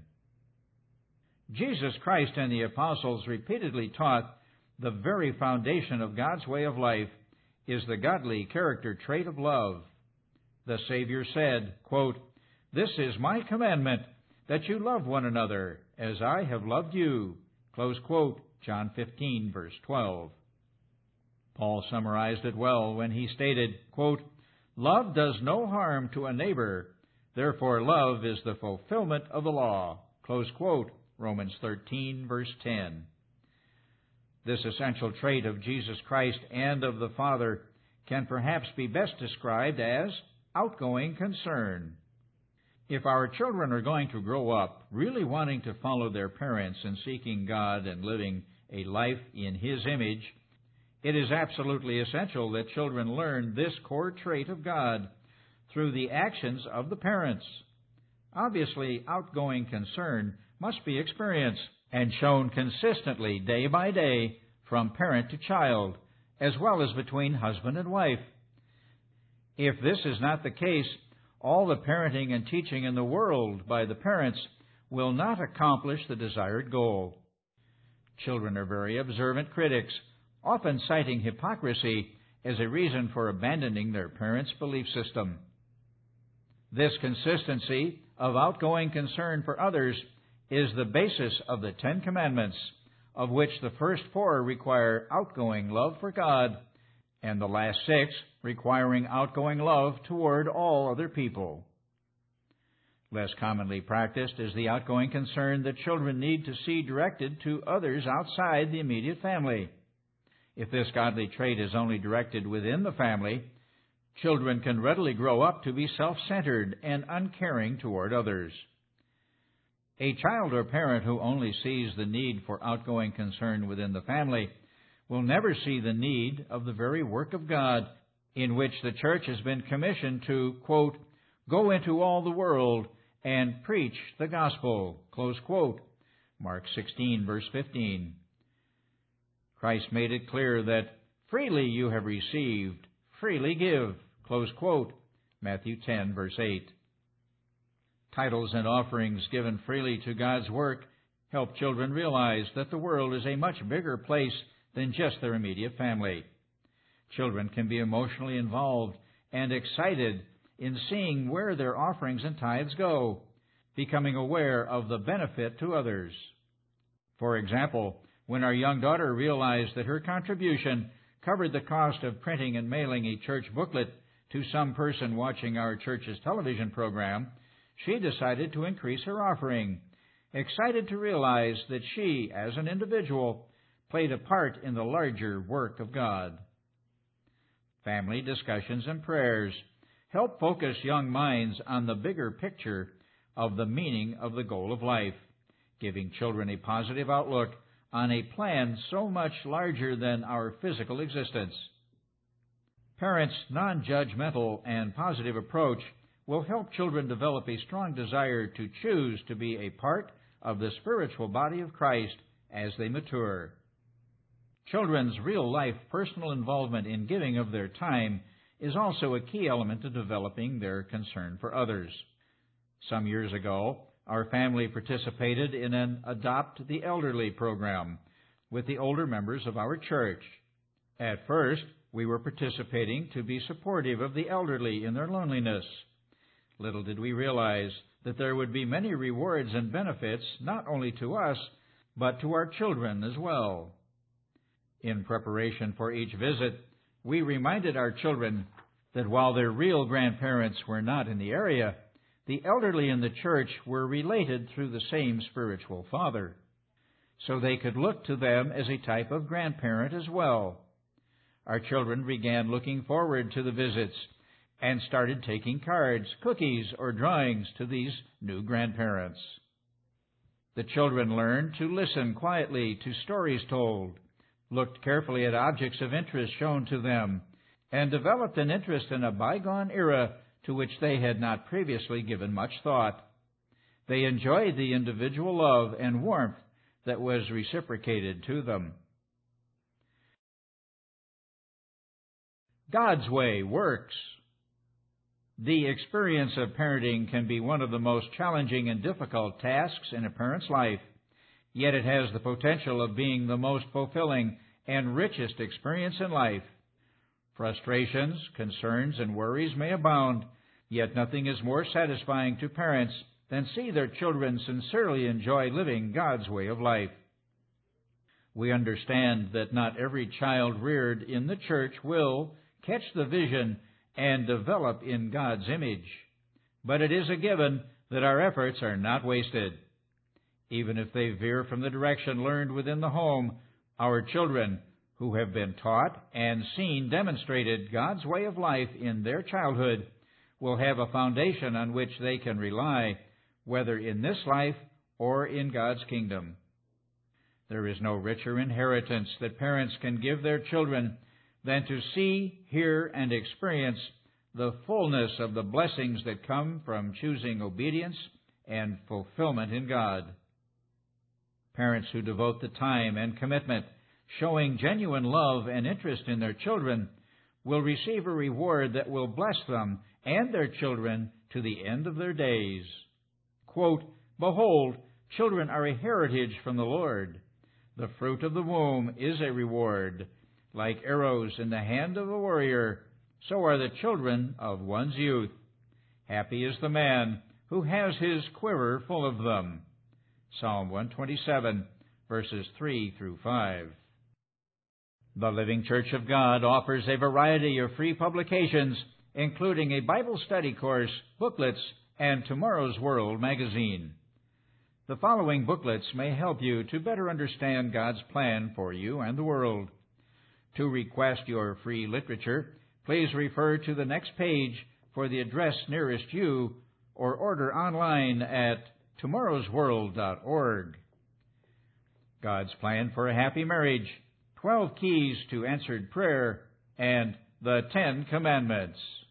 Jesus Christ and the apostles repeatedly taught the very foundation of God's way of life is the godly character trait of love. The Savior said, quote, "This is my commandment, that you love one another as I have loved you." Close quote, John fifteen, verse twelve. Paul summarized it well when he stated, quote, "Love does no harm to a neighbor, therefore love is the fulfillment of the law." Close quote, Romans thirteen, verse ten. This essential trait of Jesus Christ and of the Father can perhaps be best described as outgoing concern. If our children are going to grow up really wanting to follow their parents and seeking God and living a life in His image, it is absolutely essential that children learn this core trait of God through the actions of the parents. Obviously, outgoing concern must be experienced and shown consistently day by day from parent to child, as well as between husband and wife. If this is not the case, all the parenting and teaching in the world by the parents will not accomplish the desired goal. Children are very observant critics, often citing hypocrisy as a reason for abandoning their parents' belief system. This consistency of outgoing concern for others is the basis of the Ten Commandments, of which the first four require outgoing love for God, and the last six requiring outgoing love toward all other people. Less commonly practiced is the outgoing concern that children need to see directed to others outside the immediate family. If this godly trait is only directed within the family, children can readily grow up to be self-centered and uncaring toward others. A child or parent who only sees the need for outgoing concern within the family will never see the need of the very work of God in which the church has been commissioned to, quote, "go into all the world and preach the gospel," close quote, Mark sixteen, verse fifteen. Christ made it clear that freely you have received, freely give, close quote, Matthew ten, verse eight. Titles and offerings given freely to God's work help children realize that the world is a much bigger place than just their immediate family. Children can be emotionally involved and excited in seeing where their offerings and tithes go, becoming aware of the benefit to others. For example, when our young daughter realized that her contribution covered the cost of printing and mailing a church booklet to some person watching our church's television program, she decided to increase her offering, excited to realize that she, as an individual, played a part in the larger work of God. Family discussions and prayers help focus young minds on the bigger picture of the meaning of the goal of life, giving children a positive outlook on a plan so much larger than our physical existence. Parents' non-judgmental and positive approach will help children develop a strong desire to choose to be a part of the spiritual body of Christ as they mature. Children's real-life personal involvement in giving of their time is also a key element to developing their concern for others. Some years ago, our family participated in an Adopt the Elderly program with the older members of our church. At first, we were participating to be supportive of the elderly in their loneliness. Little did we realize that there would be many rewards and benefits not only to us, but to our children as well. In preparation for each visit, we reminded our children that while their real grandparents were not in the area, the elderly in the church were related through the same spiritual father, so they could look to them as a type of grandparent as well. Our children began looking forward to the visits and started taking cards, cookies, or drawings to these new grandparents. The children learned to listen quietly to stories told, looked carefully at objects of interest shown to them, and developed an interest in a bygone era to which they had not previously given much thought. They enjoyed the individual love and warmth that was reciprocated to them. God's way works. The experience of parenting can be one of the most challenging and difficult tasks in a parent's life, yet it has the potential of being the most fulfilling and richest experience in life. Frustrations, concerns, and worries may abound, yet nothing is more satisfying to parents than see their children sincerely enjoy living God's way of life. We understand that not every child reared in the church will catch the vision and develop in God's image, but it is a given that our efforts are not wasted. Even if they veer from the direction learned within the home, our children, who have been taught and seen demonstrated God's way of life in their childhood, will have a foundation on which they can rely, whether in this life or in God's kingdom. There is no richer inheritance that parents can give their children than to see, hear, and experience the fullness of the blessings that come from choosing obedience and fulfillment in God. Parents who devote the time and commitment, showing genuine love and interest in their children, will receive a reward that will bless them and their children to the end of their days. Quote, "Behold, children are a heritage from the Lord. The fruit of the womb is a reward. Like arrows in the hand of a warrior, so are the children of one's youth. Happy is the man who has his quiver full of them." Psalm one twenty-seven, verses three through five. The Living Church of God offers a variety of free publications, including a Bible study course, booklets, and Tomorrow's World magazine. The following booklets may help you to better understand God's plan for you and the world. To request your free literature, please refer to the next page for the address nearest you or order online at tomorrows world dot org. God's Plan for a Happy Marriage, twelve Keys to Answered Prayer, and the Ten Commandments.